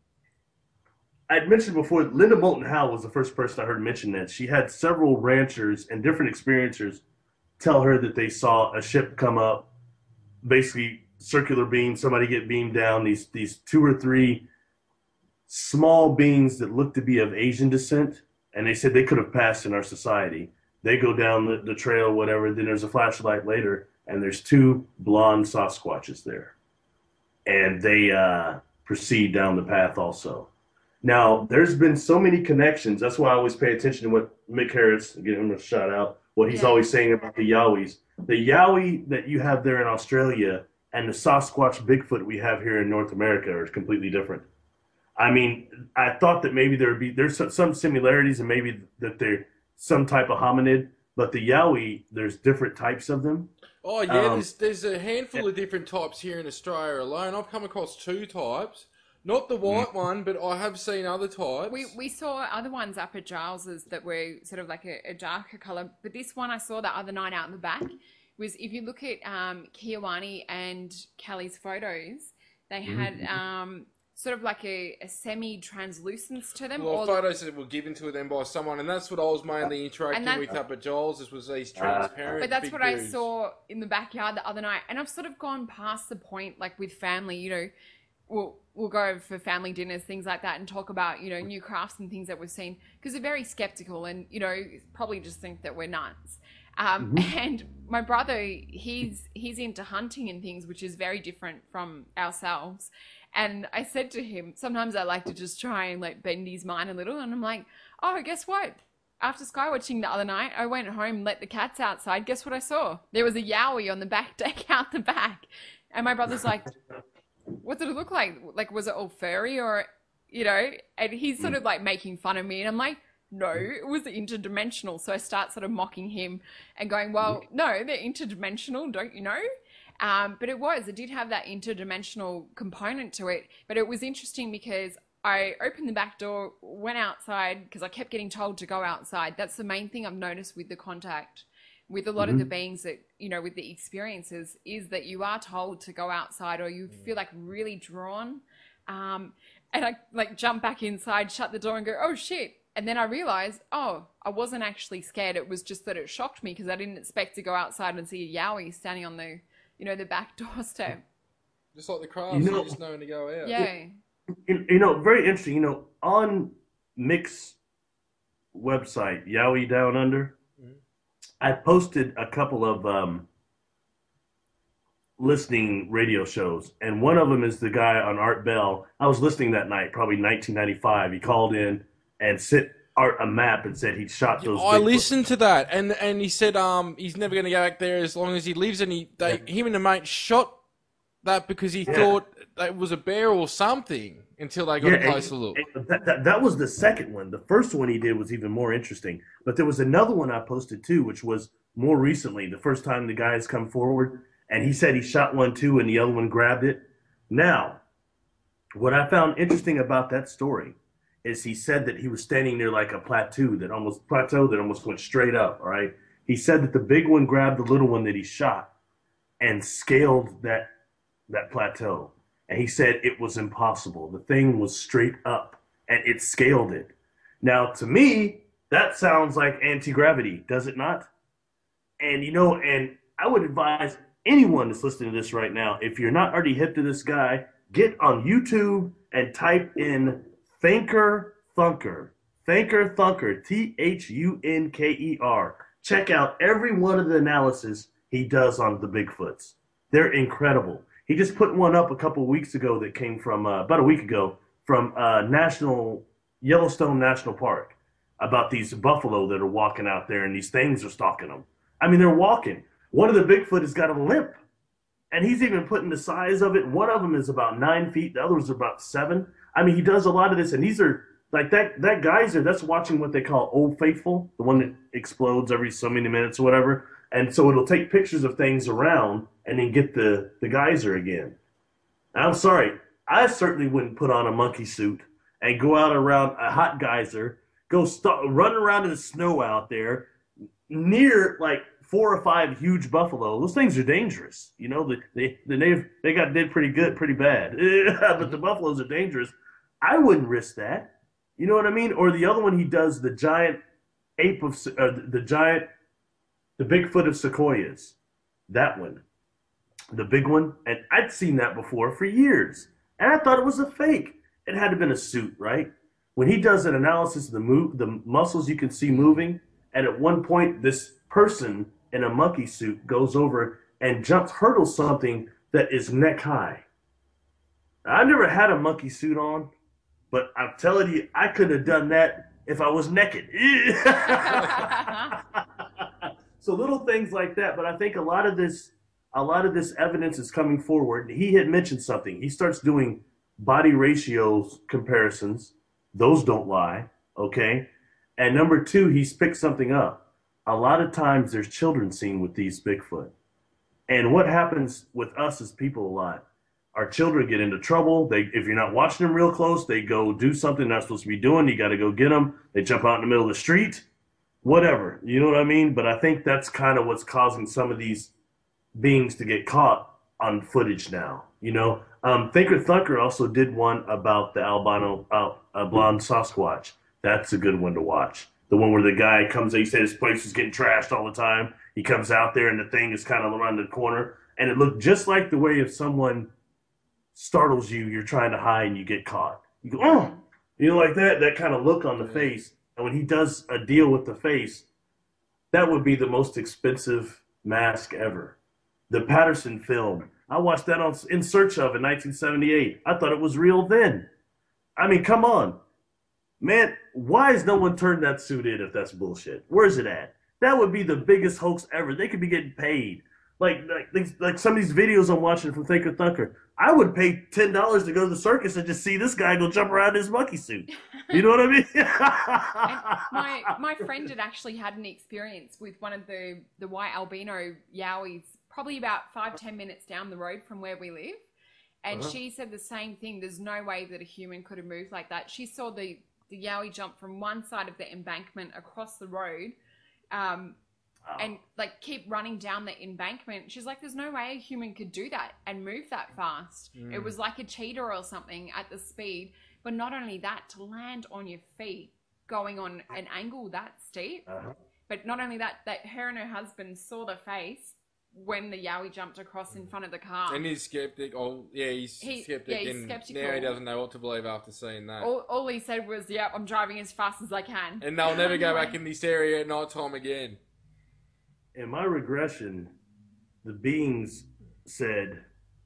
I'd mentioned before, Linda Moulton Howe was the first person I heard mention that. She had several ranchers and different experiencers tell her that they saw a ship come up, basically circular beam, somebody get beamed down, these these two or three small beings that looked to be of Asian descent, and they said they could have passed in our society. They go down the, the trail, whatever, then there's a flashlight later, and there's two blonde Sasquatches there. And they uh, proceed down the path also. Now, there's been so many connections. That's why I always pay attention to what Mick Harris, give him a shout out, what he's Yeah. always saying about the Yowies. The Yowie that you have there in Australia and the Sasquatch Bigfoot we have here in North America are completely different. I mean, I thought that maybe there would be, there's some, some similarities and maybe that they're some type of hominid, but the Yowie, there's different types of them. Oh yeah, Um, there's there's a handful of different types here in Australia alone. I've come across two types, not the white one, but I have seen other types. We we saw other ones up at Giles's that were sort of like a, a darker color, but this one I saw the other night out in the back was if you look at um, Kiowani and Kelly's photos, they had um, sort of like a, a semi-translucence to them. well, or photos that were given to them by someone, and that's what I was mainly interacting that- with up at Joel's. This was these transparent. But that's big what I dudes. saw in the backyard the other night, and I've sort of gone past the point, like with family, you know, we'll we'll go over for family dinners, things like that, and talk about, you know, new crafts and things that we've seen because they're very skeptical and, you know, probably just think that we're nuts. Um, And my brother, he's he's into hunting and things, which is very different from ourselves. And I said to him, sometimes I like to just try and like bend his mind a little, and I'm like, oh, guess what? After skywatching the other night, I went home, let the cats outside. Guess what I saw? There was a yowie on the back deck out the back. And my brother's like, what did it look like? Like, was it all furry or, you know? And he's sort of like making fun of me. And I'm like, no, it was interdimensional. So I start sort of mocking him and going, well, no, they're interdimensional, don't you know? Um, but it was, it did have that interdimensional component to it. But it was interesting because I opened the back door, went outside because I kept getting told to go outside. That's the main thing I've noticed with the contact, with a lot of the beings that, you know, with the experiences, is that you are told to go outside or you feel like really drawn. Um, and I like jump back inside, shut the door and go, oh shit. And then I realized, oh, I wasn't actually scared. It was just that it shocked me because I didn't expect to go outside and see a yowie standing on the, you know, the back doorstep. Just like the crafts, You you know- just knowing to go out. Yeah. You, you know, very interesting. You know, on Mick's website, Yowie Down Under, Mhm. I posted a couple of um, listening radio shows, and one of them is the guy on Art Bell. I was listening that night, probably nineteen ninety-five. He called in and sent Art a map and said he'd shot those. I Bigfoot. listened to that, and and he said um he's never going to go back there as long as he lives, and he they him and the mate shot that because he Yeah. thought it was a bear or something until they got a and- closer look. and that, that, that was the second one. The first one he did was even more interesting. But there was another one I posted too, which was more recently, the first time the guys come forward, and he said he shot one too, and the other one grabbed it. Now, what I found interesting about that story is he said that he was standing near like a plateau that almost plateau that almost went straight up. All right, he said that the big one grabbed the little one that he shot and scaled that that plateau. And he said it was impossible. The thing was straight up and it scaled it. Now, to me, that sounds like anti-gravity, does it not? And, you know, and I would advise anyone that's listening to this right now, if you're not already hip to this guy, get on YouTube and type in Thinker Thunker. Thinker Thunker, T H U N K E R. Check out every one of the analysis he does on the Bigfoots. They're incredible. He just put one up a couple of weeks ago that came from, uh, about a week ago, from uh, National Yellowstone National Park about these buffalo that are walking out there and these things are stalking them. I mean, they're walking. One of the Bigfoot has got a limp. And he's even putting the size of it. One of them is about nine feet. The others are about seven. I mean, he does a lot of this. And these are, like that that geyser, that's watching what they call Old Faithful, the one that explodes every so many minutes or whatever. And so it'll take pictures of things around and then get the, the geyser again. I'm sorry. I certainly wouldn't put on a monkey suit and go out around a hot geyser, go st- run around in the snow out there near like four or five huge buffalo. Those things are dangerous. You know, they they they, they got did pretty good, pretty bad. But the buffaloes are dangerous. I wouldn't risk that. You know what I mean? Or the other one, he does the giant ape of uh, the giant, the Bigfoot of sequoias. That one, the big one, and I'd seen that before for years, and I thought it was a fake. It had to have been a suit, right? When he does an analysis of the move, the muscles you can see moving, and at one point, this person in a monkey suit goes over and jumps, hurdles something that is neck high. I've never had a monkey suit on, but I'm telling you, I could have done that if I was naked. So little things like that, but I think a lot of this, a lot of this evidence is coming forward. He had mentioned something. He starts doing body ratios comparisons. Those don't lie, okay? And number two, he's picked something up. A lot of times there's children seen with these Bigfoot. And what happens with us as people a lot, our children get into trouble. They, if you're not watching them real close, they go do something they're not supposed to be doing. You got to go get them. They jump out in the middle of the street, whatever. You know what I mean? But I think that's kind of what's causing some of these beings to get caught on footage now. You know, um, Thinker Thunker also did one about the albino uh, uh, blonde Sasquatch. That's a good one to watch. The one where the guy comes, he said his place is getting trashed all the time. He comes out there and the thing is kind of around the corner. And it looked just like the way if someone startles you, you're trying to hide and you get caught. You go, oh, you know, like that, that kind of look on the yeah. face. And when he does a deal with the face, that would be the most expensive mask ever. The Patterson film. I watched that on In Search of in nineteen seventy-eight. I thought it was real then. I mean, come on. Man, why has no one turned that suit in if that's bullshit? Where's it at? That would be the biggest hoax ever. They could be getting paid. Like like, like some of these videos I'm watching from Thinker Thunker. I would pay ten dollars to go to the circus and just see this guy go jump around in his monkey suit. You know what I mean? my my friend had actually had an experience with one of the, the white albino yowies probably about five, ten minutes down the road from where we live. And uh-huh. she said the same thing. There's no way that a human could have moved like that. She saw the, the yowie jump from one side of the embankment across the road um, oh. and like keep running down the embankment. She's like, there's no way a human could do that and move that fast. Mm. It was like a cheetah or something at the speed. But not only that, to land on your feet going on an angle that steep. Uh-huh. But not only that, that her and her husband saw the face when the yowie jumped across in front of the car. And he's skeptic. Oh, yeah, he's he, skeptic. Yeah, he's and skeptical. Now he doesn't know what to believe after seeing that. All, all he said was, yep, I'm driving as fast as I can. And they'll never go back in this area at night time again. In my regression, the beings said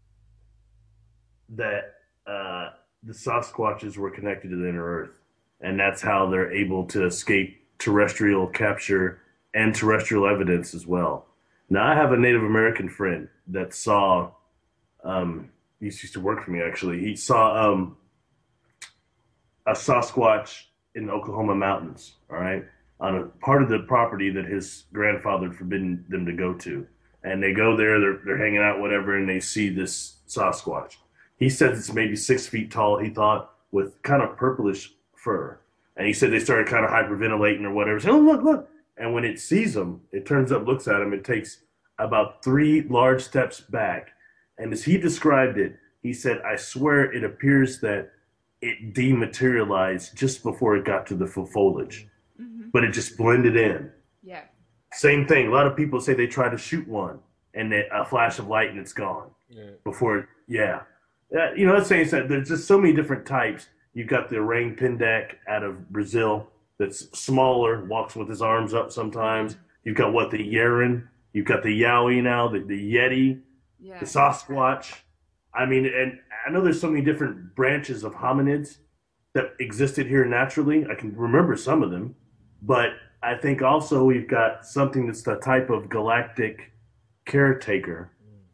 that uh, the Sasquatches were connected to the inner earth. And that's how they're able to escape terrestrial capture and terrestrial evidence as well. Now, I have a Native American friend that saw, um, he used to work for me actually, he saw um, a Sasquatch in the Oklahoma mountains, all right, on a part of the property that his grandfather had forbidden them to go to. And they go there, they're, they're hanging out, whatever, and they see this Sasquatch. He says it's maybe six feet tall, he thought, with kind of purplish fur. And he said they started kind of hyperventilating or whatever. Said, oh, look, look. And when it sees him, it turns up, looks at him, it takes about three large steps back. And as he described it, he said, I swear it appears that it dematerialized just before it got to the foliage, Mm-hmm. but it just blended in. Yeah. Same thing. A lot of people say they try to shoot one and they, a flash of light and it's gone. Yeah. Before, yeah. Uh, you know, let's say that there's just so many different types. You've got the orang pindac out of Brazil that's smaller, walks with his arms up sometimes. You've got what, the Yeren. You've got the Yowie now, the, the Yeti, Yeah. the Sasquatch. I mean, and I know there's so many different branches of hominids that existed here naturally. I can remember some of them. But I think also we've got something that's the type of galactic caretaker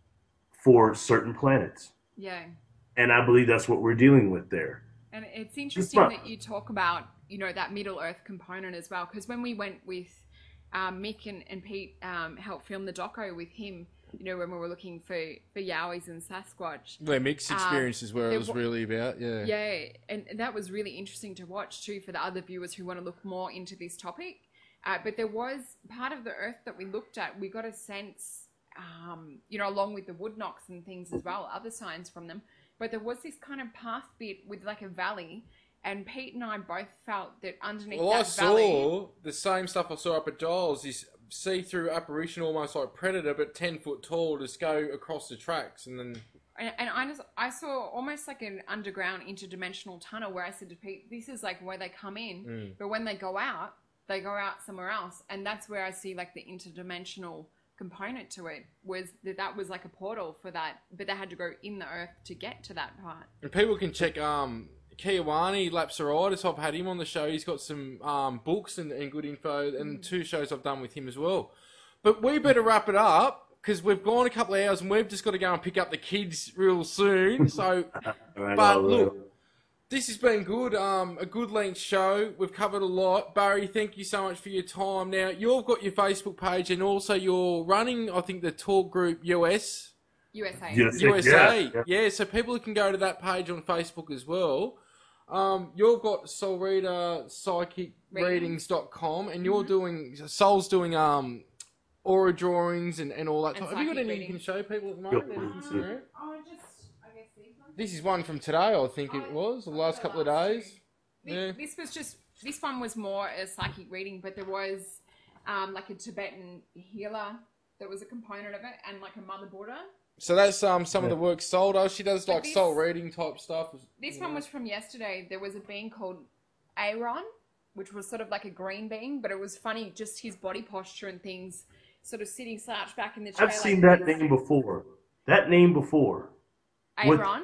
for certain planets. Yeah. And I believe that's what we're dealing with there. And it's interesting that you talk about, you know, that Middle Earth component as well. Because when we went with um, Mick and, and Pete, um, helped film the doco with him, you know, when we were looking for, for Yowies and Sasquatch. Their mixed experiences um, where it was really about, yeah. Yeah, and, and that was really interesting to watch too for the other viewers who want to look more into this topic. Uh, but there was part of the Earth that we looked at, we got a sense, um, you know, along with the wood knocks and things as well, other signs from them. But there was this kind of path bit with like a valley, and Pete and I both felt that underneath Well, that I saw valley, the same stuff I saw up at Giles, this see-through apparition almost like Predator, but ten foot tall, just go across the tracks and then... and, and I, just, I saw almost like an underground interdimensional tunnel where I said to Pete, this is like where they come in, Mm. but when they go out, they go out somewhere else. And that's where I see like the interdimensional component to it, was that that was like a portal for that, but they had to go in the earth to get to that part. And people can check um, Kiowani Lapsaritis. I've had him on the show. He's got some um, books and, and good info, and two shows I've done with him as well. But we better wrap it up, because we've gone a couple of hours and we've just got to go and pick up the kids real soon. So, but look, this has been good. Um, a good length show. We've covered a lot. Barry, thank you so much for your time. Now, you've got your Facebook page, and also you're running, I think, the talk group U S. U S A. Yes. U S A. Yeah, Yeah, yeah. so people can go to that page on Facebook as well. Um, you've got Soul Reader Psychic Readings dot com, and you're doing, Soul's doing um, aura drawings and, and all that. And Have you got psychic any you can readings. show people at the moment? Yeah. that you can see around? Oh, just, I guess these ones. This is one from today, I think it was, the last couple of days. This, Yeah. this was just, this one was more a psychic reading, but there was um, like a Tibetan healer that was a component of it, and like a mother Buddha. So that's um some of the work Soul does. She does But like this- soul reading type stuff. This one was from yesterday. There was a being called Aaron, which was sort of like a green being, but it was funny, just his body posture and things, sort of sitting slouched back in the chair. I've like seen that this. name before. That name before. With- Aaron.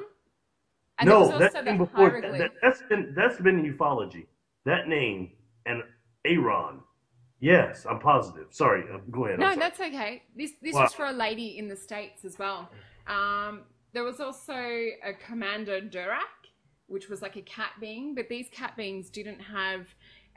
And there was No, also that name the before. hieroglyph. That, that's been that's been in ufology. That name and Aaron. Yes, I'm positive. Sorry, uh, go ahead. I'm No, sorry. that's okay. This this Wow. was for a lady in the States as well. Um, there was also a Commander Durak, which was like a cat being, but these cat beings didn't have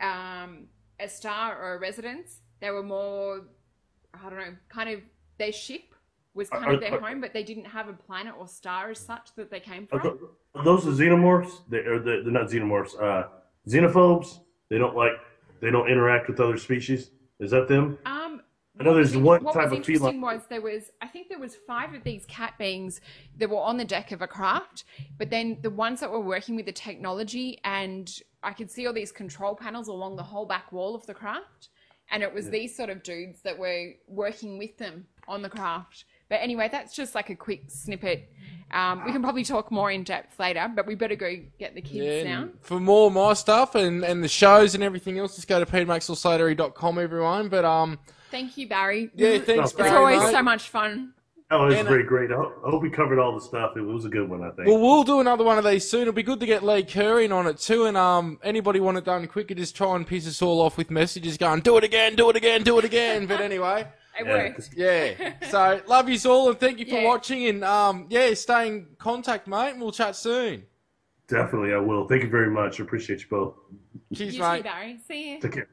um, a star or a residence. They were more, I don't know, kind of their ship was kind Are- of their are- home, but they didn't have a planet or star as such that they came Are from. tho- are those the xenomorphs? They, or the, they're not xenomorphs. Uh, xenophobes. They don't like. They don't interact with other species. Is that them? Um, I know what there's was in- one what type was of interesting feline. was there was I think there was five of these cat beings that were on the deck of a craft, but then the ones that were working with the technology, and I could see all these control panels along the whole back wall of the craft, and it was Yeah. these sort of dudes that were working with them on the craft. But anyway, that's just like a quick snippet. Um, we can probably talk more in depth later, but we better go get the kids Yeah, now. and for more of my stuff and, and the shows and everything else, just go to peter maxwell slatery dot com, everyone. But um, Thank you, Barry. yeah, thanks, It's Barry. always mate. so much fun. Oh, it was And, uh, very great. I hope, I hope we covered all the stuff. It was a good one, I think. Well, we'll do another one of these soon. It'll be good to get Lee Curry in on it too. And um, anybody want it done quicker, just try and piss us all off with messages going, do it again, do it again, do it again. But anyway, It Yeah, worked. yeah. So love you all and thank you for Yeah. watching. And um, yeah, stay in contact, mate. And we'll chat soon. Definitely, I will. Thank you very much. I appreciate you both. Cheers, You mate. too, Barry. See you. Take care.